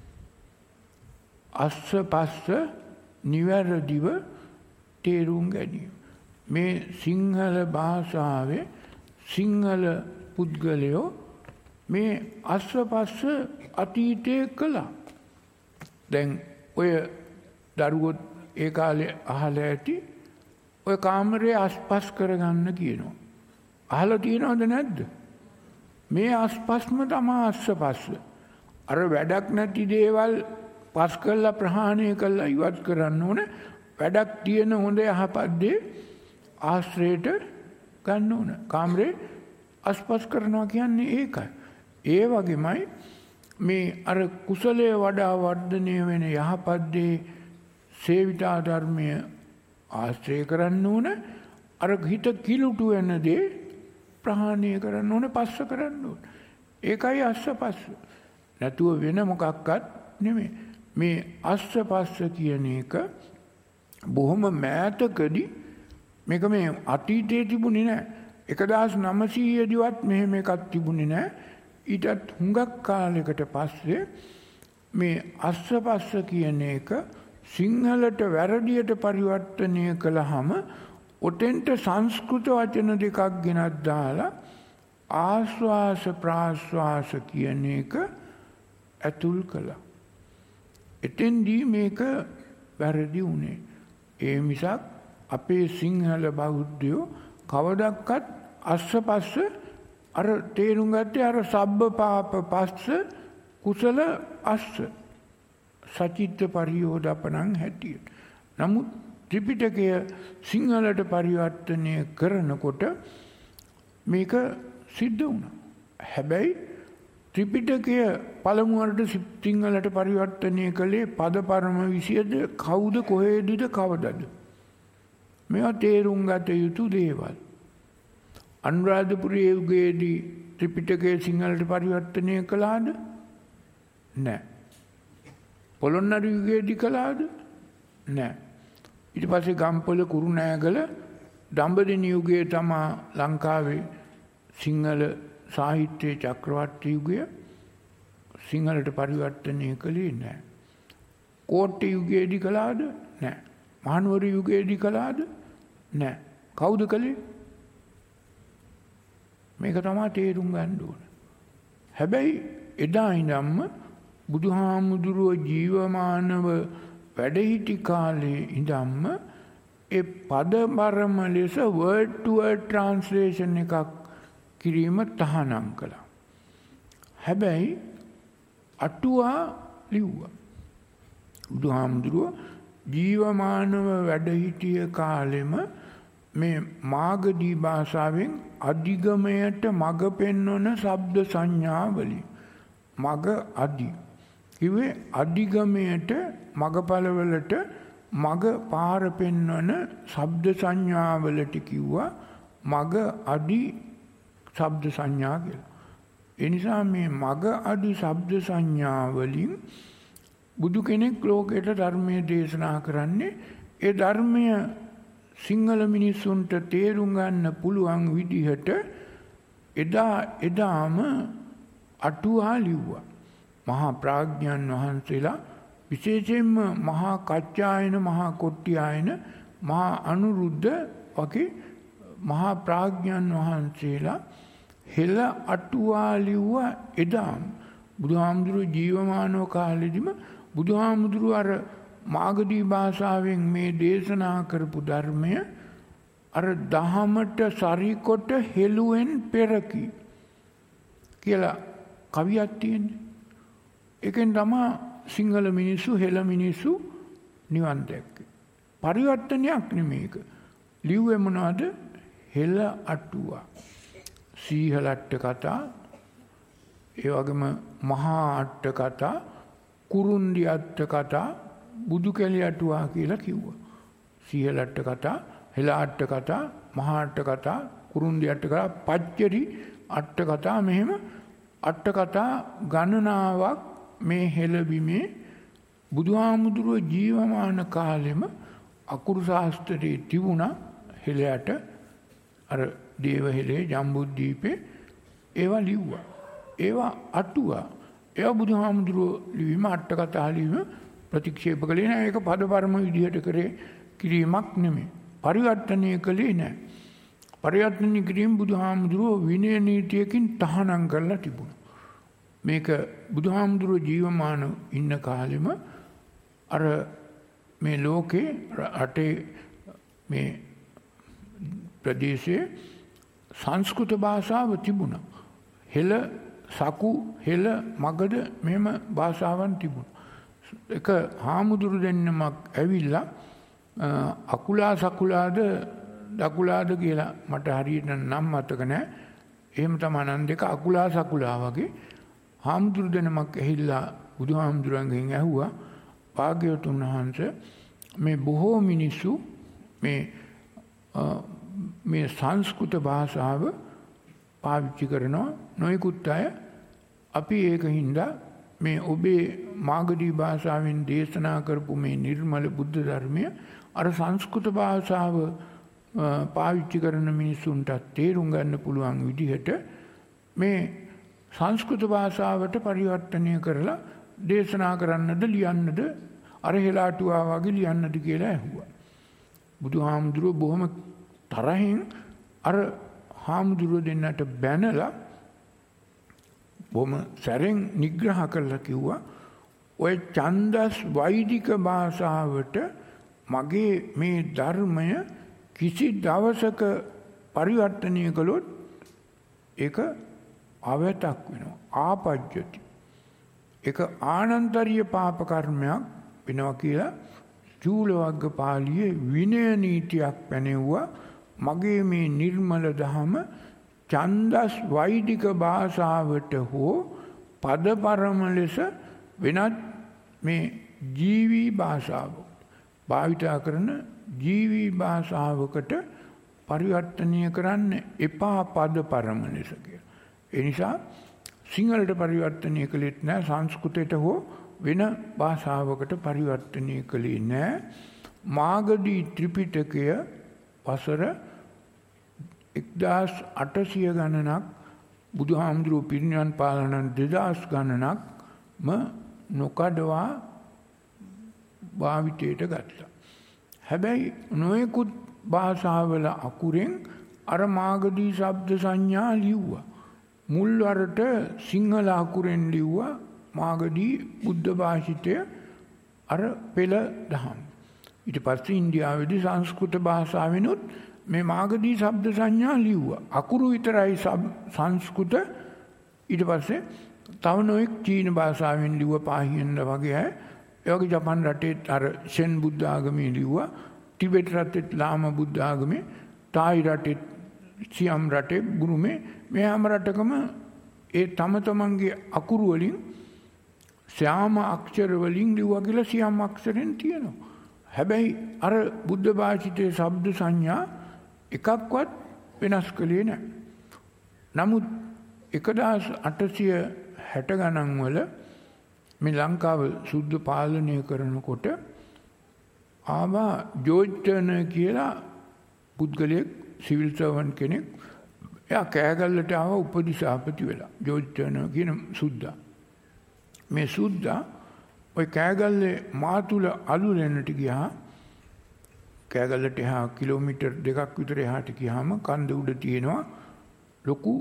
අස්ස පස්ස නිවැරදිව තේරුම් ගැනීම. මේ සිංහල භාෂාවේ සිංහල පුද්ගලයෝ මේ අස්ස පස්ස අතීතයේ කළා. දැන් ඔය දරුවෝ ඒ කාලේ අහලා ඇති ඔය කාමරේ අස්පස් කරගන්න කියනවා. අහලා තියෙනවද නැද්ද? මේ අස්පස්ම තමයි අස්සපස්ස. අර වැඩක් නැති දේවල් පස් කළා ප්‍රහාණය කළා ඉවත් කරන්න ඕනේ. වැඩක් තියෙන හොඳ යහපත් දේ ආශ්‍රයයට ගන්න ඕන. කාමරේ අස්පස් කරනවා කියන්නේ ඒකයි. ඒ වගේමයි මේ අර කුසලයේ වඩා වර්ධනය වෙන යහපත් දේ සේවිතා ධර්මය ආශ්‍රය කරන්න ඕන. අර හිත කිලුටු වෙන දේ ප්‍රහාණය කරන්න ඕන, පස්ස කරන්න ඕන. ඒකයි අස්සපස්ස. නැතුව වෙන මොකක්වත් නෙමෙයි. මේ අස්සපස්ස කියන එක බොහොම මෑතකදී මේක මේ අතීතයේ තිබුණේ නැහැ. එකදාස් නවසීය දිවත් මෙහෙම එකක් තිබුණේ නැහැ. ඊටත් හුඟක් කාලයකට පස්සේ මේ අස්සපස්ස කියන එක සිංහලට වැරදියට පරිවර්තනය කළාම ඔතෙන්ට සංස්කෘත වචන දෙකක් ගෙනත් දාලා ආස්වාස ප්‍රාස්වාස කියන එක ඇතුල් කළා. එතෙන්දී මේක වැරදි වුණේ. ඒ මිසක් අපේ සිංහල බෞද්ධයෝ කවදක්වත් අස්ස පස්ස අර තේරුම් ගත්තේ අර සබ්බ පාප පස්ස කුසල අස්ස සචිත්ත පරියෝදපණං හැටියට. නමුත් ත්‍රිපිටකය සිංහලට පරිවර්තනය කරනකොට මේක සිද්ධ වුණා. හැබැයි ත්‍රිපිටකය පළමුවරට සිංහලට පරිවර්තනය කළේ පද පරම විසියද කවුද කොහේදද කවදද. මේවා තේරුම් ගත යුතු දේවල්. අනුරාධපුරයේ යුගයේදී ත්‍රිපිටකය සිංහලට පරිවර්තනය කළාද? නෑ. පොළොන්නරු යුගයේදී කළාද? නෑ. ඊට පස්සේ ගම්පොළ කුරුණෑගල දඹදෙණි යුගයේ තමා ලංකාවේ සිංහල සාහිත්‍යයේ චක්‍රවර්ති යුගය සිංහලට පරිවර්තනය කළේ නෑ. කෝට්ටේ යුගයේදී කළාද? නෑ. මහනුවර යුගයේදී කළාද? නෑ. කවුද කළේ? මේක තමයි තේරුම් ගන්න ඕන. හැබැයි එදා ඉඳන්ම බුදුහාමුදුරුව ජීවමානව වැඩ සිටි කාලේ ඉඳන්ම ඒ පදපරම ලෙස word to word translation එකක් කිරීම තහනම් කළා. හැබැයි අටුවා ලිව්වා. බුදුහාමුදුරුව ජීවමානව වැඩ සිටිය කාලෙම මේ මාගදී භාෂාවෙන් අධිගමයට මඟ පෙන්වන ශබ්ද සංඥාවලින් මඟ අධි කිව්වේ අධිගමයට මඟපළවලට මඟ පාර පෙන්වන ශබ්ද සංඥාවලට කිව්වා මඟ අධි ශබ්ද සංඥා කියලා. ඒ නිසා මේ මඟ අධි ශබ්ද සංඥාවලින් බුදු කෙනෙක් ලෝකයට ධර්මයේ දේශනා කරන්නේ ඒ ධර්මය සිංහල මිනිස්සුන්ට තේරුම් ගන්න පුළුවන් විදිහට එදා එදාම අටුවා ලිව්වා. මහා ප්‍රඥාන් වහන්සේලා විශේෂයෙන්ම මහා කච්චායන මහා කොට්ටියායන මහා අනුරුද්ධ වගේ මහා ප්‍රඥාන් වහන්සේලා හෙළ අටුවා ලිව්වා එදාම. බුදුහාමුදුරුවෝ ජීවමානව කාලෙදිම බුදුහාමුදුරුවෝ අර මාගදී භාෂාවෙන් මේ දේශනා කරපු ධර්මය අර දහමට සරිකොට හෙළුවෙන් පෙරකි කියලා කවියක් තියෙන්නේ. ඒකෙන් තමයි සිංහල මිනිස්සු හෙළ මිනිස්සු නිවන් දැක්කේ. පරිවර්තනයක් නෙමේක. ලිව්වේ මොනවද? හෙළ අටුවා. සීහල අට කතා, ඒ වගේම මහා අට කතා, කුරුන්දි අට කතා, බුදු කෙලි අටුවා කියලා කිව්වා. සීහල අට කතා, හෙළ අට කතා, මහා අට කතා, කුරුන්දි අට කතා, පච්චරි අට කතා, මෙහෙම අට කතා ගණනාවක් මේ හෙළබිමේ බුදුහාමුදුරුව ජීවමාන කාලෙම අකුරු ශාස්ත්‍රයේ තිබුණා. හෙළයට අර දේව හෙළේ ජම්බුද්දීපේ ඒවා ලිව්වා. ඒවා අටුවා. ඒවා බුදුහාමුදුරුව ලිවීම අට කතා ලිවීම ප්‍රතික්ෂේප කළේ නැහැ. ඒක පදපරම විදිහට කරේ කිරීමක් නෙමෙයි. පරිවර්තනය කළේ නැහැ. පරිවර්තනය කිරීම බුදුහාමුදුරුව විනය නීතියකින් තහනම් කරලා තිබුණා. මේක බුදුහාමුදුරුව ජීවමාන ඉන්න කාලෙම අර මේ ලෝකේ රටේ මේ ප්‍රදේශයේ සංස්කෘත භාෂාව තිබුණා. හෙළ සකු හෙළ මගද මෙහෙම භාෂාවන් තිබුණා. එක හාමුදුරු දෙන්නමක් ඇවිල්ලා අකුලා සකුලාද දකුලාද කියලා මට හරියට නම් මතක නැහැ. එහෙම තමයි නම් දෙක අකුලා සකුලා වගේ හාමුදුරු දෙනමක් ඇහිලා බුදුහාමුදුරන්ගෙන් ඇහුවා, භාග්‍යවතුන් වහන්සේ මේ බොහෝ මිනිස්සු මේ මේ සංස්කෘත භාෂාව පාවිච්චි කරනවා. නොයෙකුත් අය අපි ඒකින්ද මේ ඔබේ මාගදී භාෂාවෙන් දේශනා කරපු මේ නිර්මල බුද්ධ ධර්මය අර සංස්කෘත භාෂාව පාවිච්චි කරන මිනිස්සුන්ට තේරුම් ගන්න පුළුවන් විදිහට මේ සංස්කෘත භාෂාවට පරිවර්තනය කරලා දේශනා කරන්නද ලියන්නද අර හෙළාටුවා වගේ ලියන්නද කියලා ඇහුවා. බුදුහාමුදුරුවෝ බොහොම තරහින් අර හාමුදුරුවෝ දෙන්නට බැනලා බොහොම සැරෙන් නිග්‍රහ කරලා කිව්වා, ඔය ඡන්දස් වෛදික භාෂාවට මගේ මේ ධර්මය කිසි දවසක පරිවර්තනය කළොත් ඒක අවතක් වෙනවා ආපජ්ජති. ඒක ආනන්තරීය පාප කර්මයක් වෙනවා කියලා චූලවග්ග පාළියේ විනය නීතියක් පැනෙවුවා. මගේ මේ නිර්මල දහම ඡන්දස් වෛදික භාෂාවට හෝ පදපරම ලෙස වෙනත් මේ ජීවී භාෂාව භාවිතා කරන ජීවී භාෂාවකට පරිවර්තනය කරන්න එපා පදපරම ලෙස කියලා. ඒ නිසා සිංහලට පරිවර්තනය කළෙත් නැහැ, සංස්කෘතයට හෝ වෙන භාෂාවකට පරිවර්තනය කළේ නැහැ. මාගදී ත්‍රිපිටකය වසර එක්දාස් අටසිය ගණනක් බුදුහාමුදුරුවෝ පිරිනිවන් පාලන දෙදාස් ගණනක්ම නොකඩවා භාවිතයට ගත්තා. හැබැයි නොයෙකුත් භාෂාවල අකුරෙන් අර මාගදී ශබ්ද සංඥා ලිව්වා. මුල් වරට සිංහල අකුරෙන් ලිව්වා මාගදී බුද්ධ භාෂිතය අර පෙළ දහම්. ඊට පස්සේ ඉන්දියාවේදී සංස්කෘත භාෂාවෙනුත් මේ මාගදී ශබ්ද සංඥා ලිව්වා. අකුරු විතරයි සංස්කෘත. ඊට පස්සේ තව නොයෙක් චීන භාෂාවෙන් ලිව්ව පාහියන් වගේ අය. ඒ වගේ ජපන් රටේ අර ෂෙන් බුද්ධ ආගමේ ලිව්වා. ටිබෙට් රටේ ලාම බුද්ධ ආගමේ, තායි රටේ, සියම් රටේ, බුරුමේ මේ හැම රටකම ඒ තම තමන්ගේ අකුරු වලින් ශ්‍යාම අක්ෂර වලින් ලිව්වා කියලා සියම් අක්ෂරෙන් තියෙනවා. හැබැයි අර බුද්ධ භාෂිතයේ ශබ්ද සංඥා එකක්වත් වෙනස් කළේ නැහැ. නමුත් එක්දාස් අටසිය හැට ගණන් වල මේ ලංකාව සුද්ධ පාලනය කරනකොට ආවා ජෝර්ජ් ටර්නර් කියලා පුද්ගලයෙක්, සිවිල් සර්වන්ට් කෙනෙක්. එයා කෑගල්ලට ආව උපදිසාපති වෙලා. ජෝර්ජ් ටර්නර් කියන සුද්දා. මේ සුද්දා ඔය කෑගල්ලේ මාතුල අලුලෙන්නට ගියා. කෑගල්ලට එහා කිලෝමීටර් දෙකක් විතර එහාට ගියාම කන්ද උඩ තියෙනවා ලොකු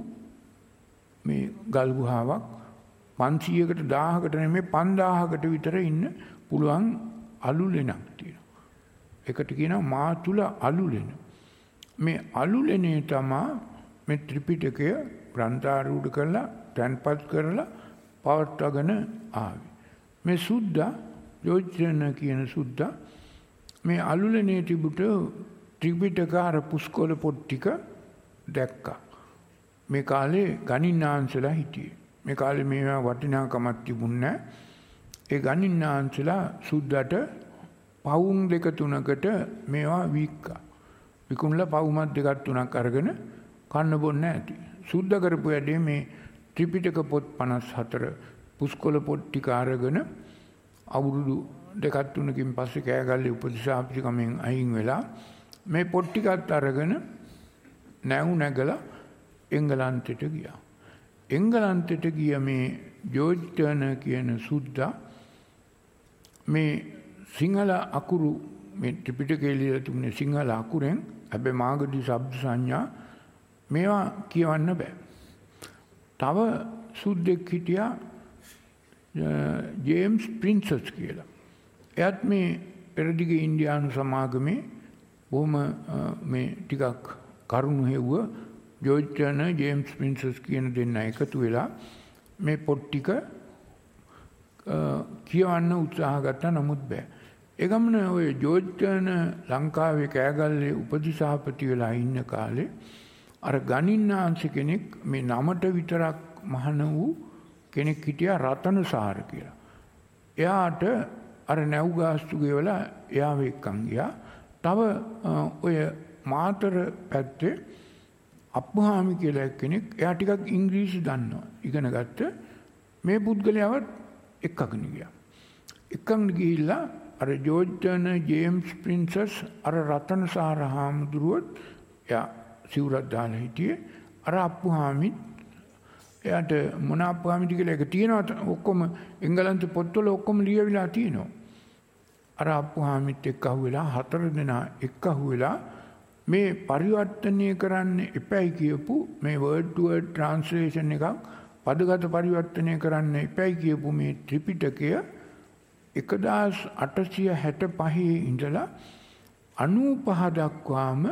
මේ ගල් ගුහාවක්. පන්සීයකට දාහකට නෙමෙයි පන්දාහකට විතර ඉන්න පුළුවන් අලුලෙනක් තියෙනවා. ඒකට කියනවා මාතුල අලුලෙන. මේ අලුලෙනේ තමයි මේ ත්‍රිපිටකය ග්‍රන්ථාරූඪ කරලා තැන්පත් කරලා පවත්වාගෙන ආවේ. මේ සුද්දා ජෝර්ජ් ටර්නර් කියන සුද්දා මේ අලුලෙනේ තිබුට ත්‍රිපිටක අර පුස්කොළ පොත් ටික දැක්කා. මේ කාලේ ගණින්නාන්සලා හිටියේ. මේ කාලේ මේවා වටිනාකමක් තිබුණේ නැහැ. ඒ ගණින්නාන්සලා සුද්දාට පවුම් දෙක තුනකට මේවා වික්කා. විකුණලා පවුමක් දෙකක් තුනක් අරගෙන කන්න බොන්න ඇති. සුද්දා කරපු වැඩේ මේ ත්‍රිපිටක පොත් පනස් හතර පුස්කොළ පොත් ටික අරගෙන අවුරුදු දෙකක් තුනකින් පස්සේ කෑගල්ලේ උපදිසාපතිකමෙන් අයින් වෙලා මේ පොත් ටිකත් අරගෙන නැව් නැගලා එංගලන්තෙට ගියා. එංගලන්තෙට ගිය මේ ජෝර්ජ් ටර්නර් කියන සුද්දා මේ සිංහල අකුරු මේ ත්‍රිපිටකයේ ලියලා තිබුණේ සිංහල අකුරෙන්. හැබැයි මාගදී ශබ්ද සංඥා මේවා කියවන්න බෑ. තව සුද්දෙක් හිටියා ජේම්ස් ප්‍රින්සස් කියලා. එයාත් මේ පෙරදිග ඉන්දියානු සමාගමේ බොහොම මේ ටිකක් කරුණු හෙව්ව ජෝර්ජ් ටර්නර් ජේම්ස් ප්‍රින්සස් කියන දෙන්න එකතු වෙලා මේ පොත් ටික කියවන්න උත්සාහ ගත්තා. නමුත් බෑ. ඒ ගමන ඔය ජෝර්ජ් ටර්නර් ලංකාවේ කෑගල්ලේ උපදිසාපති වෙලා ඉන්න කාලේ අර ගණින්නාංශ කෙනෙක් මේ නමට විතරක් මහාන වූ කෙනෙක් හිටියා රතනසාර කියලා. එයාට අර නැව් ගාස්තු ගෙවලා එයාව එක්කන් ගියා. තව ඔය මාතර පැත්තේ අප්පුහාමි කියලා කෙනෙක්, එයා ටිකක් ඉංග්‍රීසි දන්නවා. ඉගෙන ගත්ත මේ පුද්ගලයාවත් එක්කගෙන ගියා. එක්කන් ගිහිල්ලා අර ජෝර්ජ් ටර්නර් ජේම්ස් ප්‍රින්සස් අර රතනසාර හාමුදුරුවොත් එයා සිවුරක් දාලා හිටියේ. අර අප්පුහාමිත් එයාට මොන අප්පුහාමිද කියලා එක තියෙනවා. ඔක්කොම එංගලන්ත පොත්වල ඔක්කොම ලියවිලා තියෙනවා. අර අප්පුහාමිත් එක්ක අහුවෙලා හතර දෙනා එක්ක අහුවෙලා මේ පරිවර්තනය කරන්න එපැයි කියපු මේ වර්ඩ් ටු වර්ඩ් ට්‍රාන්ස්ලේෂන් එකක් පදගත පරිවර්තනය කරන්න එපැයි කියපු මේ ත්‍රිපිටකය එකදාස් අටසිය හැට පහේ ඉඳලා අනූපහ දක්වාම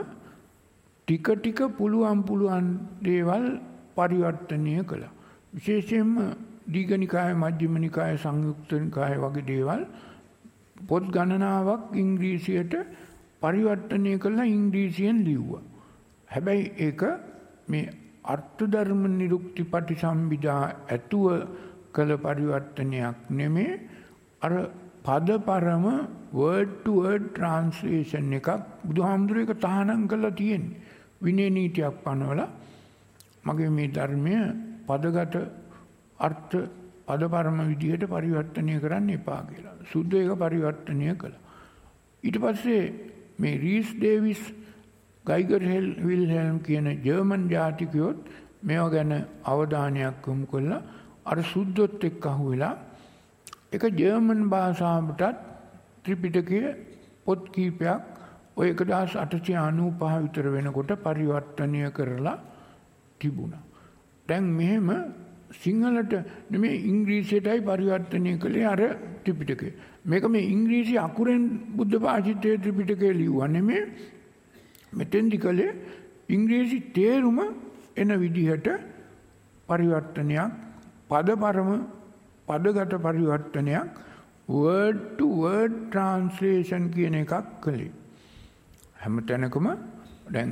ටික ටික පුළුවන් පුළුවන් දේවල් පරිවර්තනය කළා. විශේෂයෙන්ම දීඝනිකාය, මජ්ක්‍ධිම නිකාය, සංයුක්ත නිකාය වගේ දේවල් පොත් ගණනාවක් ඉංග්‍රීසියට පරිවර්තනය කළා, ඉංග්‍රීසියෙන් ලිව්වා. හැබැයි ඒක මේ අර්ථ ධර්ම නිරුක්ති පටිසම්භිදා ඇතුව කළ පරිවර්තනයක් නෙමේ. අර පද පරම word to word translation එකක් බුදුහාමුදුරුවෝ ඒක තහනම් කරලා තියෙන්නේ. විනය නීතියක් පනවලා මගේ මේ ධර්මය පදගත අර්ථ පද පරම විදිහට පරිවර්තනය කරන්න එපා කියලා. සුද්ධ ඒක පරිවර්තනය කළා. ඊට පස්සේ මේ රීස් ඩේවිස්, ගයිගර් විල්හෙල්ම් කියන ජර්මන් ජාතිකයොත් මේවා ගැන අවධානයක් යොමු කළා. අර සුද්ධොත් එක්ක අහුවෙලා ඒක ජර්මන් භාෂාවටත් ත්‍රිපිටකයේ පොත් කීපයක් ඔය එකදාස් අටසිය අනූපහ විතර වෙනකොට පරිවර්තනය කරලා තිබුණා. දැන් මෙහෙම සිංහලට නෙමෙයි ඉංග්‍රීසියටයි පරිවර්තනය කළේ අර ත්‍රිපිටකය. මේක මේ ඉංග්‍රීසි අකුරෙන් බුද්ධ භාෂිතයේ ත්‍රිපිටකය ලිව්වා නෙමෙයි. මෙතෙන්දි කළේ ඉංග්‍රීසි තේරුම එන විදිහට පරිවර්තනයක්, පද පරම පදගත පරිවර්තනයක්, word to word translation කියන එකක් කළේ. හැම තැනකම දැන්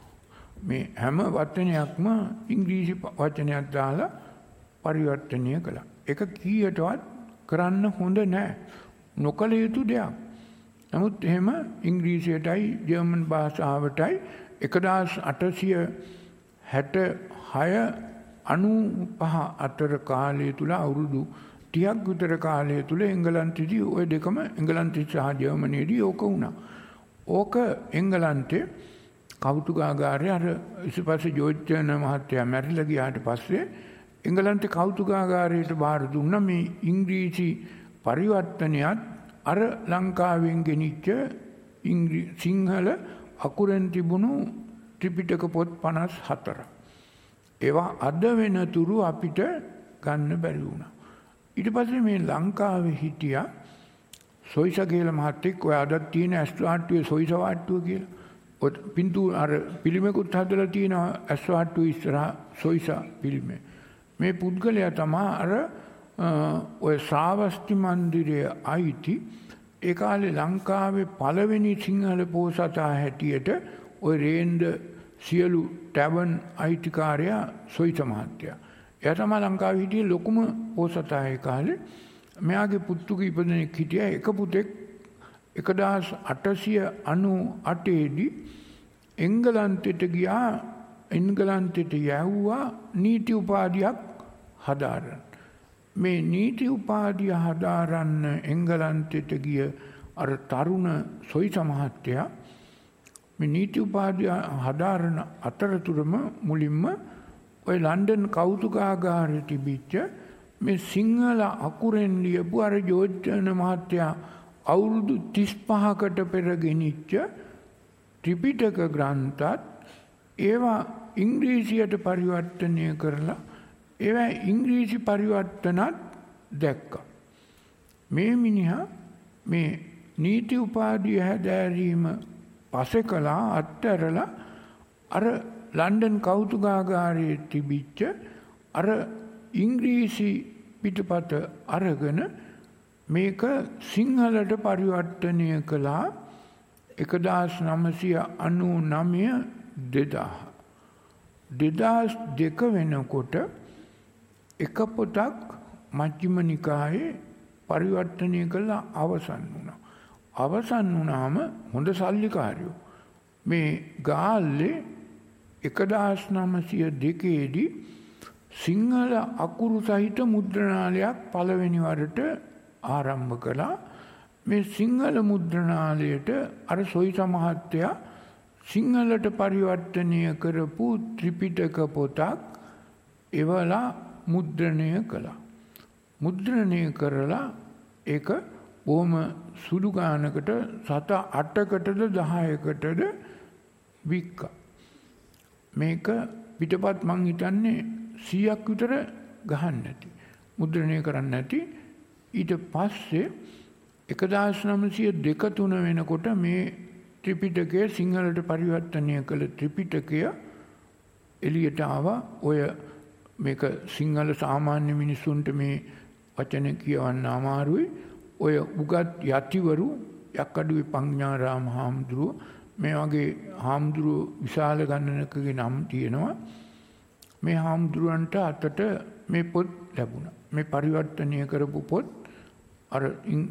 මේ හැම වචනයක්ම ඉංග්‍රීසි වචනයක් දාලා පරිවර්තනය කළා. ඒක කීයටවත් කරන්න හොඳ නැහැ. නොකළ යුතු දෙයක්. නමුත් එහෙම ඉංග්‍රීසියටයි ජර්මන් භාෂාවටයි එකදාස් අටසිය හැට හය අනූපහ අතර කාලය තුල අවුරුදු තිහක් විතර කාලය තුල එංගලන්තයේදී ওই දෙකම එංගලන්තය සහ ජර්මනියේදී ඕක වුණා. ඕක එංගලන්තේ කෞතුකාගාරය අර ඉස්පස්සේ ජෝර්ජ්න මහත්තයා මැරිලා ගියාට පස්සේ එංගලන්තේ කෞතුකාගාරයට බාර දුන්නා මේ ඉංග්‍රීසි පරිවර්තනයත් අර ලංකාවෙන් ගෙනිච්ච සිංහල අකුරෙන් තිබුණු ත්‍රිපිටක පොත් පනස් හතර. ඒවා අද වෙනතුරු අපිට ගන්න බැරි වුණා. ඊට පස්සේ මේ ලංකාවේ හිටියා සොයිස කියලා මහත්තයෙක්. ඔය අදත් තියෙන ඇස්වාට්ටුවේ සොයිස වාට්ටුව කියලා. ඔය පින්තූර අර පිළිමයකුත් හදලා තියෙනවා ඇස්වාට්ටුව ඉස්සරහා සොයිස පිළිමය. මේ පුද්ගලයා තමයි අර ඔය ශ්‍රාවස්ති මන්දිරයේ අයිති ඒ කාලේ ලංකාවේ පළවෙනි සිංහල පොසතා හැටියට ඔය රේන්ද සියලු ටැවර්න් අයිතිකාරයා සොයිස මහත්තයා. එයා තමයි ලංකාවේ හිටියේ ලොකුම පොසතා ඒ කාලේ. මෙයාගේ පුතුගේ ඉපදෙනෙක් හිටියා. එක පුතෙක් එකදාස් අටසිය අනූ අටේ දී එංගලන්තයට ගියා. එංගලන්තයට යවුවා නීති උපාධියක් හදාරන්න. මේ නීති උපාධිය හදාරන්න එංගලන්තයට ගිය අර තරුණ සොයිස මහත්තයා මේ නීති උපාධිය හදාරන අතරතුරම මුලින්ම ඔය ලන්ඩන් කෞතුකාගාරයේ තිබිච්ච මේ සිංහල අකුරෙන් ලියපු අර ජෝර්ජ්න මහත්තයා අවුරුදු තිස් පහකට පෙර ගෙනිච්ච ත්‍රිපිටක ග්‍රන්ථත් ඒවා ඉංග්‍රීසියට පරිවර්තනය කරලා ඒවා ඉංග්‍රීසි පරිවර්තනත් දැක්කා. මේ මිනිහා මේ නීති උපාධිය හැදෑරීම පස්සේ කළා අත්හැරලා අර ලන්ඩන් කෞතුකාගාරයේ තිබිච්ච අර ඉංග්‍රීසි පිටපත අරගෙන මේක සිංහලට පරිවර්තනය කළා එකදාස් නවසිය අනූ නවය දෙදා. දෙදාස් දෙක වෙනකොට එක පොතක් මජ්ක්‍ධිම නිකායේ පරිවර්තනය කළා අවසන් වුණා. අවසන් වුණාම හොඳ සල්ලිකාරයෝ මේ ගාල්ලේ එකදාස් නවසිය දෙකේදී සිංහල අකුරු සහිත මුද්‍රණාලයක් පළවෙනි වරට ආරම්භ කළා. මේ සිංහල මුද්‍රණාලයට අර සොයිස මහත්තයා සිංහලට පරිවර්තනය කරපු ත්‍රිපිටක පොතක් එවලා මුද්‍රණය කළා. මුද්‍රණය කරලා ඒක බොහොම සුළු ගානකට සත අටකටද දහයකටද වික්කා. මේක පිටපත් මං හිතන්නේ සීයක් විතර ගහන්න නැති. මුද්‍රණය කරන්න නැති. ඊට පස්සේ එකදාස් නවසිය දෙක තුන වෙනකොට මේ ත්‍රිපිටකය සිංහලට පරිවර්තනය කළ ත්‍රිපිටකය එළියට ආවා. ඔය මේක සිංහල සාමාන්‍ය මිනිස්සුන්ට මේ වචන කියවන්න අමාරුයි. ඔය උගත් යතිවරු යක්කඩුවේ පඤ්ඤාරාම හාමුදුරුවෝ මේ වගේ හාමුදුරුවෝ විශාල ගණනකගේ නම් තියෙනවා. මේ හාමුදුරුවන්ට අතට මේ පොත් ලැබුණා. මේ පරිවර්තනය කරපු පොත් අර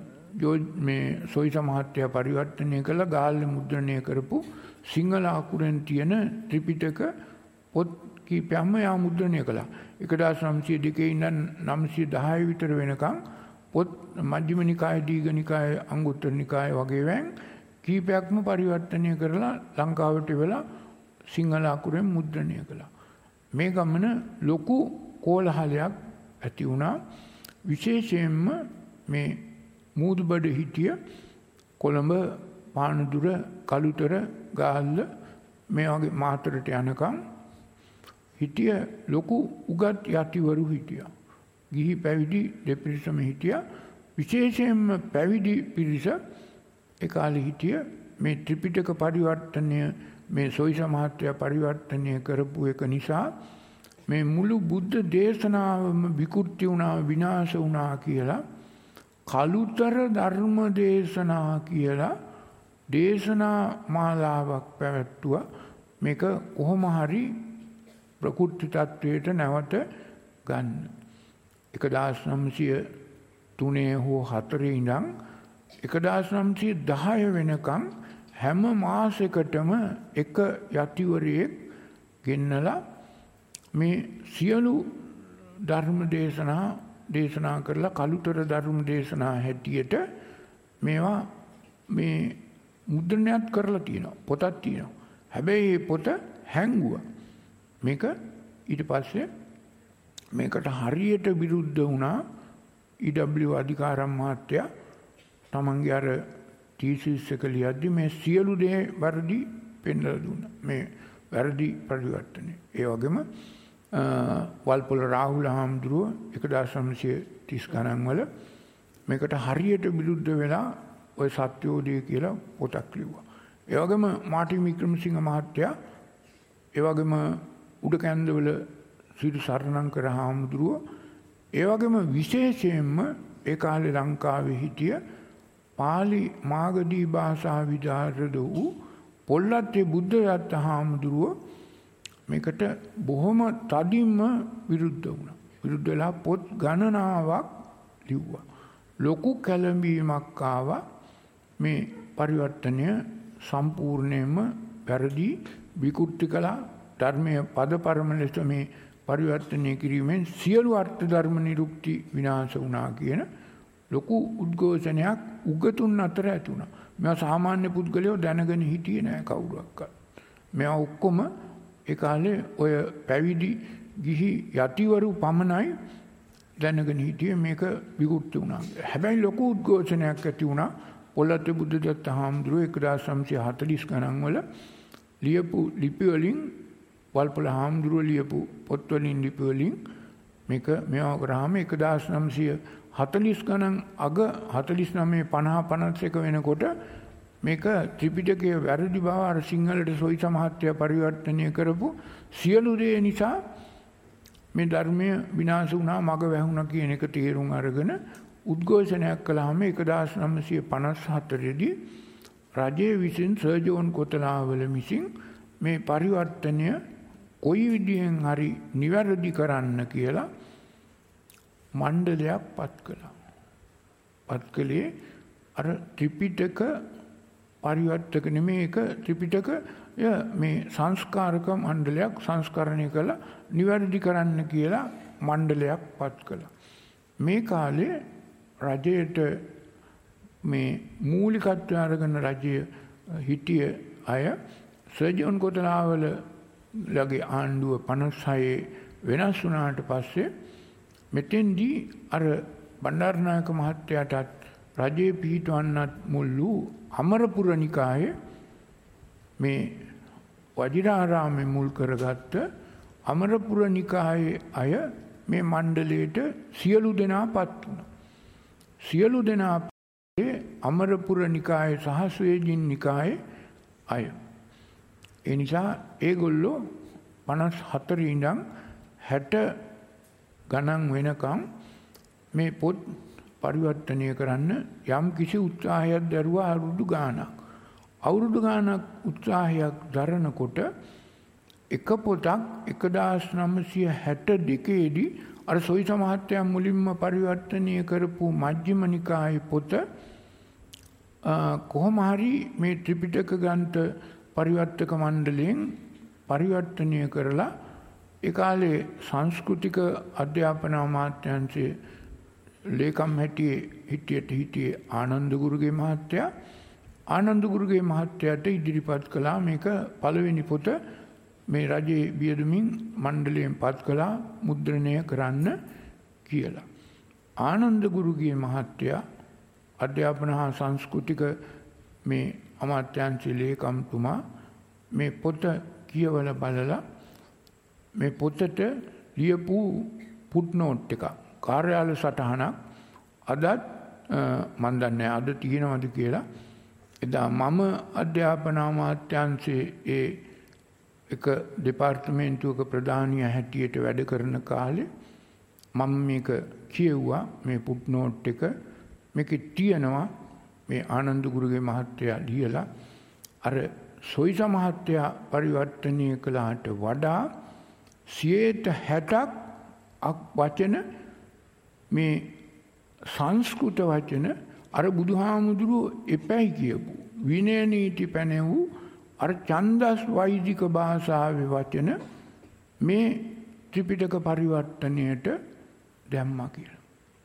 මේ සොයිස මහත්තයා පරිවර්තනය කළ ගාල්ල මුද්‍රණය කරපු සිංහල අකුරෙන් තියෙන ත්‍රිපිටක පොත් කීපයක්ම යා මුද්‍රණය කළා. එකදාස් නවසිය දෙකේ ඉඳන් නවසිය දහය විතර වෙනකම් පොත් මජ්ක්‍ධිම නිකාය, දීඝ නිකාය, අංගුත්තර නිකාය වගේ වැන් කීපයක්ම පරිවර්තනය කරලා ලංකාවට වෙලා සිංහල අකුරෙන් මුද්‍රණය කළා. මේ ගමන ලොකු කෝලහලයක් ඇති වුණා. විශේෂයෙන්ම මේ මූදුබඩ හිටිය කොළඹ, පානදුර, කළුතර, ගාල්ල මේ වගේ මාතරට යනකම් හිටිය ලොකු උගත් යතිවරු හිටියා. ගිහි පැවිදි දෙපිරිසම හිටියා. විශේෂයෙන්ම පැවිදි පිරිස ඒ කාලේ හිටිය මේ ත්‍රිපිටක පරිවර්තනය මේ සොයිස මහත්තයා පරිවර්තනය කරපු එක නිසා මේ මුළු බුද්ධ දේශනාවම විකෘති වුණා, විනාශ වුණා කියලා කළුතර ධර්ම දේශනා කියලා දේශනා මාලාවක් පැවැත්තුවා. මේක කොහොම හරි ප්‍රකෘති තත්වයට නැවත ගන්න. එකදාස් නවසිය තුනේ හෝ හතරේ ඉඳන් එකදාස් නවසිය දහය වෙනකම් හැම මාසෙකටම එක යතිවරයෙක් ගෙන්නලා මේ සියලු ධර්ම දේශනා දේශනා කරලා කළුතර ධර්ම දේශනා හැටියට මේවා මේ මුද්‍රණයත් කරලා තියෙනවා. පොතක් තියෙනවා. හැබැයි මේ පොත හැංගුවා. මේක ඊට පස්සේ මේකට හරියට විරුද්ධ වුණා ඊ.ඩබ්ලිව් අධිකාරම් මහත්තයා. තමන්ගේ අර තීසිස් එක ලියද්දි මේ සියලු දේ වැරදි පෙන්වලා දුන්නා. මේ වැරදි පරිවර්තනය. ඒ වගේම වල්පොල රාහුල හාමුදුරුව එකදාස් නවසිය තිස් ගණන් වල මේකට හරියට විරුද්ධ වෙලා ඔය සත්‍යෝදය කියලා පොතක් ලිව්වා. ඒ වගේම මාර්ටින් වික්‍රමසිංහ මහත්තයා, ඒ වගේම උඩ කැන්දවල සිරි සරණංකර හාමුදුරුව, ඒ වගේම විශේෂයෙන්ම ඒ කාලේ ලංකාවේ හිටිය පාලි මාගදී භාෂා විදාරද වූ පොල්ලත්තේ බුද්ධදත්ත හාමුදුරුව මේකට බොහොම තදින්ම විරුද්ධ වුණා. විරුද්ධ වෙලා පොත් ගණනාවක් ලිව්වා. ලොකු කැළඹීමක් ආවා. මේ පරිවර්තනය සම්පූර්ණයෙන්ම වැරදි විකෘති කළා. ධර්මයේ පදපරම ලෙස මේ පරිවර්තනය කිරීමෙන් සියලු අර්ථ ධර්ම නිරුක්ති විනාශ වුණා කියන ලොකු උද්ඝෝෂණයක් උගතුන් අතර ඇති වුණා. මේවා සාමාන්‍ය පුද්ගලයෝ දැනගෙන හිටියේ නෑ කවුරුවක්වත්. මේවා ඔක්කොම ඒ කාලේ ඔය පැවිදි ගිහි යතිවරු පමණයි දැනගෙන හිටියේ මේක විකෘති වුණා. හැබැයි ලොකු උද්ඝෝෂණයක් ඇති වුණා. පොළොත්තේ බුද්ධදත්ත හාමුදුරුවෝ එකදාස් නවසිය හතළිස් ගණන් වල ලියපු ලිපි වලින්, වල්පොල හාමුදුරුවෝ ලියපු පොත් වලින් ලිපි වලින් මේක මේවා කරාම එකදාස් නවසිය හතළිස් ගණන් අග හතළිස් නවය පනහ පනස් එක වෙනකොට මේක ත්‍රිපිටකයේ වැරදි බව අර සිංහලට සොයිස මහත්තයා පරිවර්තනය කරපු සියලු දේ නිසා මේ ධර්මය විනාශ වුණා, මග වැහුණා කියන එක තේරුම් අරගෙන උද්ඝෝෂණයක් කළාම එකදාස් නවසිය පනස් හතරේදී රජයේ විසින් සර් ජෝන් කොතලාවල විසින් මේ පරිවර්තනය කොයි විදිහෙන් හරි නිවැරදි කරන්න කියලා මණ්ඩලයක් පත් කළා. පත් කළේ අර ත්‍රිපිටක පරිවර්තක නෙමේ, එක ත්‍රිපිටක මේ සංස්කාරක මණ්ඩලයක් සංස්කරණය කළා නිවැරදි කරන්න කියලා මණ්ඩලයක් පත් කළා. මේ කාලේ රජයට මේ මූලිකත්වය අරගෙන රජය හිටිය අය සර් ජෝන් කොතලාවල ලගේ ආණ්ඩුව පනස් හයේ වෙනස් වුණාට පස්සේ මෙතෙන්දී අර බණ්ඩාරනායක මහත්තයාටත් රජයේ පිහිටවන්නත් මුල් වූ අමරපුර නිකායේ මේ වජිරාරාමේ මුල් කරගත්ත අමරපුර නිකායේ අය මේ මණ්ඩලයට සියලු දෙනා පත් වුණා. සියලු දෙනා අමරපුර නිකායේ සහ ස්වේජින් නිකායේ අය. ඒ නිසා ඒගොල්ලෝ පනස් හතර ඉඳන් හැට ගණන් වෙනකම් මේ පොත් පරිවර්තනය කරන්න යම් කිසි උත්සාහයක් දරුවා අවුරුදු ගානක්. අවුරුදු ගානක් උත්සාහයක් දරනකොට එක පොතක් එකදාස් නවසිය හැට දෙකේදී අර සොයිස මහත්තයා මුලින්ම පරිවර්තනය කරපු මජ්ක්‍ධිම නිකායේ පොත කොහොම හරි මේ ත්‍රිපිටක ග්‍රන්ථ පරිවර්තක මණ්ඩලයෙන් පරිවර්තනය කරලා ඒ කාලේ සංස්කෘතික අධ්‍යාපන අමාත්‍යාංශයේ ලේකම් හැටියේ හිටියට හිටියේ ආනන්ද ගුරුගේ මහත්තයා ආනන්ද ගුරුගේ මහත්තයාට ඉදිරිපත් කළා මේක පළවෙනි පොත මේ රජයේ වියදමින් මණ්ඩලයෙන් පත් කළා මුද්‍රණය කරන්න කියලා. ආනන්ද ගුරුගේ මහත්තයා අධ්‍යාපන හා සංස්කෘතික මේ අමාත්‍යාංශයේ ලේකම්තුමා මේ පොත කියවලා බලලා මේ පොතට ලියපු ෆුට්නෝට් එකක් කාර්යාල සටහනක් අදත් මන් දන්නේ අද තියෙනවද කියලා එදා මම අධ්‍යාපන අමාත්‍යාංශයේ ඒ එක දෙපාර්තමේන්තුවක ප්‍රධානිය හැටියට වැඩ කරන කාලේ මම මේක කියෙව්වා මේ ෆුට්නෝට් එක මේකේ තියෙනවා මේ ආනන්ද ගුරුගේ මහත්තයා ලියලා අර සොයිස මහත්තයා පරිවර්තනය කළාට වඩා සියයට හැටක් වචන මේ සංස්කෘත වචන අර බුදුහාමුදුරුවෝ එපැයි කියපු විනය නීති පැනෙවූ අර ඡන්දස් වෛදික භාෂාවේ වචන මේ ත්‍රිපිටක පරිවර්තනයට දැම්මා කියලා.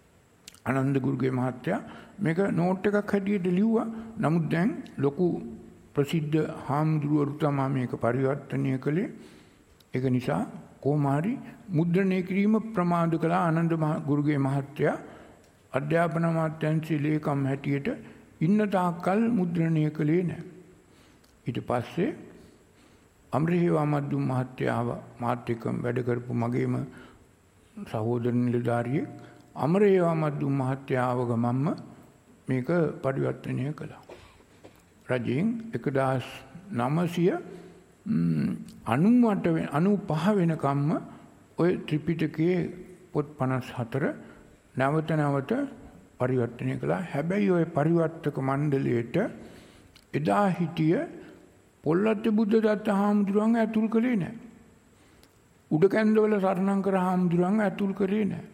ආනන්ද ගුරුගේ මහත්තයා මේක නෝට් එකක් හැටියට ලිව්වා. නමුත් දැන් ලොකු ප්‍රසිද්ධ හාමුදුරුවරු තමයි මේක පරිවර්තනය කළේ. ඒක නිසා කොහොම හරි මුද්‍රණය කිරීම ප්‍රමාද කළා ආනන්ද ගුරුගේ මහත්තයා අධ්‍යාපන අමාත්‍යාංශයේ ලේකම් හැටියට ඉන්න තාක්කල් මුද්‍රණය කළේ නැහැ. ඊට පස්සේ අමරහේව අමද්දුම් මහත්තයාව මාත් එක්ක වැඩ කරපු මගේම සහෝදර නිලධාරියෙක් අමරහේව අමද්දුම් මහත්තයාව ගමම්ම මේක පරිවර්තනය කළා. රජයෙන් එකදාස් නවසිය අනූපහ වෙනකම්ම ඔය ත්‍රිපිටකයේ පොත් පනස් හතර නැවත නැවත පරිවර්තනය කළා. හැබැයි ඔය පරිවර්තක මණ්ඩලයට එදා හිටිය පොල්ලත්තේ බුද්ධදත්ත හාමුදුරුවන්ව ඇතුල් කළේ නැහැ. උඩ කැන්දවල සරණංකර හාමුදුරුවන්ව ඇතුල් කළේ නැහැ.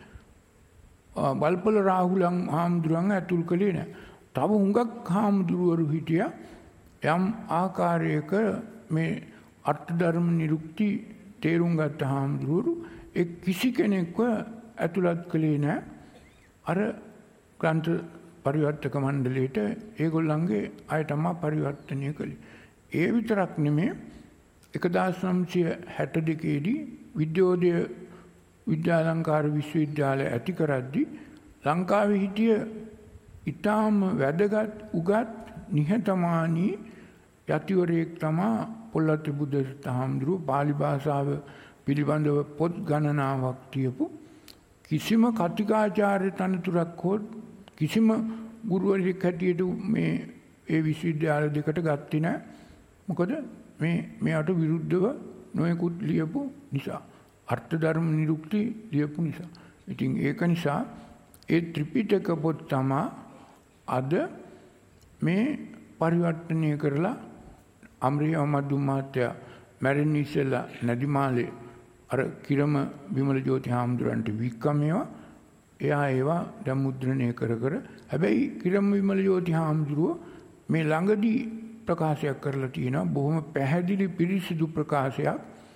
බල්පල රාහුලන් හාමුදුරුවන්ව ඇතුල් කළේ නැහැ. තව හුඟක් හාමුදුරුවරු හිටියා යම් ආකාරයක මේ අර්ථ ධර්ම නිරුක්ති තේරුම් ගත්ත හාමුදුරුවරු ඒ කිසි කෙනෙක්ව ඇතුළත් කළේ නැහැ. අර ග්‍රන්ථ පරිවර්තක මණ්ඩලයට ඒගොල්ලන්ගේ අය තමයි පරිවර්තනය කළේ. ඒ විතරක් නෙමෙයි එකදාස් නවසිය හැට දෙකේදී විද්‍යෝදය විද්‍යාලංකාර විශ්වවිද්‍යාලය ඇති කරද්දී ලංකාවේ හිටිය ඉතාම වැදගත් උගත් නිහතමානී යතිවරයෙක් තමයි පොල්ලත්තේ බුද්ධදත්ත හාමුදුරුවෝ පාලි භාෂාව පිළිබඳව පොත් ගණනාවක් තියපු කිසිම කතිකාචාර්ය තනතුරක් හෝ කිසිම ගුරුවරයෙක් හැටියට මේ ඒ විශ්වවිද්‍යාල දෙකට ගත්තේ නැහැ. මොකද මේ මෙයාට විරුද්ධව නොයෙකුත් ලියපු නිසා අර්ථ ධර්ම නිරුක්ති ලියපු නිසා. ඉතින් ඒක නිසා ඒ ත්‍රිපිටක පොත් තමයි අද මේ පරිවර්තනය කරලා අමරේ අමද්දුම් මහත්තයා මැරෙන්න ඉස්සෙල්ලා නදිමාලේ අර කිරම විමල ජෝති හාමුදුරන්ට වික්කමේවා එයා ඒවා දැන් මුද්‍රණය කර කර හැබැයි කිරම විමල ජෝති හාමුදුරුවෝ මේ ළඟදී ප්‍රකාශයක් කරලා තියෙනවා බොහොම පැහැදිලි පිරිසිදු ප්‍රකාශයක්.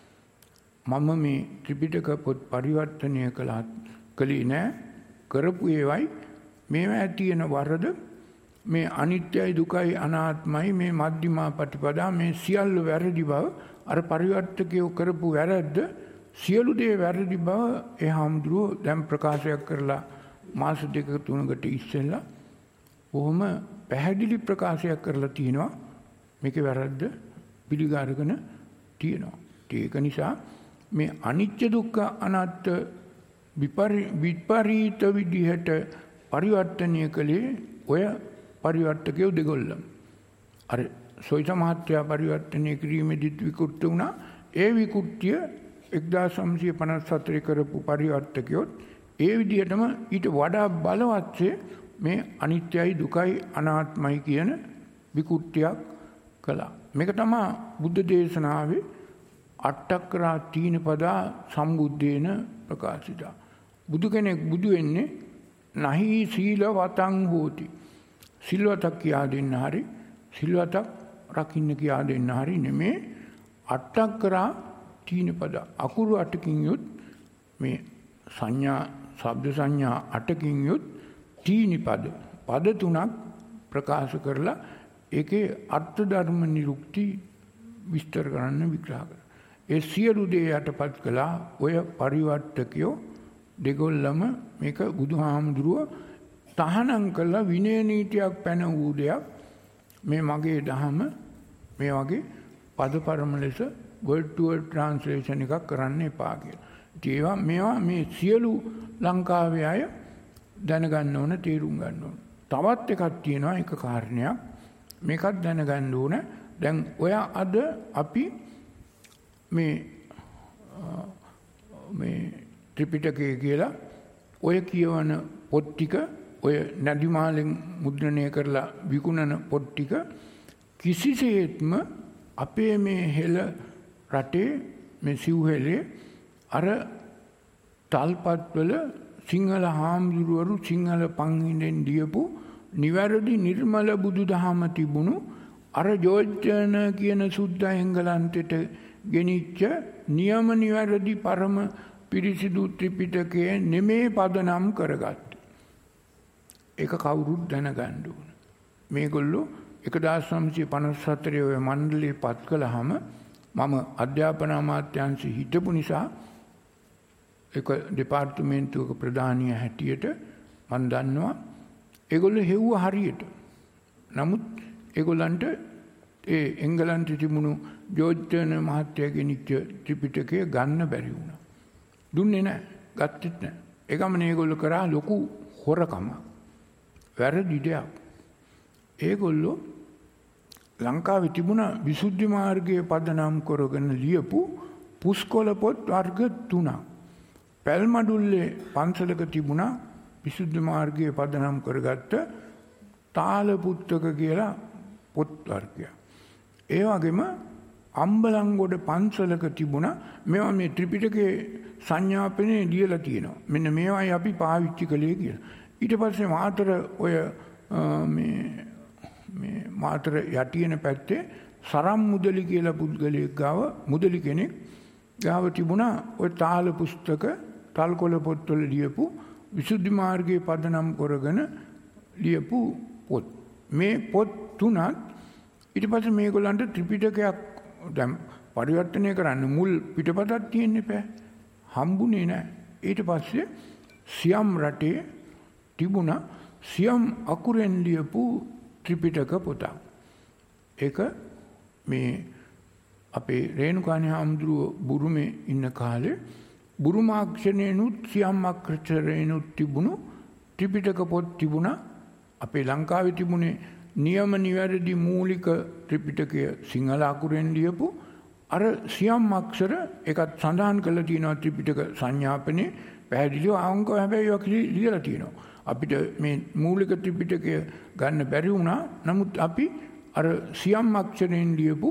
මම මේ ත්‍රිපිටක පොත් පරිවර්තනය කළා කලේ නෑ කරපු ඒවයි මේවා තියෙන වරද මේ අනිත්‍යයි දුකයි අනාත්මයි මේ මධ්‍යමා ප්‍රතිපදා මේ සියල්ල වැරදි බව අර පරිවර්තකයෝ කරපු වැරද්ද සියලු දේ වැරදි බව ඒ හාමුදුරුවෝ දැන් ප්‍රකාශයක් කරලා මාස දෙක තුනකට ඉස්සෙල්ලා බොහොම පැහැදිලි ප්‍රකාශයක් කරලා තියෙනවා මේකේ වැරද්ද පිළිගාරගෙන තියෙනවා. ඒක නිසා මේ අනිත්‍ය දුක්ඛ අනාත්ම විපරීත විදිහට පරිවර්තනය කළේ ඔය පරිවර්තකයෝ දෙගොල්ලම. අර සොයිස මහත්තයා පරිවර්තනය කිරීමේදීත් විකෘති වුණා. ඒ විකෘතිය එක්දාස් නවසිය පනස් හතරේ කරපු පරිවර්තකයොත් ඒ විදිහටම ඊට වඩා බලවත්සේ මේ අනිත්‍යයි දුකයි අනාත්මයි කියන විකෘතියක් කළා. මේක තමයි බුද්ධ දේශනාවේ අට්ඨක්කරා තීන පදා සම්බුද්දේන ප්‍රකාශිතා. බුදු කෙනෙක් බුදු වෙන්නේ නහි සීලවතං හෝති. සිල්වතක් කියා දෙන්න හරි සිල්වතක් රකින්න කියා දෙන්න හරි නෙමේ. අට්ඨක්කරා තීන පදා අකුරු අටකින් යුත් මේ සංඥා ශබ්ද සංඥා අටකින් යුත් තීනි පද පද තුනක් ප්‍රකාශ කරලා ඒකේ අර්ථ ධර්ම නිරුක්ති විස්තර කරන්න විග්‍රහ කරනවා. ඒ සියලු දේ යටපත් කළා ඔය පරිවර්තකයෝ දෙගොල්ලම මේක බුදුහාමුදුරුව තහනම් කළා විනය නීතියක් පැන වූ දෙයක් මේ මගේ දහම මේ වගේ පදපරම ලෙස word to word translation එකක් කරන්න එපා කියලා. ඒවා මේවා මේ සියලු ලංකාවේ අය දැනගන්න ඕන තේරුම් ගන්න ඕන. තවත් එකක් තියෙනවා එක කාරණයක් මේකත් දැනගන්න ඕන. දැන් ඔය අද අපි මේ මේ ත්‍රිපිටකය කියලා ඔය කියවන පොත් ටික ඔය නදිමාලෙන් මුද්‍රණය කරලා විකුණන පොත් ටික කිසිසේත්ම අපේ මේ හෙළ රටේ මේ සිව්හෙලේ අර තල්පත්වල සිංහල හාමුදුරුවරු සිංහල පංහිඳෙන් දීපු නිවැරදි නිර්මල බුදුදහම තිබුණු අර ජෝර්ජ්න කියන සුද්දා එංගලන්තෙට ගෙනිච්ච නියම නිවැරදි පරම පිරිසිදු ත්‍රිපිටකයේ නෙමේ පදනම් කරගත්තේ. ඒක කවුරුත් දැනගන්න ඕන. මේගොල්ලෝ එක්දාස් නවසිය පනස් හතරේ ඔය මණ්ඩලය පත් කළාම මම අධ්‍යාපන අමාත්‍යාංශයේ හිටපු නිසා ඒක දෙපාර්තමේන්තුවක ප්‍රධානිය හැටියට මම දන්නවා ඒගොල්ලෝ හෙව්ව හරියට. නමුත් ඒගොල්ලන්ට ඒ එංගලන්තේ තිබුණු ජෝර්ජ්න මහත්තයා ගෙනිච්ච ත්‍රිපිටකය ගන්න බැරි වුණා. දුන්නේ නැහැ, ගත්තෙත් නැහැ. ඒ ගමනේ ඒගොල්ලෝ කරා ලොකු හොරකම. වැරදි දෙයක්. ඒගොල්ලෝ ලංකාවේ තිබුණ විසුද්ධි මාර්ගයේ පදනම් කරගෙන ලියපු පුස්කොළ පොත් වර්ග තුනක්. පැල්මඩුල්ලේ පන්සලක තිබුණා විසුද්ධි මාර්ගයේ පදනම් කරගත්ත තාල පුත්තක කියලා පොත් වර්ගයක්. ඒ වගේම අම්බලන්ගොඩ පන්සලක තිබුණා මේවා මේ ත්‍රිපිටකයේ සංඥාපනේ ලියලා තියෙනවා. මෙන්න මේවායි අපි පාවිච්චි කළේ කියලා. ඊට පස්සේ මාතර ඔය මේ මේ මාතර යටියන පැත්තේ සරම් මුදලි කියලා පුද්ගලයෙක් ගාව මුදලි කෙනෙක් ගාව තිබුණා ඔය තාල පුස්තක තල්කොළ පොත්වල ලියපු විසුද්ධි මාර්ගයේ පදනම් කරගෙන ලියපු පොත්. මේ පොත් තුනත් ඊට පස්සේ මේගොල්ලන්ට ත්‍රිපිටකයක් දැන් පරිවර්තනය කරන්න මුල් පිටපතක් තියෙන්න එපා. හම්බුනේ නැහැ. ඊට පස්සේ සියම් රටේ තිබුණා සියම් අකුරෙන් ලියපු ත්‍රිපිටක පොතක්. ඒක මේ අපේ රේණුකාණී හාමුදුරුවෝ බුරුමේ ඉන්න කාලේ බුරුම අක්ෂරේනුත් සියම් අක්ෂරේනුත් තිබුණු ත්‍රිපිටක පොත් තිබුණා. අපේ ලංකාවේ තිබුණේ නියම නිවැරදි මූලික ත්‍රිපිටකය සිංහල අකුරෙන් ලියපු අර සියම් අක්ෂර ඒකත් සඳහන් කරලා තියෙනවා ත්‍රිපිටක සංඥාපනේ පැහැදිලිව අංක හැබැයි ඒක ලියලා තියෙනවා. අපිට මේ මූලික ත්‍රිපිටකය ගන්න බැරි වුණා. නමුත් අපි අර සියම් අක්ෂරයෙන් ලියපු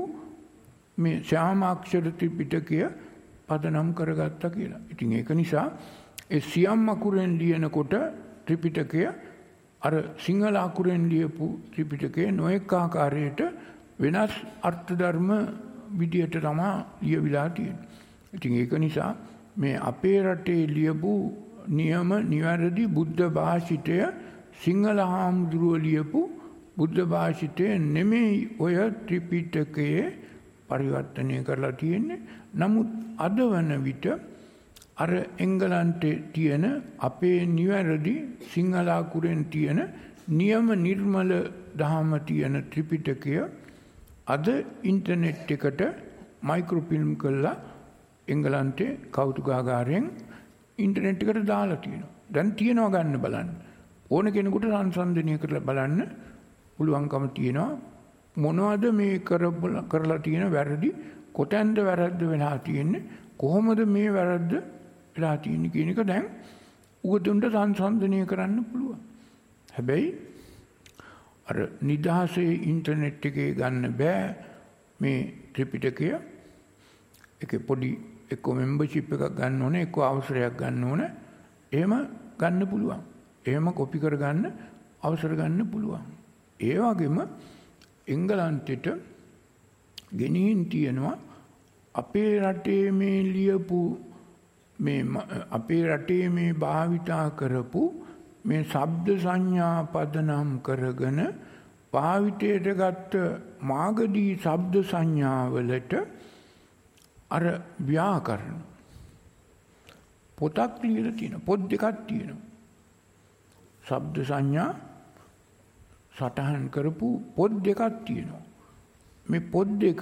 මේ ශ්‍යාම අක්ෂර ත්‍රිපිටකය පදනම් කරගත්තා කියලා. ඉතින් ඒක නිසා ඒ සියම් අකුරෙන් ලියනකොට ත්‍රිපිටකය අර සිංහල අකුරෙන් ලියපු ත්‍රිපිටකයේ නොඑක ආකාරයට වෙනස් අර්ථ ධර්ම විදියට තමයි ලියවිලා තියෙන්නේ. ඉතින් ඒක නිසා මේ අපේ රටේ ලියපු නියම නිවැරදි බුද්ධ භාෂිතය සිංහල හාමුදුරුවෝ ලියපු බුද්ධ භාෂිතය නෙමෙයි ඔය ත්‍රිපිටකයේ පරිවර්තනය කරලා තියෙන්නේ. නමුත් අද වන විට අර එංගලන්තේ තියෙන අපේ නිවැරදි සිංහල අකුරෙන් තියෙන නියම නිර්මල දහම තියෙන ත්‍රිපිටකය අද ඉන්ටර්නෙට් එකට මයික්‍රොෆිල්ම් කරලා එංගලන්තේ කෞතුකාගාරයෙන් ඉන්ටර්නෙට් එකට දාලා තියෙනවා. දැන් තියෙනවා ගන්න බලන්න. ඕන කෙනෙකුට සංසන්දනය කරලා බලන්න පුළුවන්කම තියෙනවා මොනවද මේ කරලා තියෙන වැරදි කොතැනද වැරද්ද වෙලා තියෙන්නේ කොහොමද මේ වැරද්ද වෙලා තියෙන්නේ කියන එක දැන් උගතුන්ට සංසන්දනය කරන්න පුළුවන්. හැබැයි අර නිදහසේ ඉන්ටර්නෙට් එකේ ගන්න බෑ මේ ත්‍රිපිටකය. ඒකේ පොඩි එක්ක මෙම්බර්ෂිප් එකක් ගන්න ඕනේ එක්ක අවසරයක් ගන්න ඕනේ. එහෙම ගන්න පුළුවන්. එහෙම කොපි කරගන්න අවසර ගන්න පුළුවන්. ඒ වගේම එංගලන්තෙට ගෙනින් තියෙනවා අපේ රටේ මේ ලියපු මේ අපේ රටේ මේ භාවිතා කරපු මේ ශබ්ද සංඥා පදනම් කරගෙන භාවිතයට ගත්ත මාගදී ශබ්ද සංඥාවලට අර ව්‍යාකරණ පොතක් ලියලා තියෙන පොත් දෙකක් තියෙනවා. ශබ්ද සංඥා සටහන් කරපු පොත් දෙකක් තියෙනවා. මේ පොත් දෙක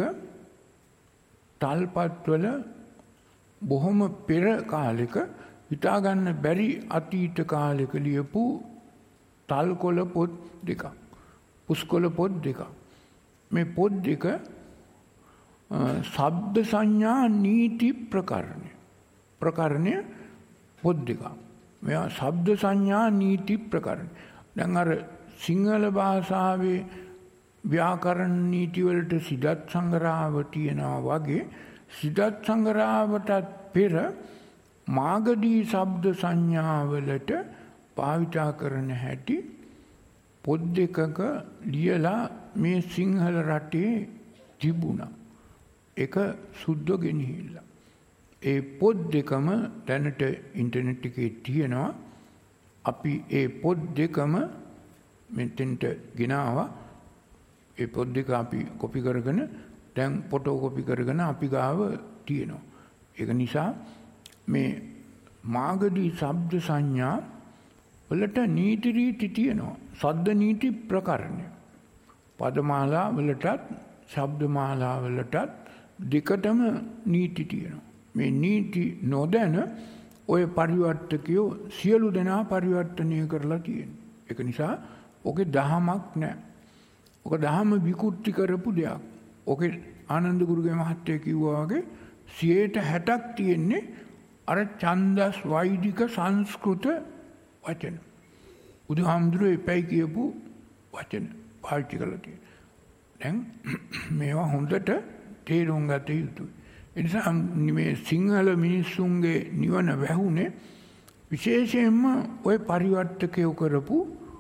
තල්පත්වල බොහොම පෙර කාලෙක හිතා ගන්න බැරි අතීත කාලෙක ලියපු තල්කොළ පොත් දෙකක්. පුස්කොළ පොත් දෙකක්. මේ පොත් දෙක ශබ්ද සංඥා නීති ප්‍රකරණය. ප්‍රකරණය පොත් දෙකක්. මෙයා ශබ්ද සංඥා නීති ප්‍රකරණය. දැන් අර සිංහල භාෂාවේ ව්‍යාකරණ නීති වලට සිද්ධාත් සංග්‍රහව තියෙනවා වගේ සිද්ධාත් සංග්‍රහවටත් පෙර මාගදී ශබ්ද සංඥාවලට භාවිතා කරන හැටි පොත් දෙකක ලියලා මේ සිංහල රටේ තිබුණා. ඒක සුද්ධ ගෙනහිල්ලා. ඒ පොත් දෙකම දැනට ඉන්ටර්නෙට් එකේ තියෙනවා. අපි ඒ පොත් දෙකම මෙතෙන්ට ගෙනාවා. ඒ පොත් දෙක අපි කොපි කරගෙන දැන් ෆොටෝ කොපි කරගෙන අපි ගාව තියෙනවා. ඒක නිසා මේ මාගදී ශබ්ද සංඥා වලට නීති රීති තියෙනවා. ශබ්ද නීති ප්‍රකරණය. පදමාලා වලටත් ශබ්ද මාලා වලටත් දෙකටම නීති තියෙනවා. මේ නීති නොදැන ඔය පරිවර්තකයෝ සියලු දෙනා පරිවර්තනය කරලා තියෙනවා. ඒක නිසා ඔකේ දහමක් නැහැ. ඔක දහම විකෘති කරපු දෙයක්. ඔකේ ආනන්ද ගුරුගේ මහත්තයා කිව්වා වගේ සියයට හැටක් තියෙන්නේ අර ඡන්දස් වෛදික සංස්කෘත වචන. බුදුහාමුදුරුවෝ එපැයි කියපු වචන පාවිච්චි කරලා තියෙනවා. දැන් මේවා හොඳට තේරුම් ගත යුතුයි. ඒ නිසා මේ සිංහල මිනිස්සුන්ගේ නිවන වැහුනේ විශේෂයෙන්ම ওই පරිවර්තකයෝ කරපු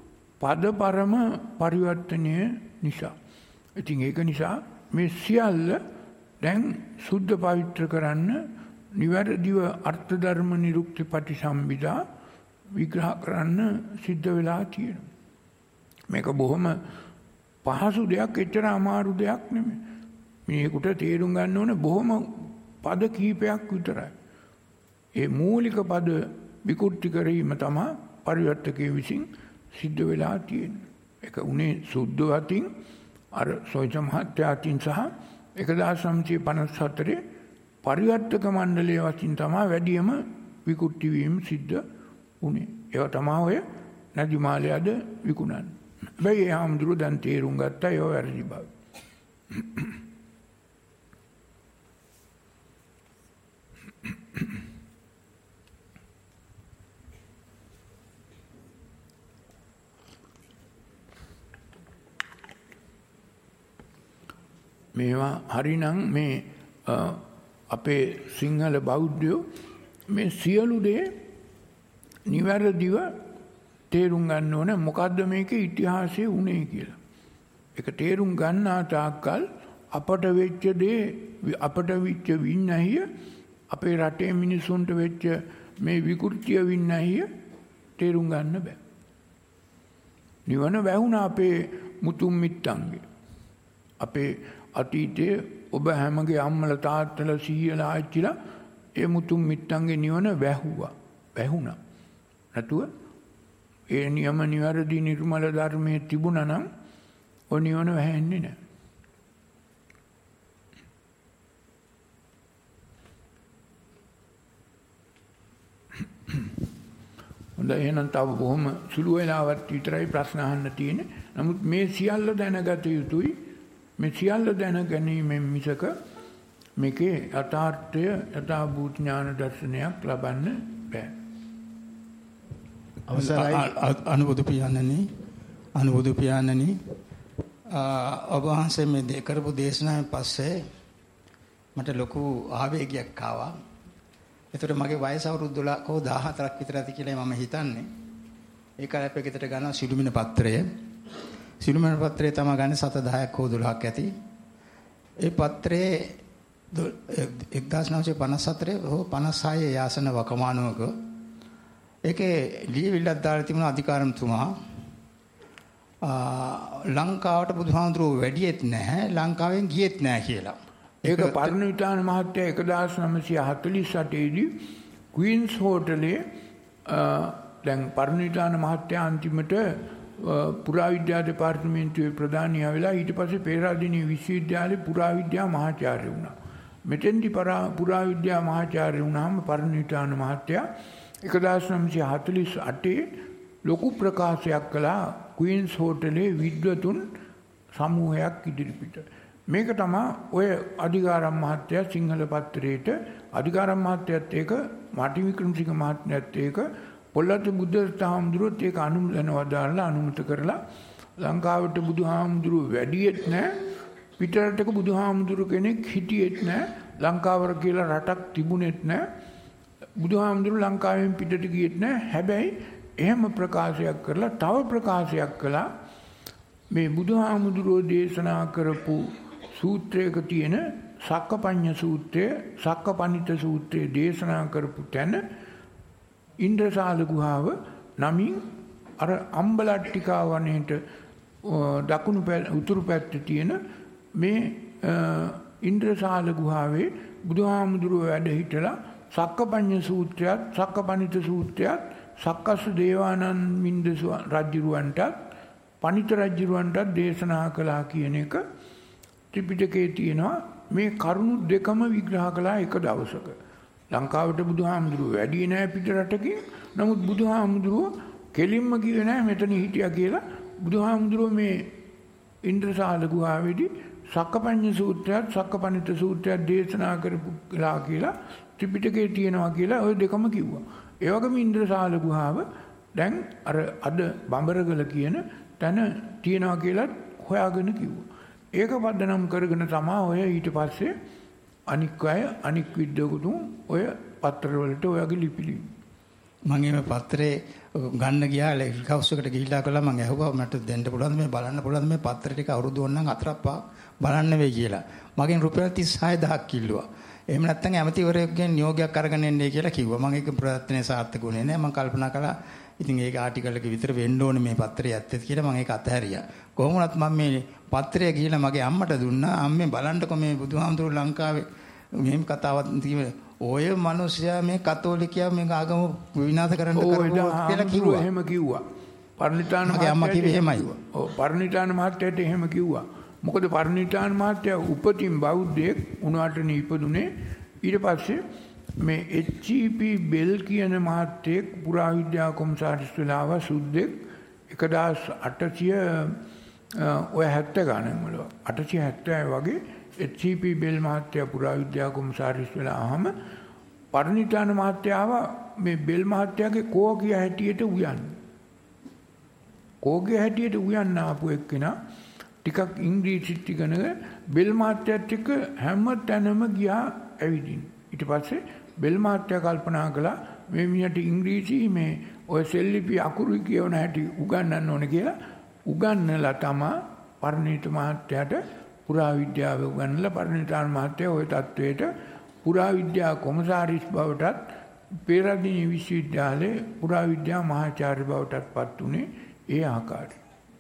පදපරම පරිවර්තනය නිසා. ඉතින් ඒක නිසා මේ සියල්ල දැන් සුද්ධ පවිත්‍ර කරන්න නිවැරදිව අර්ථ ධර්ම නිරුක්ති පටිසම්භිදා විග්‍රහ කරන්න සිද්ධ වෙලා තියෙනවා. මේක බොහොම පහසු දෙයක්, එච්චර අමාරු දෙයක් නෙමෙයි. මේකට තේරුම් ගන්න ඕනේ බොහොම පද කීපයක් විතරයි. ඒ මූලික පද විකෘති කිරීම තමයි පරිවර්තකයේ විසින් සිද්ධ වෙලා තියෙන්නේ. ඒක උනේ සුද්ධ වතින් අර සොයිච මහත්තයා අතින් සහ එක්දාස් නවසිය පනස් හතරේ පරිවර්තක මණ්ඩලයේ වශයෙන් තමයි වැඩිම විකෘති වීම සිද්ධ උනේ. ඒවා තමයි ඔය නදිමාලේ අද විකුණන්නේ. හැබැයි ඒ ආම්දුරු දැන් තේරුම් ගත්තා ඒවා වැරදි බව. මේවා හරිනම් මේ අපේ සිංහල බෞද්ධයෝ මේ සියලු දේ නිවැරදිව තේරුම් ගන්න ඕනේ මොකද්ද මේකේ ඉතිහාසය උනේ කියලා. ඒක තේරුම් ගන්නා තාක්කල් අපට වෙච්ච දේ අපට වෙච්ච වින්නහිය අපේ රටේ මිනිසුන්ට වෙච්ච මේ විකෘතිය වින්නහිය තේරුම් ගන්න බෑ. නිවන වැහුණා අපේ මුතුන් මිත්තන්ගේ. අපේ අතීතයේ ඔබ හැමගේ අම්මලා තාත්තලා සීයලා ආච්චිලා ඒ මුතුන් මිත්තන්ගේ නිවන වැහුවා. වැහුණා. නැතුව ඒ නියම නිවැරදි නිර්මල ධර්මයේ තිබුණා නම් ඔය නිවන වැහෙන්නේ නැහැ. හොඳයි එහෙනම් තව බොහොම සුළු වෙලාවක් විතරයි ප්‍රශ්න අහන්න තියෙන්නේ. නමුත් මේ සියල්ල දැනගත යුතුයි. මේ සියල්ල දැන ගැනීමෙන් මිසක මේකේ යථාර්ථය යථාභූත ඥාන දර්ශනයක් ලබන්න බෑ. අවසරයි අනුබුදු පියාණනි අනුබුදු පියාණනි ඔබ වහන්සේ මේ කරපු දේශනාවෙන් පස්සේ මට ලොකු ආවේගයක් ආවා. ඒතර මගේ වයස අවුරුදු දොළහක හෝ දහහතරක් විතර ඇති කියලා මම හිතන්නේ. ඒ කාලේ ගෙදරට ගන්න සිළුමිණ පත්‍රය. සිළුමිණ පත්‍රය තමයි ගන්න සත දහයක් හෝ දොළහක් ඇති. ඒ පත්‍රයේ එක්දාස් නවසිය පනස් හතරේ හෝ පනස් හයේ යාසන වකමානුවක ඒකේ ලියවිල්ලක් දාලා තිබුණ අධිකාරම්තුමා ලංකාවට බුදුහාමුදුරුවෝ වැඩියෙත් නැහැ ලංකාවෙන් ගියෙත් නැහැ කියලා. ඒක පරණවිතාන මහත්තයා එක්දාස් නවසිය හතළිස් අටේ දී ක්වීන්ස් හෝටලේ දැන් පරණවිතාන මහත්තයා අන්තිමට පුරාවිද්‍යා දෙපාර්තමේන්තුවේ ප්‍රධානියා වෙලා ඊට පස්සේ පේරාදෙණිය විශ්වවිද්‍යාලේ පුරාවිද්‍යා මහාචාර්ය වුණා. මෙතෙන්දි පුරාවිද්‍යා මහාචාර්ය වුණාම පරණවිතාන මහත්තයා එක්දාස් නවසිය හතළිස් අටේ ලොකු ප්‍රකාශයක් කළා ක්වීන්ස් හෝටලේ විද්වතුන් සමූහයක් ඉදිරිපිට. මේක තමයි ඔය අධිකාරම් මහත්තයා සිංහල පත්තරේට අධිකාරම් මහත්තයත් ඒක මාටි වික්‍රමසිංහ මහත්මයාත් ඒක පොළොත් බුද්ධ හාමුදුරුවෝත් ඒක අනුමතනවා දාලා අනුමත කරලා ලංකාවට බුදුහාමුදුරුවෝ වැඩියෙත් නැහැ පිටරටක බුදුහාමුදුරුවෝ කෙනෙක් හිටියෙත් නැහැ ලංකාව කියලා රටක් තිබුණෙත් නැහැ බුදුහාමුදුරුවෝ ලංකාවෙන් පිටට ගියෙත් නැහැ හැබැයි එහෙම ප්‍රකාශයක් කරලා තව ප්‍රකාශයක් කළා මේ බුදුහාමුදුරුවෝ දේශනා කරපු සූත්‍රයක තියෙන සක්කපඤ්ඤ සූත්‍රය සක්කපනිත සූත්‍රය දේශනා කරපු තැන ඉන්ද්‍රසාල ගුහාව නමින් අර අම්බලට්ටිකා වනයේට දකුණු උතුරු පැත්තේ තියෙන මේ ඉන්ද්‍රසාල ගුහාවේ බුදුහාමුදුරුවෝ වැඩ හිටලා සක්කපඤ්ඤ සූත්‍රයත් සක්කපනිත සූත්‍රයත් සක්කස්ස දේවානන්ද රජුරවන්ටත් පනිත රජුරවන්ටත් දේශනා කළා කියන එක ත්‍රිපිටකයේ තියෙනවා. මේ කරුණු දෙකම විග්‍රහ කළා එක දවසක. ලංකාවට බුදුහාමුදුරුවෝ වැඩි නෑ පිට රටකින්. නමුත් බුදුහාමුදුරුවෝ කෙලින්ම කිව්වේ නෑ මෙතන හිටියා කියලා. බුදුහාමුදුරුවෝ මේ ඉන්ද්‍රසාල ගුහාවේදී සක්කපඤ්ඤ සූත්‍රයත් සක්කපනිත සූත්‍රයත් දේශනා කරපුලා කියලා ත්‍රිපිටකයේ තියෙනවා කියලා ওই දෙකම කිව්වා. ඒ වගේම ඉන්ද්‍රසාල ගුහාව දැන් අර අද බඹරගල කියන තැන තියෙනවා කියලා හොයාගෙන කිව්වා. ඒක පදනම් කරගෙන තමයි ඔය ඊට පස්සේ අනික් අය අනික් විද්‍යාවතුන් ඔය පත්‍රවලට ඔයගේ ලිපි මම මේ පත්‍රේ ගන්න ගියා ලෙක්චර් හවුස් එකට ගිහිල්ලා කළා මම ඇහුවා මට දෙන්න පුළුවන්ද මේ බලන්න පුළුවන්ද මේ පත්‍ර ටික අවුරුදු ඕනනම් හතරක් පහ බලන්න වෙයි කියලා. මගෙන් රුපියල් තිස් හය දහසක් කිල්ලුවා. එහෙම නැත්නම් ඇමතිවරයෙක්ගෙන් නියෝගයක් අරගෙන එන්නේ කියලා කිව්වා. මම ඒක ප්‍රයත්නේ සාර්ථක වුණේ නැහැ. මම කල්පනා කළා ඉතින් ඒක ආටිකල් එක විතර වෙන්න ඕනේ මේ පත්‍රය ඇත්තද කියලා මම ඒක අතහැරියා. කොහොම වුණත් මම මේ පත්‍රය ගිහිල්ලා මගේ අම්මට දුන්නා. අම්මේ බලන්නකො මේ බුදුහාමුදුරුවෝ ලංකාවේ මෙහෙම කතාවක් තියෙන්නේ. ඔය මිනිස්සයා මේ කතෝලිකයා මේ ආගම විනාශ කරන්න කරපුවා කියලා කිව්වා. එහෙම කිව්වා. පරණිතාන මගේ අම්මා කිව්වේ එහෙමයි. ඔව් පරණිතාන මහත්තයාට එහෙම කිව්වා. මොකද පරණිතාන මහත්තයා උපතින් බෞද්ධයෙක් උනාටනේ ඉපදුනේ. ඊට පස්සේ මේ එච් ඊ පී බෙල් කියන මහත්තයෙක් පුරාවිද්‍යා කොමසාරිස් වෙලාව සුද්දෙක් එක්දාස් අටසිය ඔය හැත්තෑ ගණන් වල අටසිය හැත්තෑ වගේ එච් ඊ පී බෙල් මහත්තයා පුරාවිද්‍යා කොමසාරිස් වෙලාවම පරණිතාන මහත්තයාව මේ බෙල් මහත්තයාගේ කෝකිය හැටියට උයන් කෝකිය හැටියට උයන් ආපු එක්කෙනා ටිකක් ඉංග්‍රීසිත් ඉගෙනගෙන බෙල් මහත්තයාත් එක්ක හැම තැනම ගියා ඇවිදින්. ඊට පස්සේ බෙල් මහත්තයා කල්පනා කළා මේ මිනිහට ඉංග්‍රීසි මේ ඔය සෙල්ලිපි අකුරු කියවන හැටි උගන්වන්න ඕනේ කියලා උගන්වලා තමයි පරණිත මහත්තයාට පුරාවිද්‍යාව උගන්වලා පරණිතාන මහත්තයා ওই තත්වයට පුරාවිද්‍යා කොමසාරිස් බවටත් පේරාදෙණිය විශ්වවිද්‍යාලයේ පුරාවිද්‍යා මහාචාර්ය බවටත් පත් උනේ ඒ ආකාරයට.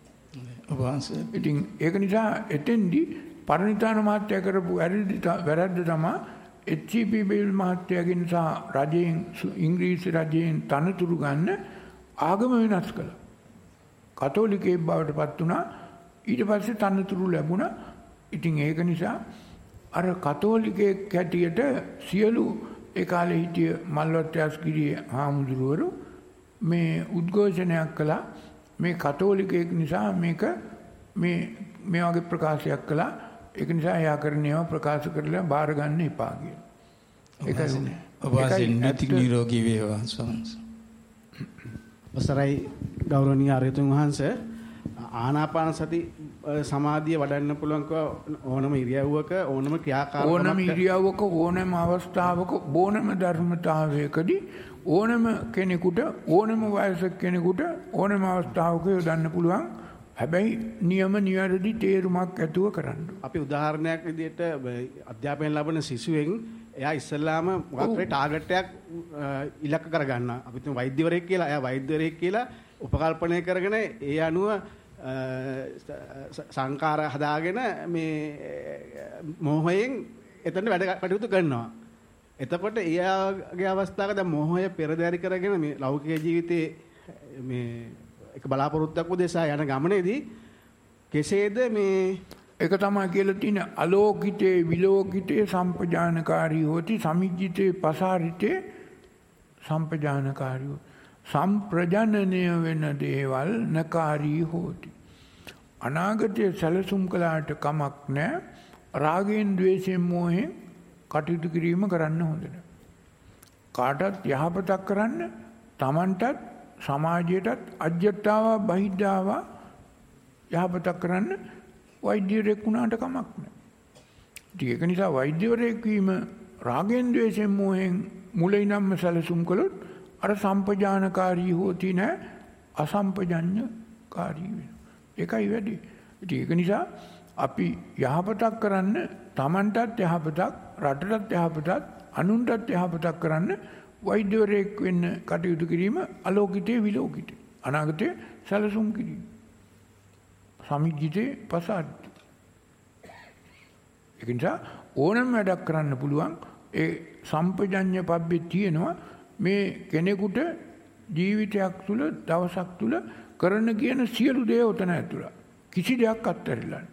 ඉතින් ඒක නිසා එතෙන්දී පරණිතාන මහත්තයා කරපු වැරද්ද තමයි එච් ඊ පී බෙල් මහත්තයාගෙන් සහ රජයෙන් ඉංග්‍රීසි රජයෙන් තනතුරු ගන්න ආගම වෙනස් කළා. කතෝලිකයෙක් බවට පත් වුණා. ඊට පස්සේ තනතුරු ලැබුණා. ඉතින් ඒක නිසා අර කතෝලිකයෙක් හැටියට සියලු ඒ කාලේ හිටිය මල්වත්යාස්ගිරියේ හාමුදුරුවරු මේ උද්ඝෝෂණයක් කළා මේ කතෝලිකයෙක් නිසා මේක මේ මේ වගේ ප්‍රකාශයක් කළා ඒක නිසා එයා කරන ඒවා ප්‍රකාශ කරලා බාර ගන්න එපා කියලා. ඒකයි ඔබ වහන්සේ නිතික නිරෝගී වේවා ස්වාමීන්. අවසරයි ගෞරවනීය ආරයතුන් වහන්සේ ආනාපාන සති සමාධිය වඩන්න පුළුවන්ක ඕනම ඉරියව්වක ඕනම ක්‍රියාකාරකමක් ඕනම ඉරියව්වක ඕනම අවස්ථාවක ඕනම ධර්මතාවයකදී ඕනම කෙනෙකුට ඕනම වයසක කෙනෙකුට ඕනම අවස්ථාවක යොදන්න පුළුවන්. හැබැයි නියම නිවැරදි තේරුමක් ඇතුව කරන්න. අපි උදාහරණයක් විදිහට අධ්‍යාපනය ලබන සිසුවෙන් එයා ඉස්සල්ලාම මොකක් හරි ටාගට් එකක් ඉලක්ක කරගන්නවා. අපි තුමු වෛද්‍යවරයෙක් කියලා එයා වෛද්‍යවරයෙක් කියලා උපකල්පනය කරගෙන ඒ අනුව සංකාර හදාගෙන මේ මොහයෙන් එතන වැඩ කටයුතු කරනවා. එතකොට එයාගේ අවස්ථාවක දැන් මොහය පෙරදරි කරගෙන මේ ලෞකික ජීවිතේ මේ එක බලාපොරොත්තුවක් උදෙසා යන ගමනේදී කෙසේද මේ ඒක තමයි කියලා තියෙන අලෝකිතේ විලෝකිතේ සම්පජානකාරී හොති සමිජ්ජිතේ පසාරිතේ සම්පජානකාරී සම්ප්‍රජනනය වෙන දේවල් නකාරී හොති. අනාගතයේ සැලසුම් කළාට කමක් නැහැ. රාගයෙන් ද්වේෂයෙන් මෝහෙන් කටයුතු කිරීම කරන්න හොඳ නැහැ. කාටත් යහපතක් කරන්න Tamanටත් සමාජයටත් අජ්‍යත්තාව බහිද්ධාව යහපතක් කරන්න වෛද්‍යවරයෙක් වුණාට කමක් නැහැ. ඒක නිසා වෛද්‍යවරයෙක් වීම රාගෙන් ද්වේෂයෙන් මෝහෙන් මුලින්ම සැලසුම් කළොත් අර සම්පජානකාරී හොති නැහැ අසම්පජඤ්ඤකාරී වෙනවා. ඒකයි වැඩි. ඒක නිසා අපි යහපතක් කරන්න Tamanටත් යහපතක් රටටත් යහපතක් අනුන්ටත් යහපතක් කරන්න වෛද්‍යවරයෙක් වෙන්න කටයුතු කිරීම අලෝකිතේ විලෝකිතේ අනාගතයේ සැලසුම් කිරීම සමිජ්ජිතේ පසාරිත. ඒක නිසා ඕනම වැඩක් කරන්න පුළුවන් ඒ සම්පජඤ්ඤ පබ්බේ තියෙනවා මේ කෙනෙකුට ජීවිතයක් තුළ දවසක් තුළ කරන්න කියන සියලු දේ උතන ඇතුළත් කිසි දෙයක් අත්හැරලා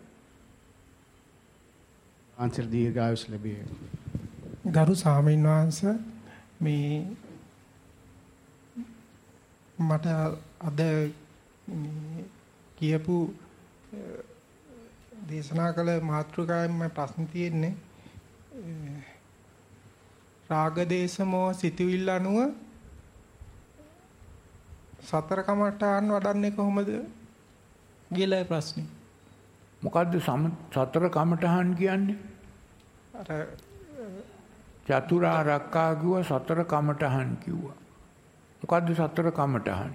ආන්සර් දීර්ඝායුෂ ලැබේ. ගරු ස්වාමීන් වහන්සේ මේ මට අද කියපු දේශනා කළ මාතෘකාවෙන් මම ප්‍රශ්න තියෙන්නේ රාග දේශ මොහ සිතුවිල්ල අනුව සතර කමඨාන් වඩන්නේ කොහොමද කියලා ප්‍රශ්නේ. මොකද්ද සතර කමඨාන් කියන්නේ? අර චතුරාර්යකා කිව්වා සතර කමඨහන් කිව්වා. මොකද්ද සතර කමඨහන්?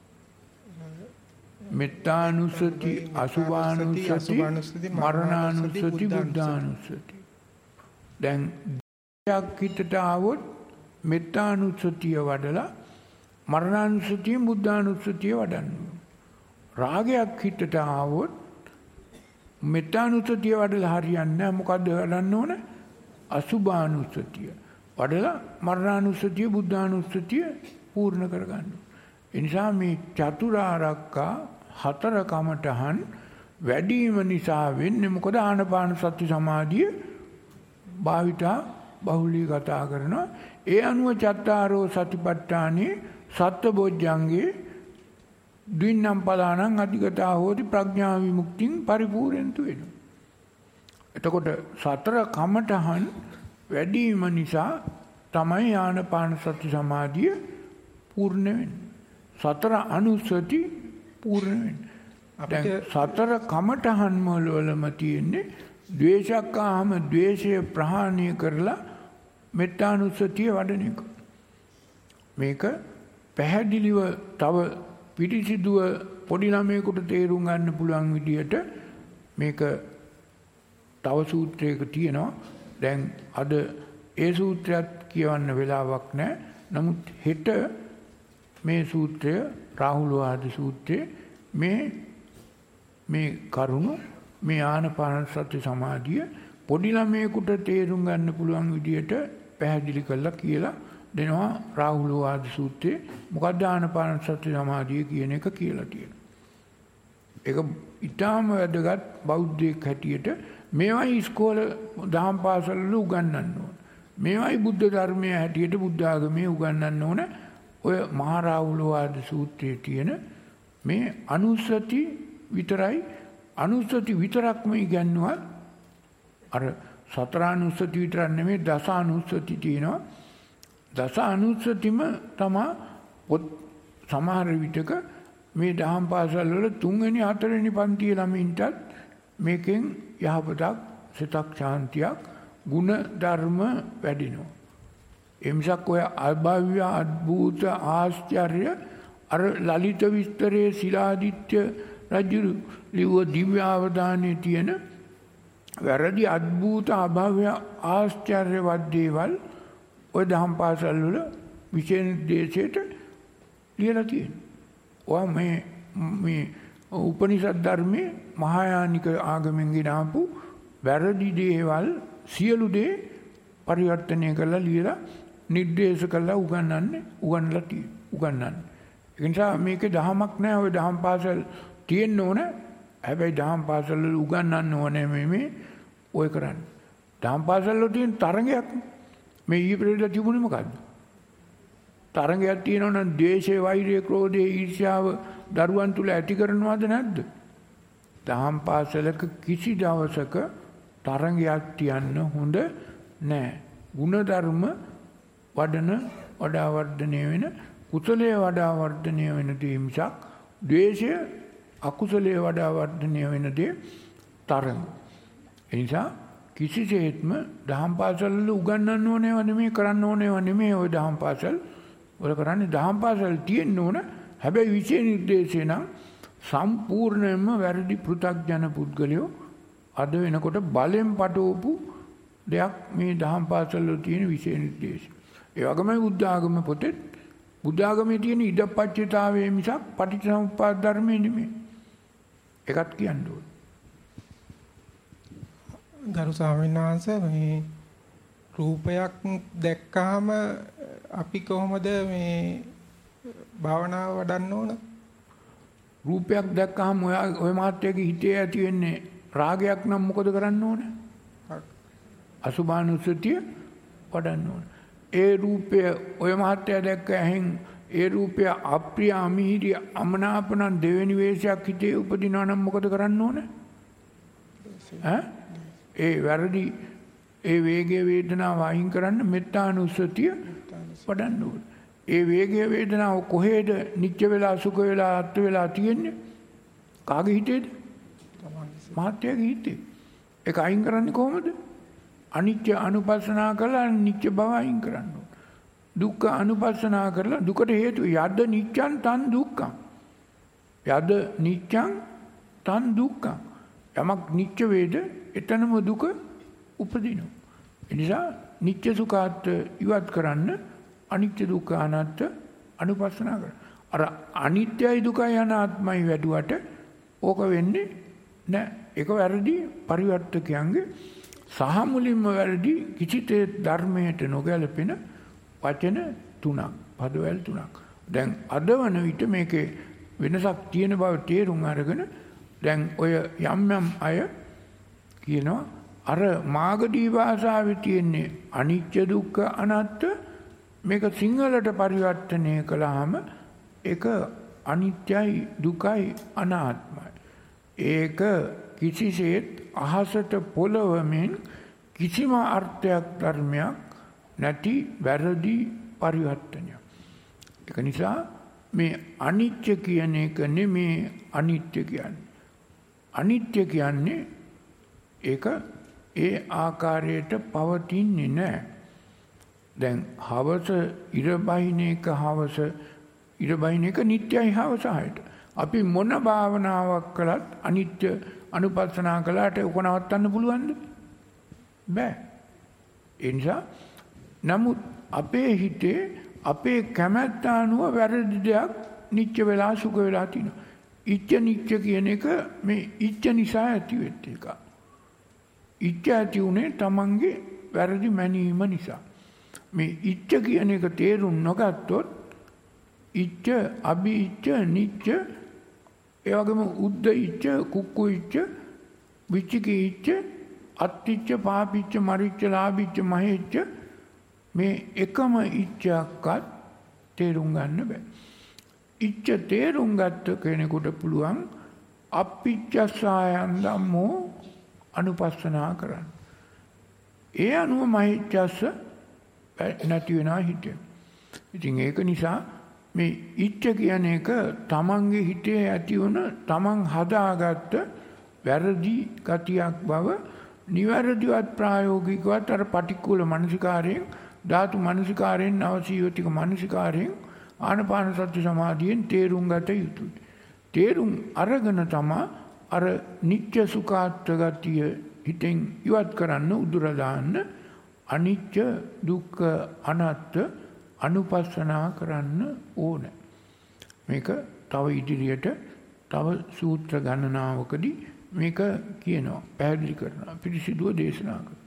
මෙත්තානුස්සති, අසුභානුස්සති, මරණානුස්සති, බුද්ධානුස්සති. දැන් යක් හිතට આવොත් මෙත්තානුස්සතිය වඩලා මරණානුස්සතිය, බුද්ධානුස්සතිය වඩන්න. රාගයක් හිතට આવොත් මෙත්තානුස්සතිය වඩලා හරියන්නේ නැහැ. මොකද්ද වඩන්න ඕන? අසුභානුස්සතිය වඩලා මරණානුස්සතිය බුද්ධානුස්සතිය පූර්ණ කරගන්න. ඒ නිසා මේ චතුරාර්යකා හතර කමඨහන් වැඩිම නිසා වෙන්නේ මොකද? ආනාපාන සති සමාධිය භාවිතා බහුලී කතා කරනවා. ඒ අනුව චත්තාරෝ සතිපට්ඨානේ සත්බොජ්ජංගේ ද්වින්නම් පදානං අධිගතා හෝති ප්‍රඥා විමුක්තිං පරිපූර්ණන්තු වෙනවා. එතකොට සතර කමඨහන් වැඩිම නිසා තමයි ආනාපාන සති සමාධිය පූර්ණ වෙන්නේ. සතර අනුස්සති පූර්ණ වෙන්නේ. දැන් සතර කමඨහන් වලම තියෙන්නේ ද්වේෂකාම ද්වේෂය ප්‍රහාණය කරලා මෙත්තානුස්සතිය වඩන එක. මේක පැහැදිලිව තව පිටිසිදුව පොඩි ළමයෙකුට තේරුම් ගන්න පුළුවන් විදියට මේක තව සූත්‍රයක තියෙනවා. දැන් අද ඒ සූත්‍රයත් කියවන්න වෙලාවක් නැහැ. නමුත් හෙට මේ සූත්‍රය රාහුල වාද සූත්‍රයේ මේ මේ කරුණ මේ ආනාපාන සති සමාධිය පොඩි ළමයෙකුට තේරුම් ගන්න පුළුවන් විදියට පැහැදිලි කරලා කියලා දෙනවා රාහුල වාද සූත්‍රයේ. මොකක්ද ආනාපාන සති සමාධිය කියන එක කියලා තියෙනවා. ඒක ඊටාම වැදගත් බෞද්ධයෙක් හැටියට මේවයි ඉස්කෝල දහම් පාසල්වල උගන්වන්න ඕන. මේවයි බුද්ධ ධර්මයේ හැටියට බුද්ධ ආගමේ උගන්වන්න ඕන. ඔය මහා රාහුලවාද සූත්‍රයේ තියෙන මේ අනුස්සති විතරයි අනුස්සති විතරක්ම ඉගන්නවා. අර සතර අනුස්සති විතරක් නෙමෙයි දස අනුස්සති තියෙනවා. දස අනුස්සතිම තමයි පොත් සමහර විටක මේ දහම් පාසල් වල තුන්වෙනි හතරවෙනි පන්තියේ ළමින්ටත් මේකෙන් යහපතක් සිතක් ශාන්තියක් ගුණ ධර්ම වැඩිනවා. ඒ මිසක් ඔය අභව්‍ය අද්භූත ආශ්චර්ය අර ලලිත විස්තරයේ ශිලාදිත්‍ය රජු ලිව්ව දිව්‍ය අවදානයේ තියෙන වැරදි අද්භූත අභව්‍ය ආශ්චර්යවත් දේවල් ඔය දහම් පාසල් වල විශේෂ දේශයට ලියලා තියෙනවා. ඔය මේ මේ උපනිෂද් ධර්මයේ මහායානික ආගමෙන් ගෙන ආපු වැරදි දේවල් සියලු දේ පරිවර්තනය කරලා ලියලා නිර්දේශ කරලා උගන්වන්නේ උගන්වලා තියෙනවා. උගන්වන්නේ. ඒ නිසා මේකේ දහමක් නැහැ. ඔය දහම් පාසල් තියෙන්න ඕන. හැබැයි දහම් පාසල් වල උගන්වන්න ඕනේ මේ මේ ඔය කරන්නේ. දහම් පාසල් වල තියෙන තරංගයක් මේ ඊපෙරේලා තිබුණේ මොකද්ද? තරංගයක් තියෙනවා නම් ද්වේෂය, වෛරය, ක්‍රෝධය, ඊර්ෂ්‍යාව දරුවන් තුල ඇති කරනවද නැද්ද? දහම් පාසලක කිසි දවසක තරංගයක් තියන්න හොඳ නැහැ. ಗುಣධර්ම වඩන වඩා වර්ධනය වෙන කුසලයේ වඩා වර්ධනය වෙන දේ මිසක් ද්වේෂය අකුසලයේ වඩා වර්ධනය වෙන දේ තරංග. ඒ නිසා කිසිසේත්ම දහම් පාසල් වල උගන්වන්න ඕනේව නෙමෙයි කරන්න ඕනේව නෙමෙයි ඔය දහම් පාසල් වල කරන්නේ. දහම් පාසල් තියෙන්න ඕන. හැබැයි විශේෂ නිර්දේශය නම් සම්පූර්ණයෙන්ම වැරදි පෘථග්ජන පුද්ගලයෝ අද වෙනකොට බලෙන් පටවපු දෙයක් මේ දහම් පාසල් වල තියෙන විශේෂ නිර්දේශය. ඒ වගේමයි බුද්ධ ආගම පොතේ බුද්ධ ආගමේ තියෙන ඉදප්පච්චතාවයේ මිසක් පටිච්චසමුප්පාද ධර්මයේ නෙමෙයි. ඒකත් කියන්න ඕනේ. ගරු ස්වාමීන් වහන්සේ මේ රූපයක් දැක්කහම අපි කොහොමද මේ භාවනාව වඩන්න ඕන? රූපයක් දැක්කහම ඔය ඔය මාත්‍යයේ හිතේ ඇති වෙන්නේ රාගයක් නම් මොකද කරන්න ඕන? අසුභානුස්සතිය වඩන්න ඕන. ඒ රූපය ඔය මාත්‍ය දැක්ක ඇහෙන් ඒ රූපය අප්‍රිය අමිහිරි අමනාපන දෙවෙනි වේශයක් හිතේ උපදිනවා නම් මොකද කරන්න ඕන? ඈ ඒ වැරදි ඒ වේගයේ වේදනාව අයින් කරන්න මෙත්තානුස්සතිය වඩන්න ඕන. ඒ වේගයේ වේදනාව කොහෙද නිච්ච වෙලා සුඛ වෙලා අත් වෙලා තියෙන්නේ? කාගේ හිතේද? මාත්‍යගේ හිතේ. ඒක අයින් කරන්නේ කොහොමද? අනිත්‍ය අනුපස්සනා කරලා නිච්ච බව අයින් කරන්න ඕන. දුක්ඛ අනුපස්සනා කරලා දුකට හේතු යද්ද නිච්ඡං තන් දුක්ඛං. යද්ද නිච්ඡං තන් දුක්ඛං. යමක් නිච්ච වේද එතනම දුක උපදිනවා. ඒ නිසා නිත්‍ය සුඛාත් ඉවත් කරන්න අනිත්‍ය දුක්ඛ අනාත්ම අනුපස්සනා කරන්න. අර අනිත්‍යයි දුකයි අනාත්මයි වැඩුවට ඕක වෙන්නේ නැහැ. ඒක වැරදි පරිවර්තකයන්ගේ සහ මුලින්ම වැරදි කිසිතේ ධර්මයට නොගැලපෙන වචන තුනක්, පදවැල් තුනක්. දැන් අද වන විට මේකේ වෙනසක් තියෙන බව තේරුම් අරගෙන දැන් ඔය යම් යම් අය කියනවා අර මාගදී භාෂාවේ තියෙන්නේ අනිත්‍ය දුක්ඛ අනාත්ම මේක සිංහලට පරිවර්තනය කළාම ඒක අනිත්‍යයි දුකයි අනාත්මයි. ඒක කිසිසේත් අහසට පොළවමින් කිසිම අර්ථයක් ධර්මයක් නැති වැරදි පරිවර්තනයක්. ඒක නිසා මේ අනිත්‍ය කියන එක නෙමේ අනිත්‍ය කියන්නේ. අනිත්‍ය කියන්නේ ඒක ඒ ආකාරයට පවතින්නේ නැහැ. දැන් හවස ඉර බහින එක හවස ඉර බහින එක නිට්ටයයි හවස ආයත. අපි මොන භාවනාවක් කළත් අනිත්‍ය අනුපස්සනා කළාට උක නවත්තන්න පුළුවන්ද? බෑ. ඒ නිසා නමුත් අපේ හිතේ අපේ කැමැත්ත අනුව වැරදි දෙයක් නිච්ච වෙලා සුඛ වෙලා තිනවා. ඉච්ඡ නිච්ච කියන එක මේ ඉච්ඡ නිසා ඇති වෙච්ච එක. ඉච්ඡ ඇති උනේ තමන්ගේ වැරදි මැනීම නිසා. මේ ඉච්ඡ කියන එක තේරුම් නොගත්තොත් ඉච්ඡ අභි ඉච්ඡ නිච්ච ඒ වගේම උද්ද ඉච්ඡ කුක්කු ඉච්ඡ විචිකී ඉච්ඡ අත්තිච්ඡ පාපිච්ඡ මරිච්ඡ ලාභිච්ඡ මහේච්ඡ මේ එකම ඉච්ඡයක්වත් තේරුම් ගන්න බෑ. ඉච්ඡ තේරුම් ගත්ත කෙනෙකුට පුළුවන් අපිච්ඡසායන් ධම්මෝ අනුපස්සනා කරන්න. ඒ අනුව මහිච්ඡස්ස නැති වෙනා හිතේ. ඉතින් ඒක නිසා මේ ඉච්ඡ කියන එක තමන්ගේ හිතේ ඇති වුණ තමන් හදාගත්ත වැරදි ගතියක් බව නිවැරදිවත් ප්‍රායෝගිකවත් අර පටික්කුල මනසිකාරයෙන් ධාතු මනසිකාරයෙන් නවසීවතික මනසිකාරයෙන් ආනපාන සති සමාධියෙන් තේරුම් ගත යුතුයි. තේරුම් අරගෙන තමයි අර නිත්‍ය සුඛාත්ත ගතිය හිතෙන් ඉවත් කරන්න උදුර දාන්න අනිච්ච දුක්ඛ අනාත්ත අනුපස්සනා කරන්න ඕන. මේක තව ඉදිරියට තව සූත්‍ර ගණනාවකදී මේක කියනවා පැහැදිලි කරනවා පිළිසිදුව දේශනා කරනවා.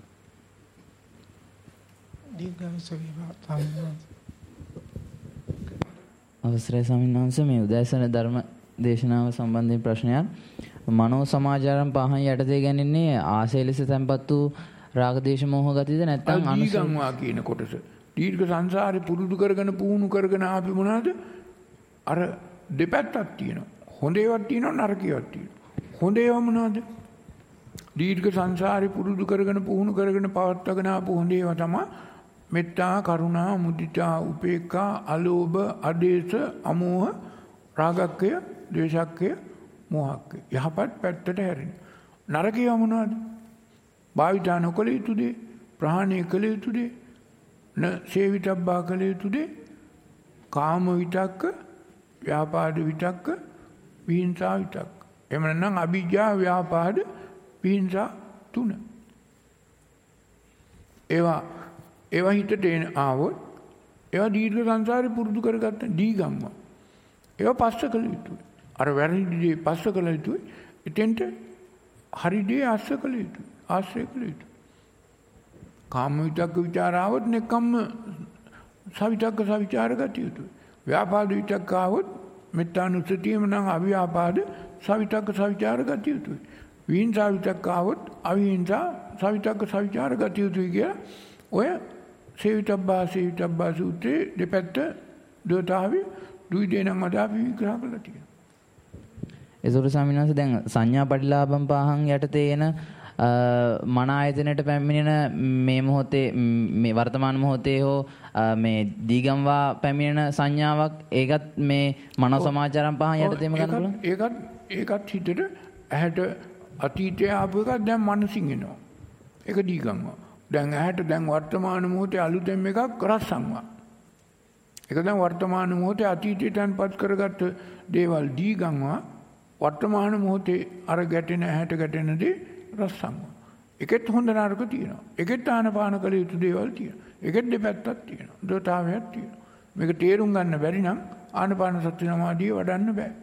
අවසරයි ස්වාමීන් වහන්සේ මේ උදෑසන ධර්ම දේශනාව සම්බන්ධයෙන් ප්‍රශ්නයක්. මනෝ සමාජාරම් පහන් යටතේ ගැනෙන්නේ ආශය ලෙස තැන්පත් වූ රාග දේශ මොහ ගතියද නැත්නම් අනුසංවා කියන කොටස. දීර්ඝ සංසාරේ පුරුදු කරගෙන පුහුණු කරගෙන ආපි මොනවාද? අර දෙපැත්තක් තියෙනවා. හොඳ ඒවාක් තියෙනවා නරක ඒවාක් තියෙනවා. හොඳ ඒවා මොනවද? දීර්ඝ සංසාරේ පුරුදු කරගෙන පුහුණු කරගෙන පවත්වාගෙන ආපු හොඳ ඒවා තමයි මෙත්තා, කරුණා, මුදිතා, උපේක්ඛා, අලෝභ, අදේශ, අමෝහ, රාගක්කය, ද්වේෂක්කය, මෝහක්කය. යහපත් පැත්තට හැරෙන. නරක ඒවා මොනවද? භාවිතා නොකළ යුතු දේ, ප්‍රහාණය කළ යුතු දේ, න සේවිතබ්බා කළ යුතු දේ, කාම විතක්ක, ව්‍යාපාද විතක්ක, විහිංසා විතක්ක. එහෙම නැත්නම් අවිජ්ජා, ව්‍යාපාද, විහිංසා තුන. ඒවා ඒවා හිතට එන ආවොත් ඒවා දීර්ඝ සංසාරේ පුරුදු කරගත්ත දීගම්ම. ඒවා පස්ස කළ යුතුයි. අර වැරදි දේ පස්ස කළ යුතුයි. එතෙන්ට හරි දේ අස්ස කළ යුතුයි. ආශ්‍රය කළ යුතුයි. කාම විතක්ක ਵਿਚාර ආවොත් නෙකම්ම සවිතක්ක සවිචාර ගත යුතුයි. ව්‍යාපාද විතක්ක ආවොත් මෙත්තානුස්සතියම නම් අව්‍යාපාද සවිතක්ක සවිචාර ගත යුතුයි. විහිංසා විතක්ක ආවොත් අවිහිංසා සවිතක්ක සවිචාර ගත යුතුයි කියලා ඔය සේවිතබ්බා සේවිතබ්බා සූත්‍රයේ දෙපැත්ත දෝතාවේ දුයි දෙනම් අද අපි විග්‍රහ කරලා තියෙනවා. ඒසොර ස්වාමීන් වහන්සේ දැන් සංඥා පටිලාභම් පහන් යටතේ එන මන ආයතනයට පැමිණෙන මේ මොහොතේ මේ වර්තමාන මොහොතේ හෝ මේ දීගම්වා පැමිණෙන සංඥාවක් ඒකත් මේ මනෝ සමාචාරම් පහන් යටතේම ගන්න පුළුවන්. ඒකත් ඒකත් හිතට ඇහැට අතීතයේ ආපු එකක් දැන් මනසින් එනවා. ඒක දීගම්වා. දැන් ඇහැට දැන් වර්තමාන මොහොතේ අලුතෙන් එකක් රසංවා. ඒක දැන් වර්තමාන මොහොතේ අතීතයට අන්පත් කරගත්ත දේවල් දීගම්වා. වර්තමාන මොහොතේ අර ගැටෙන ඇහැට ගැටෙන දේ රසංවා. ඒකෙත් හොඳ නරක තියෙනවා. ඒකෙත් ආනපාන කළ යුතු දේවල් තියෙනවා. ඒකෙත් දෙපැත්තක් තියෙනවා. දෝතාවයක් තියෙනවා. මේක තේරුම් ගන්න බැරි නම් ආනපාන සති සමාධිය වඩන්න බෑ.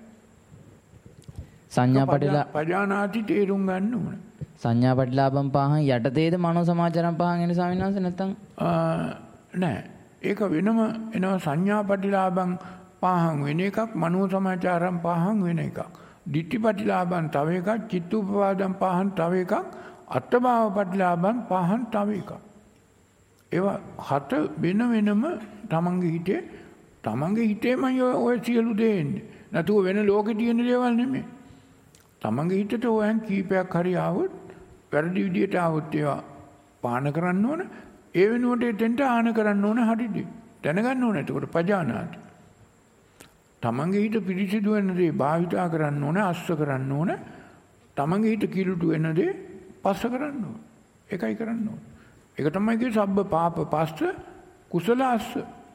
සංඥා පටිලා පජානාති තේරුම් ගන්න ඕන. සංඥා පටිලාභම් පහන් යටතේද මනෝ සමාචාරම් පහන් එන ස්වාමීන් වහන්සේ නැත්තම් නෑ. ඒක වෙනම එනවා සංඥා පටිලාභම් පහන් වෙන එකක් මනෝ සමාචාරම් පහන් වෙන එකක්. ditthi පටිලාභම් තව එකක්, චිත්තූපපාදම් පහන් තව එකක්, අත්ථභාව පටිලාභම් පහන් තව එකක්. ඒවා හත වෙන වෙනම තමන්ගේ හිතේ තමන්ගේ හිතේමයි ඔය සියලු දේ එන්නේ. නැතුව වෙන ලෝකේ තියෙන දේවල් නෙමෙයි. තමන්ගේ හිතට ඔයන් කීපයක් හරි ආවොත් වැරදි විදියට ආවොත් ඒවා පාන කරන්න ඕන. ඒ වෙනුවට එතෙන්ට ආන කරන්න ඕන හරිද? දැනගන්න ඕන. එතකොට පජානාති. තමන්ගේ හිත පිරිසිදු වෙන දේ භාවිතා කරන්න ඕන, අස්ස කරන්න ඕන. තමන්ගේ හිත කිලුටු වෙන දේ පස්ස කරන්න ඕන. ඒකයි කරන්න ඕන. ඒක තමයි කියේ සබ්බ පාප පස්ස කුසල අස්ස.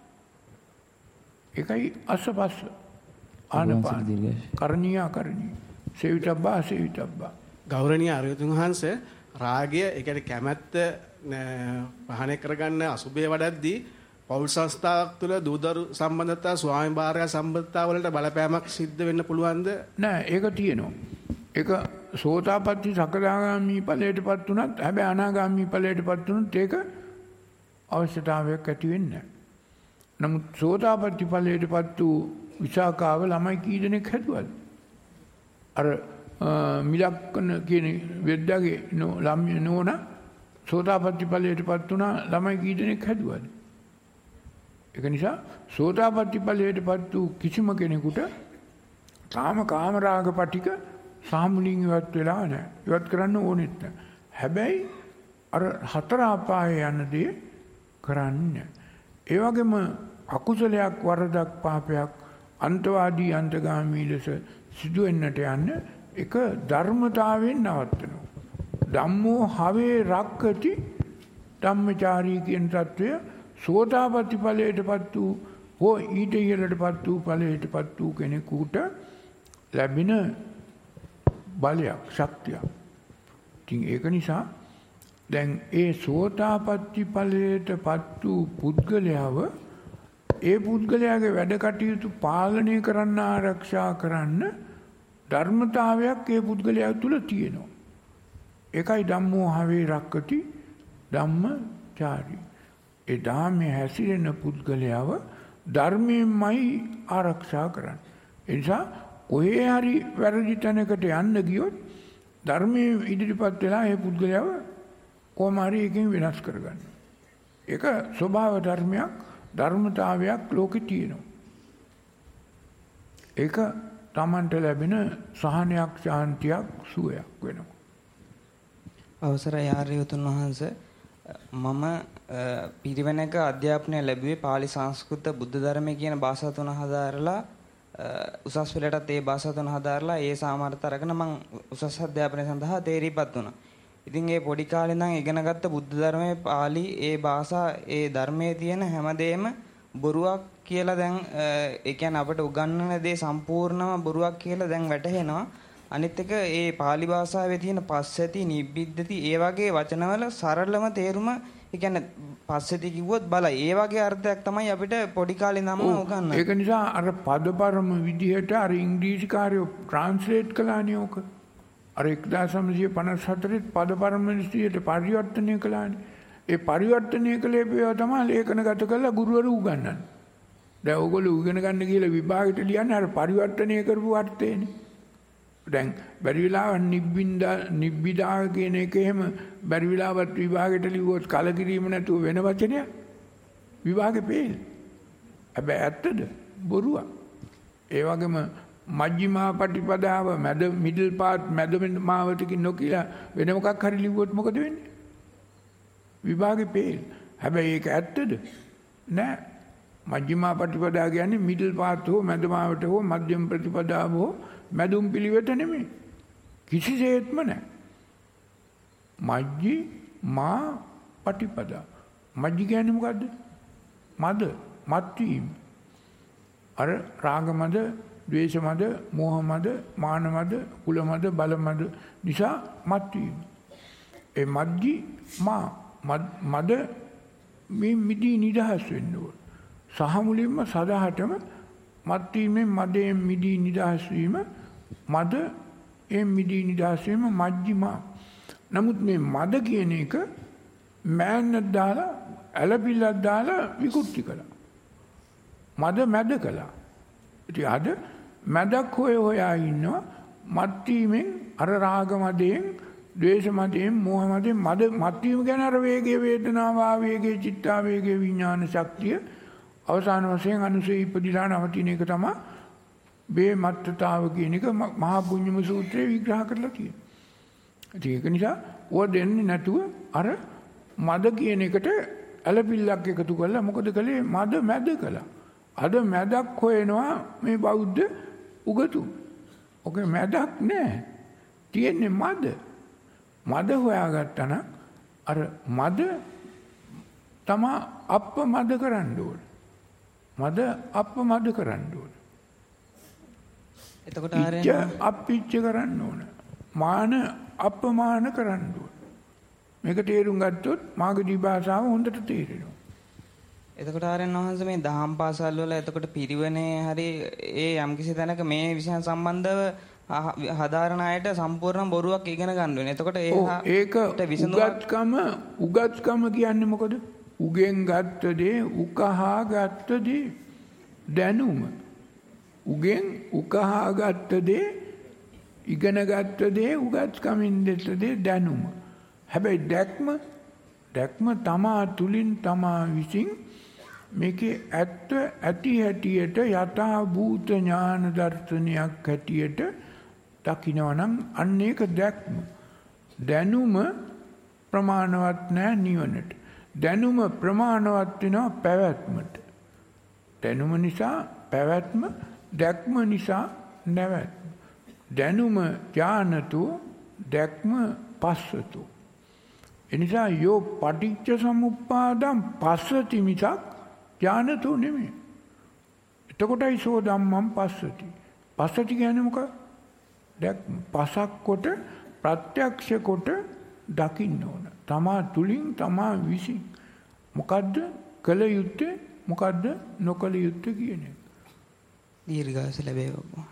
ඒකයි අස්ස පස්ස. ආනපාන කරණීය කරණීය සේවිතබ්බා සේවිතබ්බා. ගෞරවනීය ආර්යතුන් වහන්සේ රාගය ඒ කියන්නේ කැමැත්ත පහණය කරගන්න අසුභය වඩද්දී පෞල් සංස්ථාවක් තුළ දූදරු සම්බන්ධතා ස්වාමි භාර්යා සම්බන්ධතා වලට බලපෑමක් සිද්ධ වෙන්න පුළුවන්ද? නෑ ඒක තියෙනවා. ඒක සෝතාපට්ටි සකදාගාමි ඵලයටපත් උනත් හැබැයි අනාගාමි ඵලයටපත් උනත් ඒක අවශ්‍යතාවයක් ඇති වෙන්නේ නෑ. නමුත් සෝතාපට්ටි ඵලයටපත් වූ විසාකාව ළමයි කී දෙනෙක් හැදුවද? අර මිලක්කන කියන වෙද්දාගේ ළමයි නෝන සෝතාපට්ටි ඵලයටපත් වුණා ළමයි කී දෙනෙක් හැදුවද? ඒක නිසා සෝතාපට්ටි ඵලයටපත් වූ කිසිම කෙනෙකුට තාම කාමරාග පටික සාමුලින් ඉවත් වෙලා නැහැ. ඉවත් කරන්න ඕනෙත් නැහැ. හැබැයි අර හතර අපායේ යන දේ කරන්නේ. ඒ වගේම අකුසලයක් වරදක් පාපයක් අන්තවාදී අන්තගාමී ලෙස සිදු වෙන්නට යන්න එක ධර්මතාවයෙන් නවත්තනවා. ධම්මෝ හවේ රක්කති ධම්මචාරී කියන தত্ত্বය සෝතාපට්ටි ඵලයටපත් වූ හෝ ඊට ඉහළටපත් වූ ඵලයටපත් වූ කෙනෙකුට ලැබෙන බලයක් ශක්තියක්. ඉතින් ඒක නිසා දැන් ඒ සෝතාපට්ටි ඵලයටපත් වූ පුද්ගලයාව ඒ පුද්ගලයාගේ වැඩ කටයුතු පාලනය කරන්න ආරක්ෂා කරන්න ධර්මතාවයක් ඒ පුද්ගලයා තුළ තියෙනවා. ඒකයි ධම්මෝ හවේ රක්කති ධම්මචාරී. ඒ ධාමයේ හැසිරෙන පුද්ගලයාව ධර්මයෙන්මයි ආරක්ෂා කරන්නේ. ඒ නිසා ඔහේ හරි වැරදි තැනකට යන්න ගියොත් ධර්මයේ ඉදිරිපත් වෙලා ඒ පුද්ගලයාව කොහොම හරි එකකින් වෙනස් කරගන්න. ඒක ස්වභාව ධර්මයක් ධර්මතාවයක් ලෝකේ තියෙනවා. ඒක තමන්ට ලැබෙන සහනයක් ශාන්තියක් සුවයක් වෙනවා. අවසරයි ආර්යවතුන් වහන්සේ මම පිරිවෙනක අධ්‍යාපනය ලැබුවේ පාලි සංස්කෘත බුද්ධ ධර්මයේ කියන භාෂා තුන හදාරලා උසස් පෙළටත් ඒ භාෂා තුන හදාරලා ඒ සාමර්ථය අරගෙන මම උසස් අධ්‍යාපනය සඳහා තේරීපත් වුණා. ඉතින් ඒ පොඩි කාලේ ඉඳන් ඉගෙනගත්ත බුද්ධ ධර්මයේ පාලි ඒ භාෂා ඒ ධර්මයේ තියෙන හැමදේම බොරුවක් කියලා දැන් ඒ කියන්නේ අපිට උගන්වන දේ සම්පූර්ණම බොරුවක් කියලා දැන් වැටහෙනවා. අනිත් එක ඒ පාලි භාෂාවේ තියෙන පස්සති නිබ්බිද්දති ඒ වගේ වචනවල සරලම තේරුම ඒ කියන්නේ පස්සති කිව්වොත් බලයි ඒ වගේ අර්ථයක් තමයි අපිට පොඩි කාලේ ඉඳන්ම උගන්වන්නේ. ඒක නිසා අර පදපරම විදිහට අර ඉංග්‍රීසි කාර්යෝ ට්‍රාන්ස්ලේට් කළානේ ඕක. අර එක්දාස් නවසිය පනස් හතරේ පදපරම විදිහට පරිවර්තනය කළානේ. ඒ පරිවර්තනය කළේ පේවා තමයි ලේඛනගත කරලා ගුරුවරු උගන්වන්නේ. දැන් ඕගොල්ලෝ ඉගෙන ගන්න කියලා විභාගෙට ලියන්නේ අර පරිවර්තනය කරපු අර්ථයනේ. දැන් බැරි වෙලාව නිබ්බින්දා නිබ්බිදා කියන එක එහෙම බැරි වෙලාවත් විභාගෙට ලිව්වොත් කලකිරීම නැතුව වෙන වචනයක් විභාගෙ පේන. හැබැයි ඇත්තද? බොරුවක්. ඒ වගේම මජ්ක්‍ධිමා පටිපදාව මැද මිඩල් පාත් මැද මාවතකින් නොකියලා වෙන මොකක් හරි ලිව්වොත් මොකද වෙන්නේ? විභාගෙ පේන. හැබැයි ඒක ඇත්තද? නෑ. මජ්ක්‍ධිමා පටිපදා කියන්නේ මිඩල් පාත් හෝ මැද මාවත හෝ මධ්‍යම ප්‍රතිපදාව හෝ මැදුම් පිළිවෙත නෙමෙයි. කිසිසේත්ම නැහැ. මජ්ජි මා පටිපදා. මජ්ජි කියන්නේ මොකද්ද? මද, මත් වීම. අර රාග මද, ද්වේෂ මද, මෝහ මද, මාන මද, කුල මද, බල මද නිසා මත් වීම. ඒ මජ්ජි මා මද මේ මිදී නිදහස් වෙන්න ඕන. සහ මුලින්ම සදාහටම මත් වීමෙන් මදයෙන් මිදී නිදහස් වීම මද ඒ මිදී නිදහස් වීම මජ්ක්‍ධිමා. නමුත් මේ මද කියන එක මෑන්නක් දාලා ඇලපිල්ලක් දාලා විකෘති කළා. මද මැද කළා. ඉතින් අද මැදක් හොය හොයා ඉන්නවා මත් වීමෙන් අර රාග මදයෙන්, ද්වේෂ මදයෙන්, මෝහ මදයෙන් මද මත් වීම කියන්නේ අර වේගයේ වේදනාව, ආවේගයේ චිත්තාවේගයේ විඥාන ශක්තිය අවසාන වශයෙන් අනුසය ඉපදිලා නවතින එක තමයි බේ මත්තතාව කියන එක මහා පුඤ්ඤම සූත්‍රයේ විග්‍රහ කරලා තියෙනවා. ඒක නිසා ඕව දෙන්නේ නැතුව අර මද කියන එකට ඇලපිල්ලක් එකතු කරලා මොකද කළේ? මද මැද කළා. අද මැදක් හොයනවා මේ බෞද්ධ උගතු. ඔකේ මැදක් නැහැ. තියෙන්නේ මද. මද හොයාගත්තා නම් අර මද තමා අප්ප මද කරන්න ඕනේ. මද අප්පමද කරන්න ඕන. එතකොට ආරයන් අප්පිච්ච කරන්න ඕන. මාන අප්පමාන කරන්න ඕන. මේක තේරුම් ගත්තොත් මාගදී භාෂාව හොඳට තේරෙනවා. එතකොට ආරයන් වහන්සේ මේ දහම් පාසල් වල එතකොට පිරිවෙනේ හරි ඒ යම්කිසි තැනක මේ විෂයන් සම්බන්ධව හදාරන අයට සම්පූර්ණ බොරුවක් ඉගෙන ගන්න වෙනවා. එතකොට ඒ ඒක උගත්කම උගත්කම කියන්නේ මොකද? උගෙන් ගත්ත දේ උකහා ගත්ත දේ දැනුම. උගෙන් උකහා ගත්ත දේ ඉගෙන ගත්ත දේ උගත්කමින් දෙත්ත දේ දැනුම. හැබැයි දැක්ම දැක්ම තමා තුලින් තමා විසින් මේකේ ඇත්ත ඇති හැටියට යථා භූත ඥාන දර්ශනයක් හැටියට දකිනවා නම් අන්න ඒක දැක්ම. දැනුම ප්‍රමාණවත් නැහැ නිවනට. දැනුම ප්‍රමාණවත් වෙනවා පැවැත්මට. දැනුම නිසා පැවැත්ම, දැක්ම නිසා නැවැත්ම. දැනුම ඥානතු, දැක්ම පස්සතු. එනිසා යෝ පටිච්ච සමුප්පාදම් පස්සති මිසක් ඥානතු නෙමෙයි. එතකොටයි සෝ ධම්මං පස්සති. පස්සති කියන්නේ මොකක්ද? දැක්ම. පසක් කොට ප්‍රත්‍යක්ෂ කොට දකින්න ඕන. තමා තුලින් තමා විසින් මොකද්ද කළ යුත්තේ, මොකද්ද නොකළ යුත්තේ කියන එක. දීර්ඝාස ලැබේවා.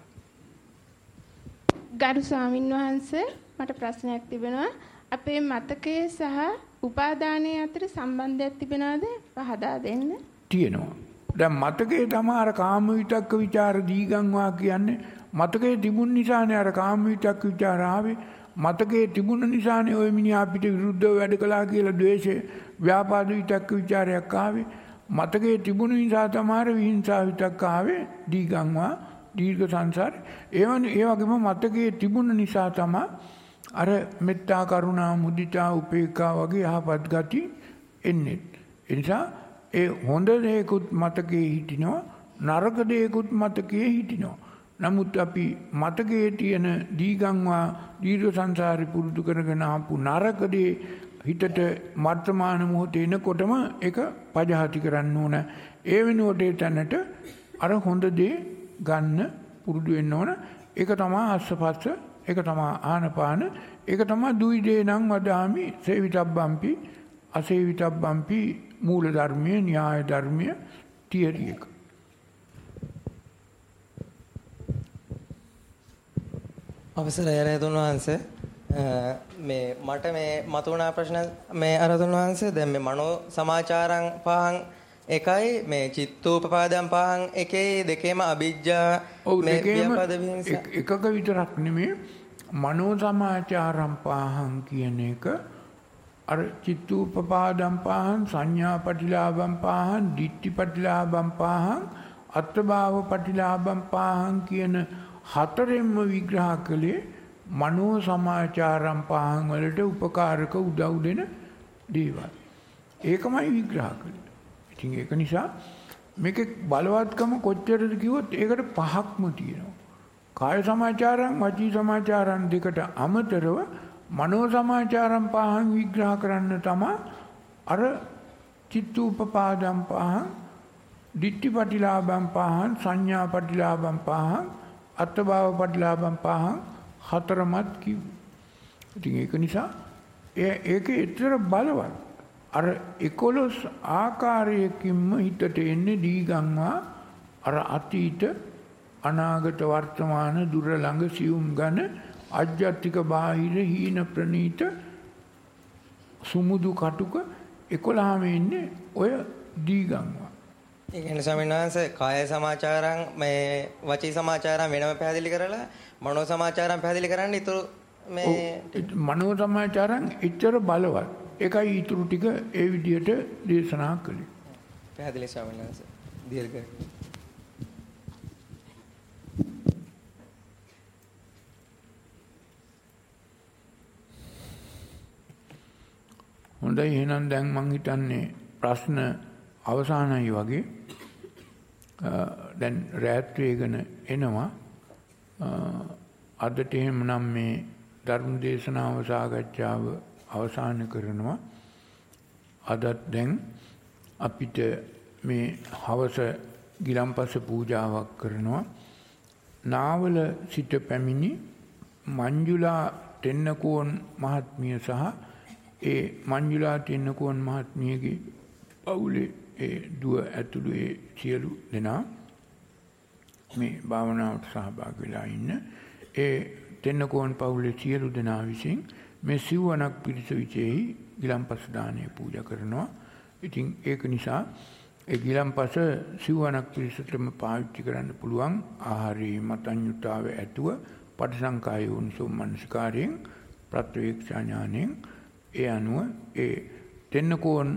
ගරු ස්වාමින් වහන්සේ, මට ප්‍රශ්නයක් තිබෙනවා. අපේ මතකයේ සහ උපාදානයේ අතර සම්බන්ධයක් තිබෙනවද? පහදා දෙන්න. තියෙනවා. දැන් මතකයේ තමයි අර කාම විතක්ක ਵਿਚාර දීගංවා කියන්නේ. මතකයේ තිබුණ නිසානේ අර කාම විතක්ක ਵਿਚාර ආවේ. මතකයේ තිබුණ නිසානේ ওই මිනිහා අපිට විරුද්ධව වැඩ කළා කියලා ද්වේෂය, ව්‍යාපාද විතක්ක ਵਿਚාරයක් ආවේ. මතකයේ තිබුණ නිසා තමයි විහිංසා විතක්ක ආවේ, දීගංවා, දීර්ඝ සංසාර. ඒවන ඒ වගේම මතකයේ තිබුණ නිසා තමයි අර මෙත්තා, කරුණා, මුදිතා, උපේක්ඛා වගේ යහපත් ගති එන්නේ. ඒ නිසා ඒ හොඳ දේකුත් මතකයේ හිටිනවා, නරක දේකුත් මතකයේ හිටිනවා. නමුත් අපි මතකයේ තියෙන දීගංවා, දීර්ඝ සංසාරේ පුරුදු කරගෙන ආපු නරක දේ හිතට වර්තමාන මොහොතේ එනකොටම ඒක පජහති කරන්න ඕන. ඒ වෙනුවට එතනට අර හොඳ දේ ගන්න පුරුදු වෙන්න ඕන. ඒක තමයි අස්සපස්ස, ඒක තමයි ආනපාන, ඒක තමයි දුයි දේ නම් වදාමි සේවිතබ්බම්පි අසේවිතබ්බම්පි මූල ධර්මයේ න්‍යාය ධර්මයේ තියරි එක. අවසරයි අරහතුන් වහන්සේ. මේ මට මේ මතුවනා ප්‍රශ්න මේ අරහතුන් වහන්සේ දැන් මේ මනෝ සමාචාරං පහන් එකයි මේ චිත්තෝපපාදම් පහන් එකේ දෙකේම අවිජ්ජා මේ ව්‍යාපාද විහිංසා එකක විතරක් නෙමෙයි මනෝ සමාචාරම් පහන් කියන එක අර චිත්තෝපපාදම් පහන්, සංඥා පටිලාභම් පහන්, දිට්ඨි පටිලාභම් පහන්, අත්ථභාව පටිලාභම් පහන් කියන හතරෙන්ම විග්‍රහ කළේ මනෝ සමාචාරම් පහන් වලට උපකාරක උදව් දෙන දේවල්. ඒකමයි විග්‍රහ කළේ. ඉතින් ඒක නිසා මේකේ බලවත්කම කොච්චරද කිව්වොත් ඒකට පහක්ම තියෙනවා. කාය සමාචාරම්, වචී සමාචාරම් දෙකට අමතරව මනෝ සමාචාරම් පහන් විග්‍රහ කරන්න තමයි අර චිත්තූපපාදම් පහන්, දිට්ඨි පටිලාභම් පහන්, සංඥා පටිලාභම් පහන්, අත්ථභාව පටිලාභම් පහන් හතරමත් කිව්වේ. ඉතින් ඒක නිසා ඒ ඒකේ ඊතර බලවත් අර එකොළොස් ආකාරයකින්ම හිතට එන්නේ දීගංවා අර අතීත, අනාගත, වර්තමාන, දුර ළඟ, සියුම් ඝන, අජ්ජත්තික, බාහිර, හීන, ප්‍රනීත, සුමුදු, කටුක එකොළහම ඉන්නේ ඔය දීගංවා. ඒ කියන්නේ ස්වාමීන් වහන්සේ කාය සමාචාරං මේ වචී සමාචාරං වෙනම පැහැදිලි කරලා මනෝ සමාචාරං පැහැදිලි කරන්න ඊටු මේ මනෝ සමාචාරං ඉච්ඡර බලවත්. ඒකයි ඊටු ටික ඒ විදිහට දේශනා කළේ. පැහැදිලි ස්වාමීන් වහන්සේ. දීර්ඝ හොඳයි එහෙනම් දැන් මං හිතන්නේ ප්‍රශ්න අවසానයි වගේ. දැන් රාත්‍රියේගෙන එනවා. අදට එහෙමනම් මේ ධර්ම දේශනාව සාකච්ඡාව අවසන් කරනවා. අදත් දැන් අපිට මේ හවස ගිලම්පස පූජාවක් කරනවා. නාවල සිට පැමිණි මංජුලා තෙන්නකෝන් මහත්මිය සහ ඒ මංජුලා තෙන්නකෝන් මහත්මියගේ පවුලේ ඒ දුව ඇතුළු ඒ සියලු දෙනා මේ භාවනාවට සහභාගී වෙලා ඉන්න ඒ තෙන්නකෝන් පවුලේ සියලු දෙනා විසින් මේ සිව්වනක් පිරිස විචේහි ගිලම්පස දානය පූජා කරනවා. ඉතින් ඒක නිසා ඒ ගිලම්පස සිව්වනක් පිරිසටම පාවිච්චි කරන්න පුළුවන් ආහාරයේ මතඤ්ඤුතාවය ඇතුව පටිසංකායෝනිසෝ මනසිකාරයෙන් ප්‍රත්‍යක්ෂ ඥාණයෙන් ඒ අනුව ඒ තෙන්නකෝන්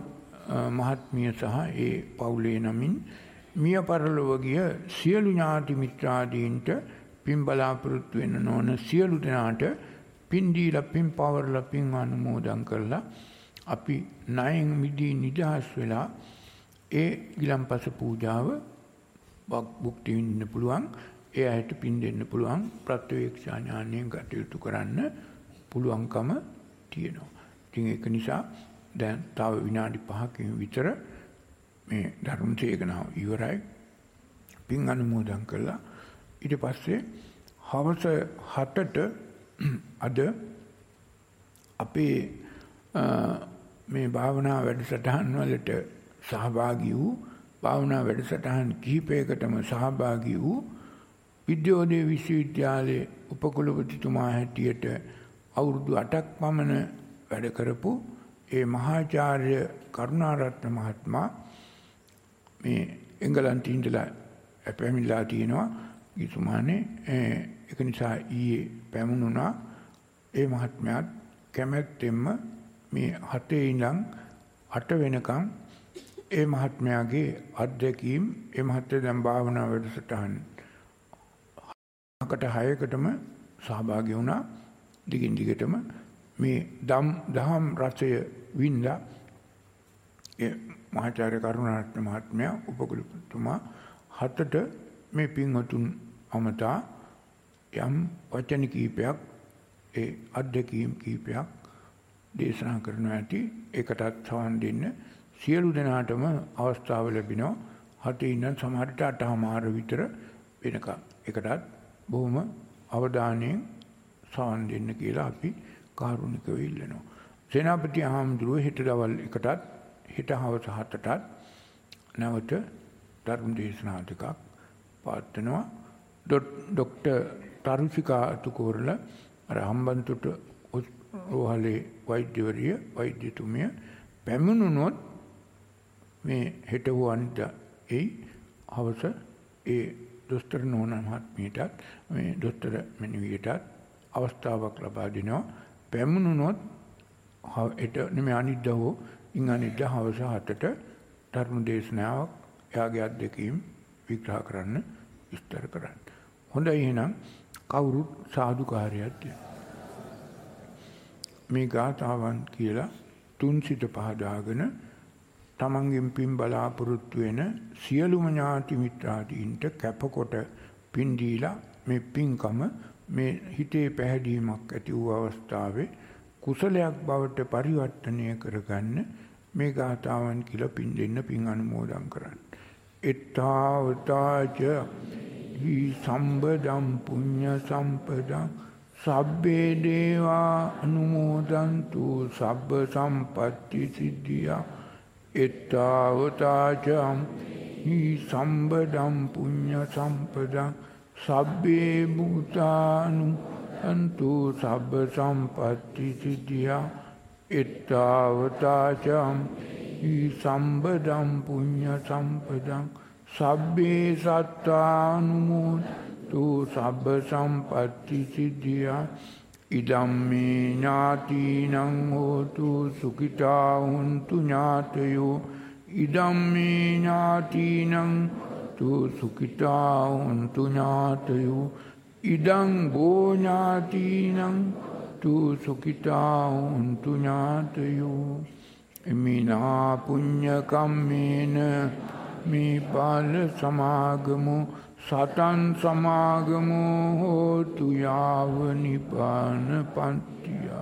මහත්මිය සහ ඒ පවුලේ නමින් මිය පරලොව ගිය සියලු ඥාති මිත්‍රාදීන්ට පින් බලාපොරොත්තු වෙන නොවන සියලු දෙනාට පින් දීලා පින් පවරලා පින් අනුමෝදන් කරලා අපි ණයෙන් මිදී නිදහස් වෙලා ඒ ගිලන්පස පූජාව භුක්ති විඳින්න පුළුවන්. ඒ ඇයට පින් දෙන්න පුළුවන්. ප්‍රත්‍යක්ෂ ඥානයෙන් කටයුතු කරන්න පුළුවන්කම තියෙනවා. ඉතින් ඒක නිසා දැන් තව විනාඩි පහකින් විතර මේ ධර්ම තේකනාව ඉවරයි. පින් අනුමෝදන් කළා. ඊට පස්සේ හවස හතට අද අපේ මේ භාවනා වැඩසටහන් වලට සහභාගී වූ භාවනා වැඩසටහන් කිහිපයකටම සහභාගී වූ විද්‍යෝදය විශ්වවිද්‍යාලයේ උපකුලපතිතුමා හැටියට අවුරුදු අටක් පමණ වැඩ කරපු ඒ මහාචාර්ය කරුණාරත්න මහත්මයා මේ එංගලන්තයේ ඉඳලා පැමිණලා තියෙනවා ගිතුමානේ. ඒක නිසා ඊයේ පැමුණුණා. ඒ මහත්මයාත් කැමැත්තෙන්ම මේ හතේ ඉඳන් අට වෙනකන් ඒ මහත්මයාගේ අත්දැකීම් ඒ මහත්මයා දැන් භාවනා වැඩසටහන් අකට හයකටම සහභාගී වුණා. දිගින් දිගටම මේ දම් දහම් රසය වින්දා. ඒ මහාචාර්ය කරුණාරත්න මහත්මයා උපකුලපතිතුමා හතට මේ පින්වතුන් අමතා යම් වචන කීපයක් ඒ අධ්‍යක්ීම් කීපයක් දේශනා කරනවා ඇති. ඒකටත් සවන් දෙන්න සියලු දෙනාටම අවස්ථාව ලැබෙනවා. හතේ ඉඳන් සමහරට අටමාර විතර වෙනකම්. ඒකටත් බොහොම අවධානයෙන් සවන් දෙන්න කියලා අපි කාරුණිකව ඉල්ලනවා. සේනාපති හාමුදුරුවෝ හෙට දවල් එකටත් හෙට හවස හතටත් නැවත ධර්ම දේශනා දෙකක් පවත්වනවා. ඩොක්ටර් තරුෂිකා අතුකෝරල අර හම්බන්තොට රෝහලේ වෛද්‍යවරිය වෛද්‍යතුමිය පැමිණුණොත් මේ හෙට හෝ අනිද්දා එයි හවස ඒ දොස්තර නෝනා මහත්මියටත් මේ දොස්තර මෙණිවියටත් අවස්ථාවක් ලබා දෙනවා. පැමිණුණොත් හෙට නෙමෙයි අනිද්දා හෝ ඉන් අනිද්දා හවස හතට ධර්ම දේශනාවක් එයාගේ අත්දැකීම් විග්‍රහ කරන්න විස්තර කරන්න. හොඳයි එහෙනම් කවුරුත් සාදුකාරයක් දෙන්න. මේ ගාථාවන් කියලා තුන් සිත පහදාගෙන තමන්ගෙන් පින් බලාපොරොත්තු වෙන සියලුම ඥාති මිත්‍රාදීන්ට කැපකොට පින් දීලා මේ පින්කම මේ හිතේ පැහැදීමක් ඇති වූ අවස්ථාවේ කුසලයක් බවට පරිවර්තනය කරගන්න මේ ගාථාවන් කියලා පින් දෙන්න පින් අනුමෝදන් කරන්න. එත්තාවතාච හි සම්බදම් පුඤ්ඤ සම්පදං සබ්බේ දේවා අනුමෝදන්තු සබ්බ සම්පත්ති සිද්ධියා. එත්තාවතාච හි සම්බදම් පුඤ්ඤ සම්පදං සබ්බේ භූතානුමෝදන්තු සබ්බ සම්පත්ති සිද්ධියා. එත්තාවතාච හි සම්බදම් පුඤ්ඤ සම්පදං සබ්බේ සත්තානුමෝදන්තු සබ්බ සම්පත්ති සිද්ධියා. ඉදම්මේ ඥාතිනං හෝතු සුඛිතා හොන්තු ඥාතයෝ. ඉදම්මේ ඥාතිනං තු සුඛිතා හොන්තු ඥාතයෝ. ඉදං බෝ ඥාතිනං තු සුඛිතා හොන්තු ඥාතයෝ. ඉමිනා පුඤ්ඤ කම්මේන මේ පාල සමාගමෝ සතන් සමාගමෝ හෝතු යාව නිපාන පන්තිය.